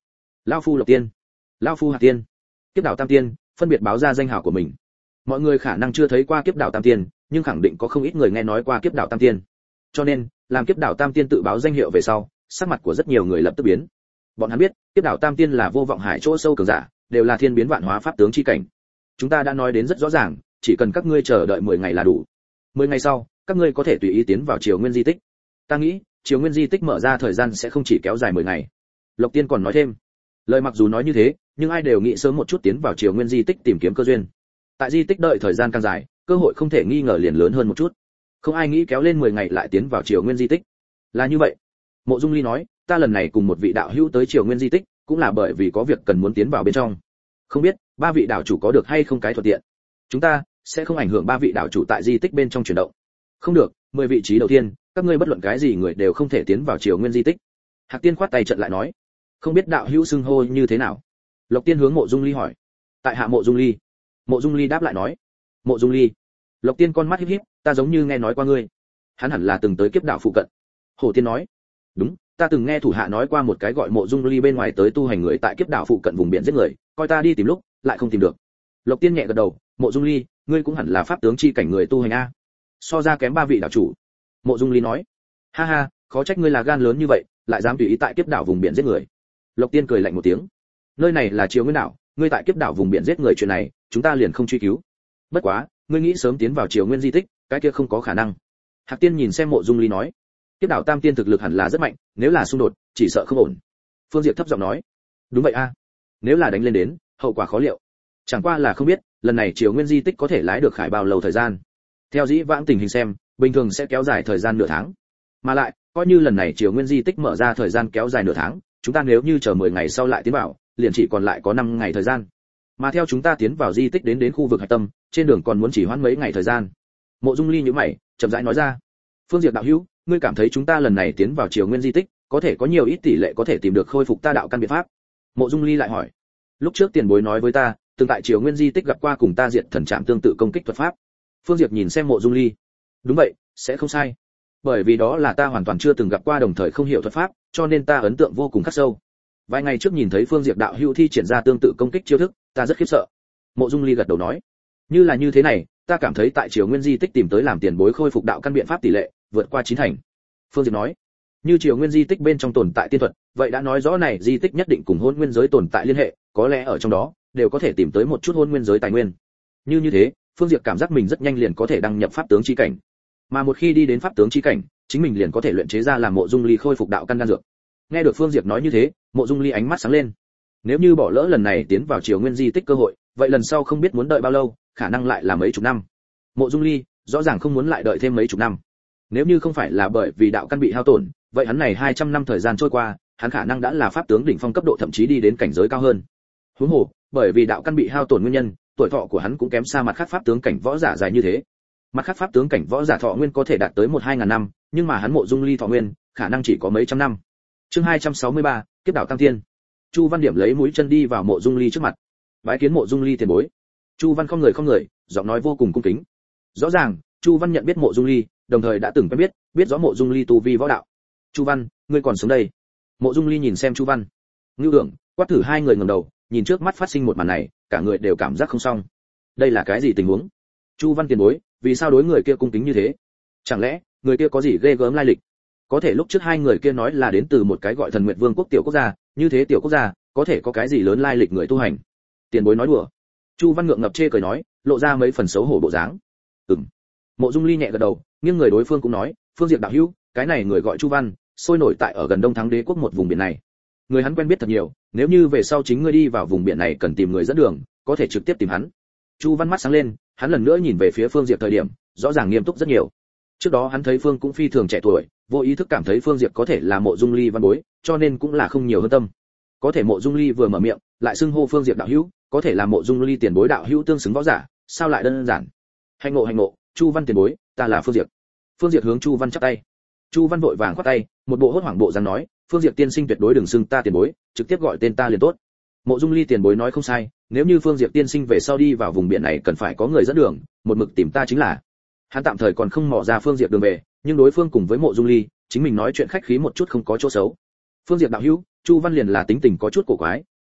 Lão phu Lộc Tiên, Lão phu Hạc Tiên, Kiếp Đảo Tam Tiên, phân biệt báo ra danh hào của mình. Mọi người khả năng chưa thấy qua Kiếp Đảo Tam Tiên, nhưng khẳng định có không ít người nghe nói qua Kiếp Đảo Tam Tiên. Cho nên, làm Kiếp Đảo Tam Tiên tự báo danh hiệu về sau, sắc mặt của rất nhiều người lập tức biến. Bọn hắn biết, Kiếp Đảo Tam Tiên là vô vọng hải chỗ sâu cường giả, đều là thiên biến vạn hóa pháp tướng chi cảnh. Chúng ta đã nói đến rất rõ ràng, chỉ cần các ngươi chờ đợi mười ngày là đủ. mười ngày sau, các ngươi có thể tùy ý tiến vào Triều Nguyên di tích. Ta nghĩ, Triều Nguyên di tích mở ra thời gian sẽ không chỉ kéo dài mười ngày. Lộc Tiên còn nói thêm, lời mặc dù nói như thế, nhưng ai đều nghĩ sớm một chút tiến vào Triều Nguyên di tích tìm kiếm cơ duyên. Tại di tích đợi thời gian càng dài, cơ hội không thể nghi ngờ liền lớn hơn một chút. Không ai nghĩ kéo lên mười ngày lại tiến vào Triều Nguyên di tích. Là như vậy. Mộ Dung Ly nói, ta lần này cùng một vị đạo hữu tới Triều Nguyên di tích, cũng là bởi vì có việc cần muốn tiến vào bên trong. Không biết, ba vị đạo chủ có được hay không cái thuận tiện? Chúng ta sẽ không ảnh hưởng ba vị đạo chủ tại di tích bên trong chuyển động. Không được, mười vị trí đầu tiên, các ngươi bất luận cái gì người đều không thể tiến vào Triều Nguyên di tích. Hạc Tiên khoát tay trận lại nói, không biết đạo hữu xưng hô như thế nào? Lộc Tiên hướng Mộ Dung Ly hỏi. Tại hạ Mộ Dung Ly. Mộ Dung Ly đáp lại nói. Mộ Dung Ly. Lộc Tiên con mắt híp híp, ta giống như nghe nói qua ngươi. Hắn hẳn là từng tới Kiếp Đảo phụ cận. Hổ Tiên nói. Đúng, ta từng nghe thủ hạ nói qua một cái gọi Mộ Dung Ly bên ngoài tới tu hành người tại Kiếp Đảo phụ cận vùng biển giết người, coi ta đi tìm lúc, lại không tìm được. Lộc Tiên nhẹ gật đầu, Mộ Dung Ly, ngươi cũng hẳn là pháp tướng chi cảnh người tu hành a. So ra kém ba vị đạo chủ. Mộ Dung Ly nói. Ha ha, khó trách ngươi là gan lớn như vậy, lại dám tùy ý tại Kiếp Đảo vùng biển giết người. Lộc Tiên cười lạnh một tiếng. Nơi này là Triều Nguyên đảo, ngươi tại Kiếp Đảo vùng biển giết người chuyện này, chúng ta liền không truy cứu. Bất quá, ngươi nghĩ sớm tiến vào Triều Nguyên di tích, cái kia không có khả năng. Hạc Tiên nhìn xem Mộ Dung Ly nói. Kiếp Đảo Tam Tiên thực lực hẳn là rất mạnh, nếu là xung đột, chỉ sợ không ổn. Phương Diệp thấp giọng nói. Đúng vậy a. Nếu là đánh lên đến, hậu quả khó liệu. Chẳng qua là không biết, lần này Triều Nguyên di tích có thể lái được khải bao lâu thời gian. Theo dĩ vãng tình hình xem, bình thường sẽ kéo dài thời gian nửa tháng. Mà lại, coi như lần này Triều Nguyên di tích mở ra thời gian kéo dài nửa tháng, chúng ta nếu như chờ mười ngày sau lại tiến vào, liền chỉ còn lại có năm ngày thời gian. Mà theo chúng ta tiến vào di tích đến đến khu vực hạch tâm, trên đường còn muốn chỉ hoãn mấy ngày thời gian. Mộ Dung Ly nhíu mày, chậm rãi nói ra. Phương Diệp đạo hữu, ngươi cảm thấy chúng ta lần này tiến vào Triều Nguyên di tích, có thể có nhiều ít tỷ lệ có thể tìm được khôi phục ta đạo căn biện pháp? Mộ Dung Ly lại hỏi. Lúc trước tiền bối nói với ta, từng tại Triều Nguyên di tích gặp qua cùng ta diệt thần trạm tương tự công kích thuật pháp. Phương Diệp nhìn xem Mộ Dung Ly. Đúng vậy, sẽ không sai. Bởi vì đó là ta hoàn toàn chưa từng gặp qua đồng thời không hiểu thuật pháp, cho nên ta ấn tượng vô cùng khắc sâu. Vài ngày trước nhìn thấy Phương Diệp đạo hữu thi triển ra tương tự công kích chiêu thức, ta rất khiếp sợ. Mộ Dung Ly gật đầu nói, như là như thế này, ta cảm thấy tại Triều Nguyên di tích tìm tới làm tiền bối khôi phục đạo căn biện pháp tỷ lệ vượt qua chín thành. Phương Diệp nói, như Triều Nguyên di tích bên trong tồn tại tiên thuật, vậy đã nói rõ này di tích nhất định cùng hôn nguyên giới tồn tại liên hệ, có lẽ ở trong đó đều có thể tìm tới một chút hôn nguyên giới tài nguyên. Như như thế, Phương Diệp cảm giác mình rất nhanh liền có thể đăng nhập pháp tướng chi cảnh. Mà một khi đi đến pháp tướng chi cảnh, chính mình liền có thể luyện chế ra làm Mộ Dung Ly khôi phục đạo căn đan dược. Nghe được Phương Diệp nói như thế, Mộ Dung Ly ánh mắt sáng lên. Nếu như bỏ lỡ lần này tiến vào Triều Nguyên di tích cơ hội, vậy lần sau không biết muốn đợi bao lâu, khả năng lại là mấy chục năm. Mộ Dung Ly rõ ràng không muốn lại đợi thêm mấy chục năm. Nếu như không phải là bởi vì đạo căn bị hao tổn, vậy hắn này hai trăm năm thời gian trôi qua, hắn khả năng đã là pháp tướng đỉnh phong cấp độ, thậm chí đi đến cảnh giới cao hơn. Huống hồ, bởi vì đạo căn bị hao tổn nguyên nhân, tuổi thọ của hắn cũng kém xa mặt khác pháp tướng cảnh võ giả dài như thế. Mặt khác pháp tướng cảnh võ giả thọ nguyên có thể đạt tới một hai ngàn năm, nhưng mà hắn Mộ Dung Ly thọ nguyên khả năng chỉ có mấy trăm năm. Chương hai trăm sáu mươi ba, Kiếp Đảo Tam Tiên. Chu Văn Điểm lấy mũi chân đi vào Mộ Dung Ly trước mặt. Bái kiến Mộ Dung Ly tiền bối. Chu Văn không người không người, giọng nói vô cùng cung kính. Rõ ràng, Chu Văn nhận biết Mộ Dung Ly, đồng thời đã từng quen biết, biết rõ Mộ Dung Ly tu vi võ đạo. Chu Văn, ngươi còn sống đây? Mộ Dung Ly nhìn xem Chu Văn. Ngưu Đường, quát thử hai người ngẩng đầu, nhìn trước mắt phát sinh một màn này, cả người đều cảm giác không xong. Đây là cái gì tình huống? Chu Văn tiền bối, vì sao đối người kia cung kính như thế? Chẳng lẽ người kia có gì ghê gớm lai lịch? Có thể lúc trước hai người kia nói là đến từ một cái gọi Thần Nguyệt Vương quốc tiểu quốc gia, như thế tiểu quốc gia có thể có cái gì lớn lai lịch người tu hành? Tiền bối nói đùa. Chu Văn ngượng ngập chê cười nói, lộ ra mấy phần xấu hổ bộ dáng. Ừm. Mộ Dung Ly nhẹ gật đầu, nhưng người đối phương cũng nói, Phương Diệp đạo hữu, cái này người gọi Chu Văn, sôi nổi tại ở gần Đông Thắng Đế quốc một vùng biển này. Người hắn quen biết thật nhiều, nếu như về sau chính ngươi đi vào vùng biển này cần tìm người dẫn đường, có thể trực tiếp tìm hắn. Chu Văn mắt sáng lên, hắn lần nữa nhìn về phía Phương Diệp thời điểm, rõ ràng nghiêm túc rất nhiều. Trước đó hắn thấy Phương cũng phi thường trẻ tuổi, vô ý thức cảm thấy Phương Diệp có thể là Mộ Dung Ly văn bối, cho nên cũng là không nhiều hơn tâm. Có thể Mộ Dung Ly vừa mở miệng, lại xưng hô Phương Diệp đạo hữu, có thể là Mộ Dung Ly tiền bối đạo hữu tương xứng võ giả, sao lại đơn giản? Hành ngộ hành ngộ, Chu Văn tiền bối, ta là Phương Diệp. Phương Diệp hướng Chu Văn chắp tay. Chu Văn vội vàng khoát tay, một bộ hốt hoảng bộ dáng nói, Phương Diệp tiên sinh tuyệt đối đừng xưng ta tiền bối, trực tiếp gọi tên ta liền tốt. Mộ Dung Ly tiền bối nói không sai, nếu như Phương Diệp tiên sinh về sau đi vào vùng biển này cần phải có người dẫn đường, một mực tìm ta chính là. Hắn tạm thời còn không mò ra Phương Diệp đường về, nhưng đối phương cùng với Mộ Dung Ly, chính mình nói chuyện khách khí một chút không có chỗ xấu. Phương Diệp đạo hữu, Chu Văn liền là tính tình có chút cổ quái,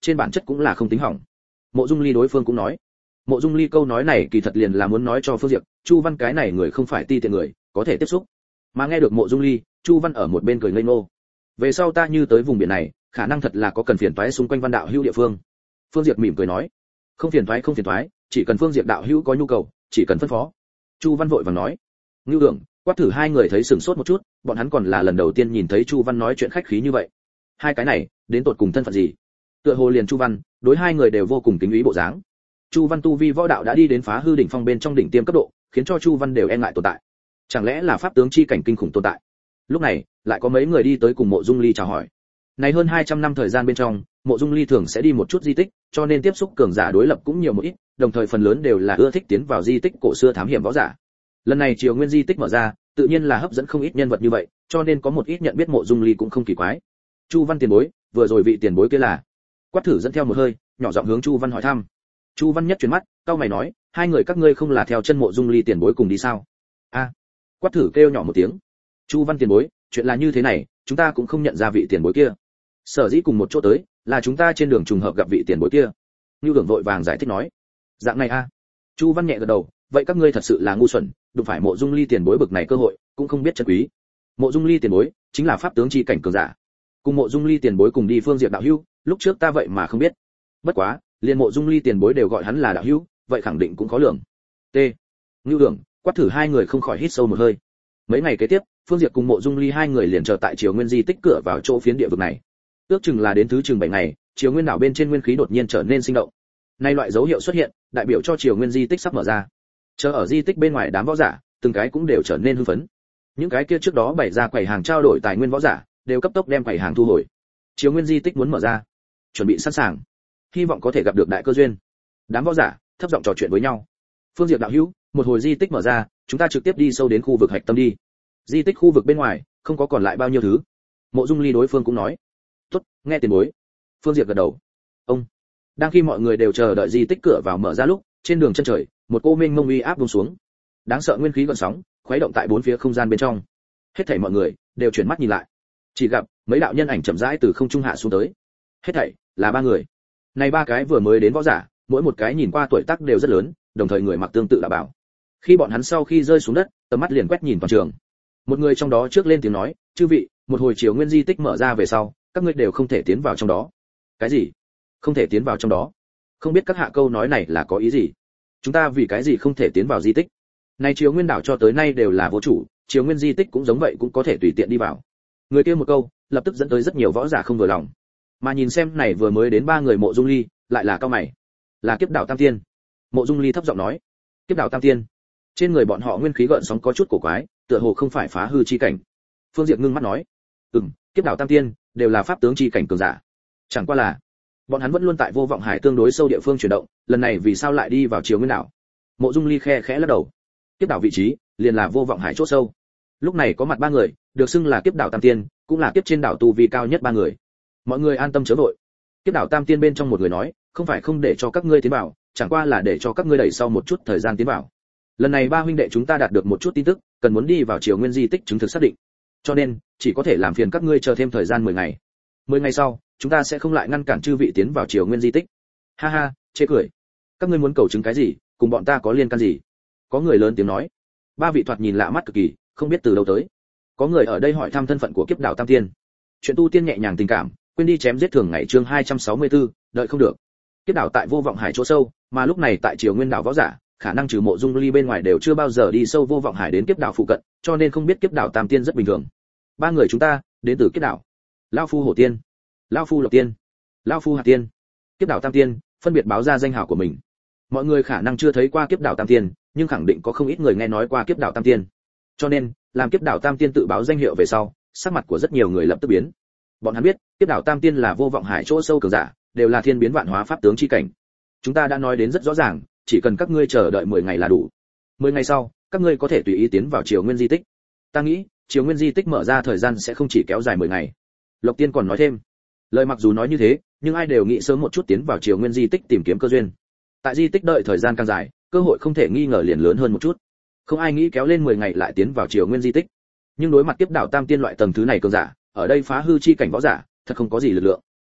trên bản chất cũng là không tính hỏng. Mộ Dung Ly đối phương cũng nói. Mộ Dung Ly câu nói này kỳ thật liền là muốn nói cho Phương Diệp, Chu Văn cái này người không phải ti tiện người, có thể tiếp xúc. Mà nghe được Mộ Dung Ly, Chu Văn ở một bên cười ngây ngô. Về sau ta như tới vùng biển này, khả năng thật là có cần phiền toái xung quanh Văn đạo hữu địa phương. Phương Diệp mỉm cười nói, không phiền toái không phiền toái, chỉ cần Phương Diệp đạo hữu có nhu cầu, chỉ cần phân phó. Chu Văn vội vàng nói. Ngưu Đường, Quát Thử hai người thấy sửng sốt một chút, bọn hắn còn là lần đầu tiên nhìn thấy Chu Văn nói chuyện khách khí như vậy. Hai cái này, đến tột cùng thân phận gì? Tựa hồ liền Chu Văn, đối hai người đều vô cùng kính ý bộ dáng. Chu Văn tu vi võ đạo đã đi đến phá hư đỉnh phong bên trong đỉnh tiêm cấp độ, khiến cho Chu Văn đều e ngại tồn tại. Chẳng lẽ là pháp tướng chi cảnh kinh khủng tồn tại? Lúc này, lại có mấy người đi tới cùng Mộ Dung Ly chào hỏi. Này hơn hai trăm năm thời gian bên trong, Mộ Dung Ly thường sẽ đi một chút di tích, cho nên tiếp xúc cường giả đối lập cũng nhiều một ít, đồng thời phần lớn đều là ưa thích tiến vào di tích cổ xưa thám hiểm võ giả. Lần này Triều Nguyên di tích mở ra, tự nhiên là hấp dẫn không ít nhân vật như vậy, cho nên có một ít nhận biết Mộ Dung Ly cũng không kỳ quái. Chu Văn tiền bối, vừa rồi vị tiền bối kia là? Quát Thử dẫn theo một hơi, nhỏ giọng hướng Chu Văn hỏi thăm. Chu Văn nhất chuyển mắt, cau mày nói, hai người các ngươi không là theo chân Mộ Dung Ly tiền bối cùng đi sao? A. Quát Thử kêu nhỏ một tiếng. Chu Văn tiền bối, chuyện là như thế này, chúng ta cũng không nhận ra vị tiền bối kia. Sở dĩ cùng một chỗ tới, là chúng ta trên đường trùng hợp gặp vị tiền bối kia. Nưu Đường vội vàng giải thích nói. Dạng này a. Chu Văn nhẹ gật đầu, vậy các ngươi thật sự là ngu xuẩn, đụng phải Mộ Dung Ly tiền bối bực này cơ hội, cũng không biết trân quý. Mộ Dung Ly tiền bối chính là pháp tướng chi cảnh cường giả. Cùng Mộ Dung Ly tiền bối cùng đi Phương Diệp đạo hữu, lúc trước ta vậy mà không biết. Bất quá, liền Mộ Dung Ly tiền bối đều gọi hắn là đạo hữu, vậy khẳng định cũng có lượng. T. Nưu Đường, Quát Thử hai người không khỏi hít sâu một hơi. Mấy ngày kế tiếp, Phương Diệp cùng Mộ Dung Ly hai người liền chờ tại Triều Nguyên di tích cửa vào chỗ phiến địa vực này. Ước chừng là đến thứ chừng bảy ngày, Triều Nguyên đảo bên trên nguyên khí đột nhiên trở nên sinh động. Nay loại dấu hiệu xuất hiện, đại biểu cho Triều Nguyên di tích sắp mở ra. Chờ ở di tích bên ngoài đám võ giả, từng cái cũng đều trở nên hưng phấn. Những cái kia trước đó bày ra quầy hàng trao đổi tài nguyên võ giả, đều cấp tốc đem quầy hàng thu hồi. Triều Nguyên di tích muốn mở ra, chuẩn bị sẵn sàng, hy vọng có thể gặp được đại cơ duyên. Đám võ giả thấp giọng trò chuyện với nhau. Phương Diệp đạo hữu, một hồi di tích mở ra, chúng ta trực tiếp đi sâu đến khu vực hạch tâm đi. Di tích khu vực bên ngoài không có còn lại bao nhiêu thứ. Mộ Dung Ly đối phương cũng nói. Tốt, nghe tiền bối. Phương Diệp gật đầu. Ông. Đang khi mọi người đều chờ đợi di tích cửa vào mở ra lúc, trên đường chân trời, một cô mênh mông uy áp buông xuống. Đáng sợ nguyên khí gợn sóng, khuấy động tại bốn phía không gian bên trong. Hết thảy mọi người đều chuyển mắt nhìn lại. Chỉ gặp mấy đạo nhân ảnh chậm rãi từ không trung hạ xuống tới. Hết thảy là ba người. Này ba cái vừa mới đến võ giả, mỗi một cái nhìn qua tuổi tác đều rất lớn, đồng thời người mặc tương tự là bảo. Khi bọn hắn sau khi rơi xuống đất, tầm mắt liền quét nhìn toàn trường. Một người trong đó trước lên tiếng nói, chư vị, một hồi Triều Nguyên di tích mở ra về sau, các ngươi đều không thể tiến vào trong đó. Cái gì? Không thể tiến vào trong đó? Không biết các hạ câu nói này là có ý gì? Chúng ta vì cái gì không thể tiến vào di tích? Này Triều Nguyên đảo cho tới nay đều là vô chủ, Triều Nguyên di tích cũng giống vậy, cũng có thể tùy tiện đi vào. Người kia một câu, lập tức dẫn tới rất nhiều võ giả không vừa lòng. Mà nhìn xem này vừa mới đến ba người Mộ Dung Ly, lại là cao mày. Là Kiếp Đảo Tam Tiên. Mộ Dung Ly thấp giọng nói. Kiếp Đảo Tam Tiên. Trên người bọn họ nguyên khí gợn sóng có chút cổ quái, tựa hồ không phải phá hư chi cảnh. Phương Diệp ngưng mắt nói. Ừm, Kiếp Đảo Tam Tiên đều là pháp tướng chi cảnh cường giả. Chẳng qua là bọn hắn vẫn luôn tại Vô Vọng Hải tương đối sâu địa phương chuyển động, lần này vì sao lại đi vào Triều Nguyên đảo? Mộ Dung Ly khe khẽ lắc đầu. Kiếp đảo vị trí liền là Vô Vọng Hải chỗ sâu. Lúc này có mặt ba người, được xưng là Kiếp Đảo Tam Tiên, cũng là kiếp trên đảo tu vi cao nhất ba người. Mọi người an tâm chớ vội. Kiếp Đảo Tam Tiên bên trong một người nói, không phải không để cho các ngươi tiến vào, chẳng qua là để cho các ngươi đẩy sau một chút thời gian tiến vào. Lần này ba huynh đệ chúng ta đạt được một chút tin tức, cần muốn đi vào Triều Nguyên di tích chứng thực xác định. Cho nên, chỉ có thể làm phiền các ngươi chờ thêm thời gian mười ngày. mười ngày sau, chúng ta sẽ không lại ngăn cản chư vị tiến vào Triều Nguyên di tích. Ha ha, chê cười. Các ngươi muốn cầu chứng cái gì, cùng bọn ta có liên can gì? Có người lớn tiếng nói. Ba vị thoạt nhìn lạ mắt cực kỳ, không biết từ đâu tới. Có người ở đây hỏi thăm thân phận của Kiếp Đảo Tam Tiên. Chuyện tu tiên nhẹ nhàng tình cảm, quên đi chém giết thường ngày chương hai trăm sáu mươi tư, đợi không được. Kiếp đảo tại Vô Vọng Hải chỗ sâu, mà lúc này tại Triều Nguyên đảo võ giả, khả năng trừ Mộ Dung Ly bên ngoài đều chưa bao giờ đi sâu Vô Vọng Hải đến Kiếp đảo phụ cận, cho nên không biết Kiếp đảo Tam Tiên rất bình thường. Ba người chúng ta đến từ Kiếp đảo. Lão phu Hổ Tiên, lão phu Lộc Tiên, lão phu Hạt Tiên. Kiếp đảo Tam Tiên phân biệt báo ra danh hào của mình. Mọi người khả năng chưa thấy qua Kiếp đảo Tam Tiên, nhưng khẳng định có không ít người nghe nói qua Kiếp đảo Tam Tiên. Cho nên, làm Kiếp đảo Tam Tiên tự báo danh hiệu về sau, sắc mặt của rất nhiều người lập tức biến. Bọn hắn biết, Kiếp đảo Tam Tiên là Vô Vọng Hải chỗ sâu cường giả, đều là thiên biến vạn hóa pháp tướng chi cảnh. Chúng ta đã nói đến rất rõ ràng, chỉ cần các ngươi chờ đợi mười ngày là đủ. mười ngày sau, các ngươi có thể tùy ý tiến vào Triều Nguyên di tích. Ta nghĩ, Triều Nguyên di tích mở ra thời gian sẽ không chỉ kéo dài mười ngày. Lộc Tiên còn nói thêm. Lời mặc dù nói như thế, nhưng ai đều nghĩ sớm một chút tiến vào Triều Nguyên di tích tìm kiếm cơ duyên. Tại di tích đợi thời gian càng dài, cơ hội không thể nghi ngờ liền lớn hơn một chút. Không ai nghĩ kéo lên mười ngày lại tiến vào Triều Nguyên di tích. Nhưng đối mặt Kiếp đảo Tam Tiên loại tầng thứ này cường giả, ở đây phá hư chi cảnh võ giả, thật không có gì lực lượng.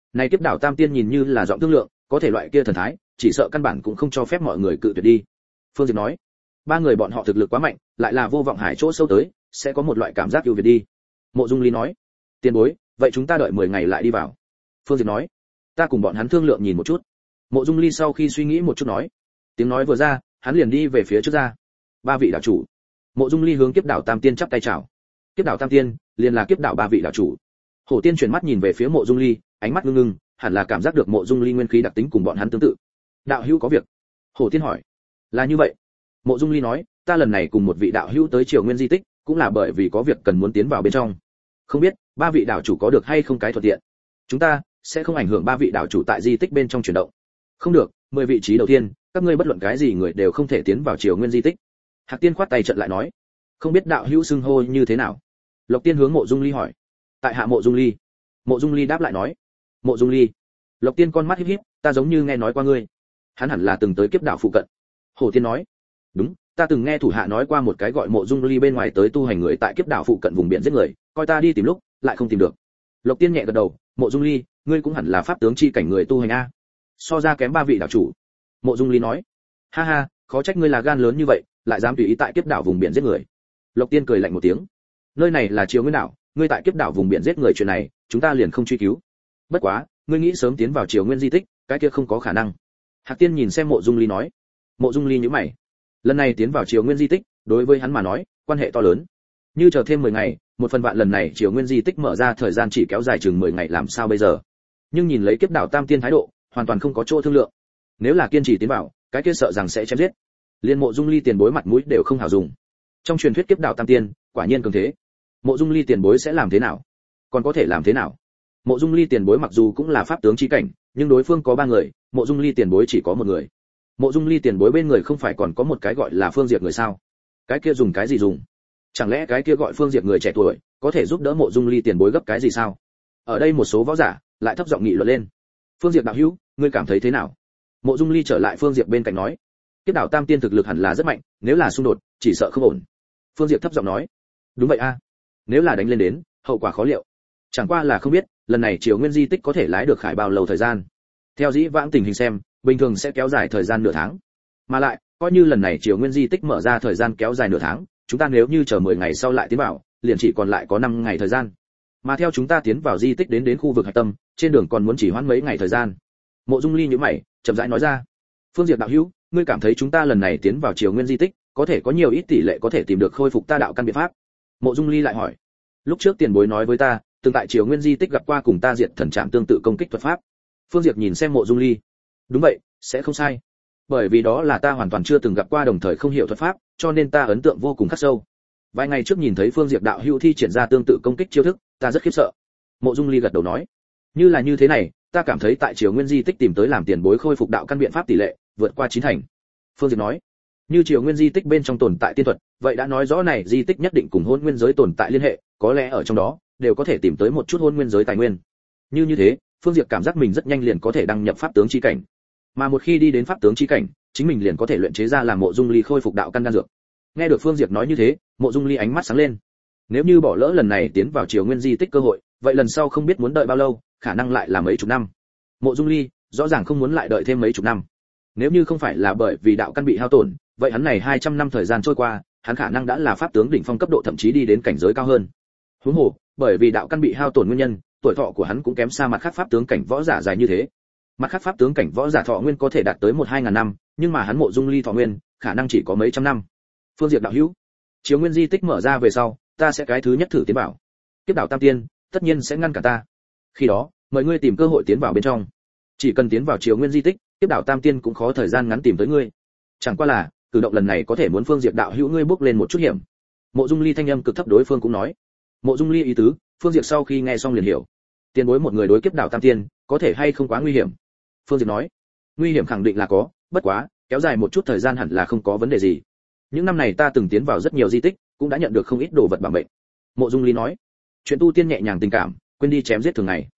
Này kiếp đảo tam tiên nhìn như là giọng thương lượng, có thể loại kia thần thái, chỉ sợ căn bản cũng không cho phép mọi người cự tuyệt đi. Phương Diệp nói, ba người bọn họ thực lực quá mạnh, lại là vô vọng hải chỗ sâu tới, sẽ có một loại cảm giác ưu việt đi. Mộ Dung Ly nói, tiền bối, vậy chúng ta đợi mười ngày lại đi vào. Phương Diệp nói, ta cùng bọn hắn thương lượng nhìn một chút. Mộ Dung Ly sau khi suy nghĩ một chút nói, tiếng nói vừa ra, hắn liền đi về phía trước ra. Ba vị đạo chủ. Mộ Dung Ly hướng kiếp đảo tam tiên chắp tay chào. Kiếp đảo tam tiên, liền là kiếp đảo ba vị đạo chủ. Hổ Tiên chuyển mắt nhìn về phía Mộ Dung Ly, ánh mắt ngưng ngưng, hẳn là cảm giác được Mộ Dung Ly nguyên khí đặc tính cùng bọn hắn tương tự. Đạo hữu có việc? Hổ Tiên hỏi. Là như vậy. Mộ Dung Ly nói, ta lần này cùng một vị đạo hữu tới Triều Nguyên di tích, cũng là bởi vì có việc cần muốn tiến vào bên trong. Không biết, ba vị đạo chủ có được hay không cái thuận tiện? Chúng ta sẽ không ảnh hưởng ba vị đạo chủ tại di tích bên trong chuyển động. Không được, mười vị trí đầu tiên, các ngươi bất luận cái gì người đều không thể tiến vào Triều Nguyên di tích. Hạc Tiên khoát tay trận lại nói, không biết đạo hữu xưng hô như thế nào? Lộc Tiên hướng Mộ Dung Ly hỏi. Tại hạ Mộ Dung Ly. Mộ Dung Ly đáp lại nói, Mộ Dung Ly. Lộc Tiên con mắt híp híp, ta giống như nghe nói qua ngươi. Hắn hẳn là từng tới kiếp đảo phụ cận. Hổ Tiên nói, đúng, ta từng nghe thủ hạ nói qua một cái gọi Mộ Dung Ly bên ngoài tới tu hành người tại kiếp đảo phụ cận vùng biển giết người, coi ta đi tìm lúc, lại không tìm được. Lộc Tiên nhẹ gật đầu, Mộ Dung Ly, ngươi cũng hẳn là pháp tướng chi cảnh người tu hành a. So ra kém ba vị đạo chủ. Mộ Dung Ly nói, ha ha, khó trách ngươi là gan lớn như vậy, lại dám tùy ý tại kiếp đảo vùng biển giết người. Lộc Tiên cười lạnh một tiếng, nơi này là Triều Nguyên đảo, ngươi tại kiếp đảo vùng biển giết người chuyện này, chúng ta liền không truy cứu. Bất quá, ngươi nghĩ sớm tiến vào Triều Nguyên di tích, cái kia không có khả năng. Hạc Tiên nhìn xem Mộ Dung Ly nói. Mộ Dung Ly nhíu mày. Lần này tiến vào Triều Nguyên di tích, đối với hắn mà nói, quan hệ to lớn. Như chờ thêm mười ngày, một phần vạn lần này Triều Nguyên di tích mở ra thời gian chỉ kéo dài chừng mười ngày làm sao bây giờ? Nhưng nhìn lấy kiếp đảo tam tiên thái độ, hoàn toàn không có chỗ thương lượng. Nếu là kiên trì tiến vào, cái kia sợ rằng sẽ chém giết. Liên Mộ Dung Ly tiền bối mặt mũi đều không hảo dùng. Trong truyền thuyết kiếp đảo tam tiên, quả nhiên cường thế. Mộ Dung Ly tiền bối sẽ làm thế nào? Còn có thể làm thế nào? Mộ Dung Ly tiền bối mặc dù cũng là pháp tướng chi cảnh, nhưng đối phương có ba người, Mộ Dung Ly tiền bối chỉ có một người. Mộ Dung Ly tiền bối bên người không phải còn có một cái gọi là Phương Diệp người sao? Cái kia dùng cái gì dùng? Chẳng lẽ cái kia gọi Phương Diệp người trẻ tuổi có thể giúp đỡ Mộ Dung Ly tiền bối gấp cái gì sao? Ở đây một số võ giả lại thấp giọng nghị luận lên. Phương Diệp đạo hữu, ngươi cảm thấy thế nào? Mộ Dung Ly trở lại Phương Diệp bên cạnh nói, kiếp đảo tam tiên thực lực hẳn là rất mạnh, nếu là xung đột, chỉ sợ không ổn. Phương Diệp thấp giọng nói, đúng vậy a, nếu là đánh lên đến, hậu quả khó liệu. Chẳng qua là không biết, lần này Triều Nguyên di tích có thể lái được khải bao lâu thời gian. Theo dĩ vãng tình hình xem, bình thường sẽ kéo dài thời gian nửa tháng. Mà lại, coi như lần này Triều Nguyên di tích mở ra thời gian kéo dài nửa tháng, chúng ta nếu như chờ mười ngày sau lại tiến vào, liền chỉ còn lại có năm ngày thời gian. Mà theo chúng ta tiến vào di tích đến đến khu vực hạch tâm, trên đường còn muốn chỉ hoãn mấy ngày thời gian. Mộ Dung Ly nhíu mày, chậm rãi nói ra, Phương Diệp đạo hữu, ngươi cảm thấy chúng ta lần này tiến vào Triều Nguyên di tích, có thể có nhiều ít tỷ lệ có thể tìm được khôi phục ta đạo căn biện pháp? Mộ Dung Ly lại hỏi, lúc trước tiền bối nói với ta, từng tại Triều Nguyên di tích gặp qua cùng ta diệt thần trạm tương tự công kích thuật pháp. Phương Diệp nhìn xem Mộ Dung Ly, đúng vậy, sẽ không sai. Bởi vì đó là ta hoàn toàn chưa từng gặp qua đồng thời không hiểu thuật pháp, cho nên ta ấn tượng vô cùng khắc sâu. Vài ngày trước nhìn thấy Phương Diệp đạo hữu thi triển ra tương tự công kích chiêu thức, ta rất khiếp sợ. Mộ Dung Ly gật đầu nói, như là như thế này, ta cảm thấy tại Triều Nguyên di tích tìm tới làm tiền bối khôi phục đạo căn biện pháp tỷ lệ vượt qua chín thành. Phương Diệp nói, như Triều Nguyên di tích bên trong tồn tại tiên thuật, vậy đã nói rõ này di tích nhất định cùng hôn nguyên giới tồn tại liên hệ, có lẽ ở trong đó đều có thể tìm tới một chút hôn nguyên giới tài nguyên. Như như thế, Phương Diệp cảm giác mình rất nhanh liền có thể đăng nhập pháp tướng chi cảnh. Mà một khi đi đến pháp tướng chi cảnh, chính mình liền có thể luyện chế ra làm Mộ Dung Ly khôi phục đạo căn đan dược. Nghe được Phương Diệp nói như thế, Mộ Dung Ly ánh mắt sáng lên. Nếu như bỏ lỡ lần này tiến vào Triều Nguyên di tích cơ hội, vậy lần sau không biết muốn đợi bao lâu, khả năng lại là mấy chục năm. Mộ Dung Ly rõ ràng không muốn lại đợi thêm mấy chục năm. Nếu như không phải là bởi vì đạo căn bị hao tổn, vậy hắn này hai trăm năm thời gian trôi qua, hắn khả năng đã là pháp tướng đỉnh phong cấp độ, thậm chí đi đến cảnh giới cao hơn. Huống hồ, bởi vì đạo căn bị hao tổn nguyên nhân, tuổi thọ của hắn cũng kém xa mặt khác pháp tướng cảnh võ giả dài như thế. Mặt khác pháp tướng cảnh võ giả thọ nguyên có thể đạt tới một hai ngàn năm, nhưng mà hắn Mộ Dung Ly thọ nguyên khả năng chỉ có mấy trăm năm. Phương Diệp đạo hữu, Triều Nguyên di tích mở ra về sau, ta sẽ cái thứ nhất thử tiến vào. Kiếp đảo tam tiên tất nhiên sẽ ngăn cả ta. Khi đó, mời ngươi tìm cơ hội tiến vào bên trong. Chỉ cần tiến vào Triều Nguyên di tích, Kiếp đảo tam tiên cũng khó thời gian ngắn tìm tới ngươi. Chẳng qua là, cử động lần này có thể muốn Phương Diệp đạo hữu ngươi bước lên một chút hiểm. Mộ Dung Ly thanh âm cực thấp đối phương cũng nói. Mộ Dung Ly ý tứ, Phương Diệp sau khi nghe xong liền hiểu. Tiền bối một người đối Kiếp đảo tam tiên, có thể hay không quá nguy hiểm? Phương Diệp nói, nguy hiểm khẳng định là có, bất quá, kéo dài một chút thời gian hẳn là không có vấn đề gì. Những năm này ta từng tiến vào rất nhiều di tích, cũng đã nhận được không ít đồ vật bảo mệnh. Mộ Dung Ly nói, chuyện tu tiên nhẹ nhàng tình cảm, quên đi chém giết thường ngày.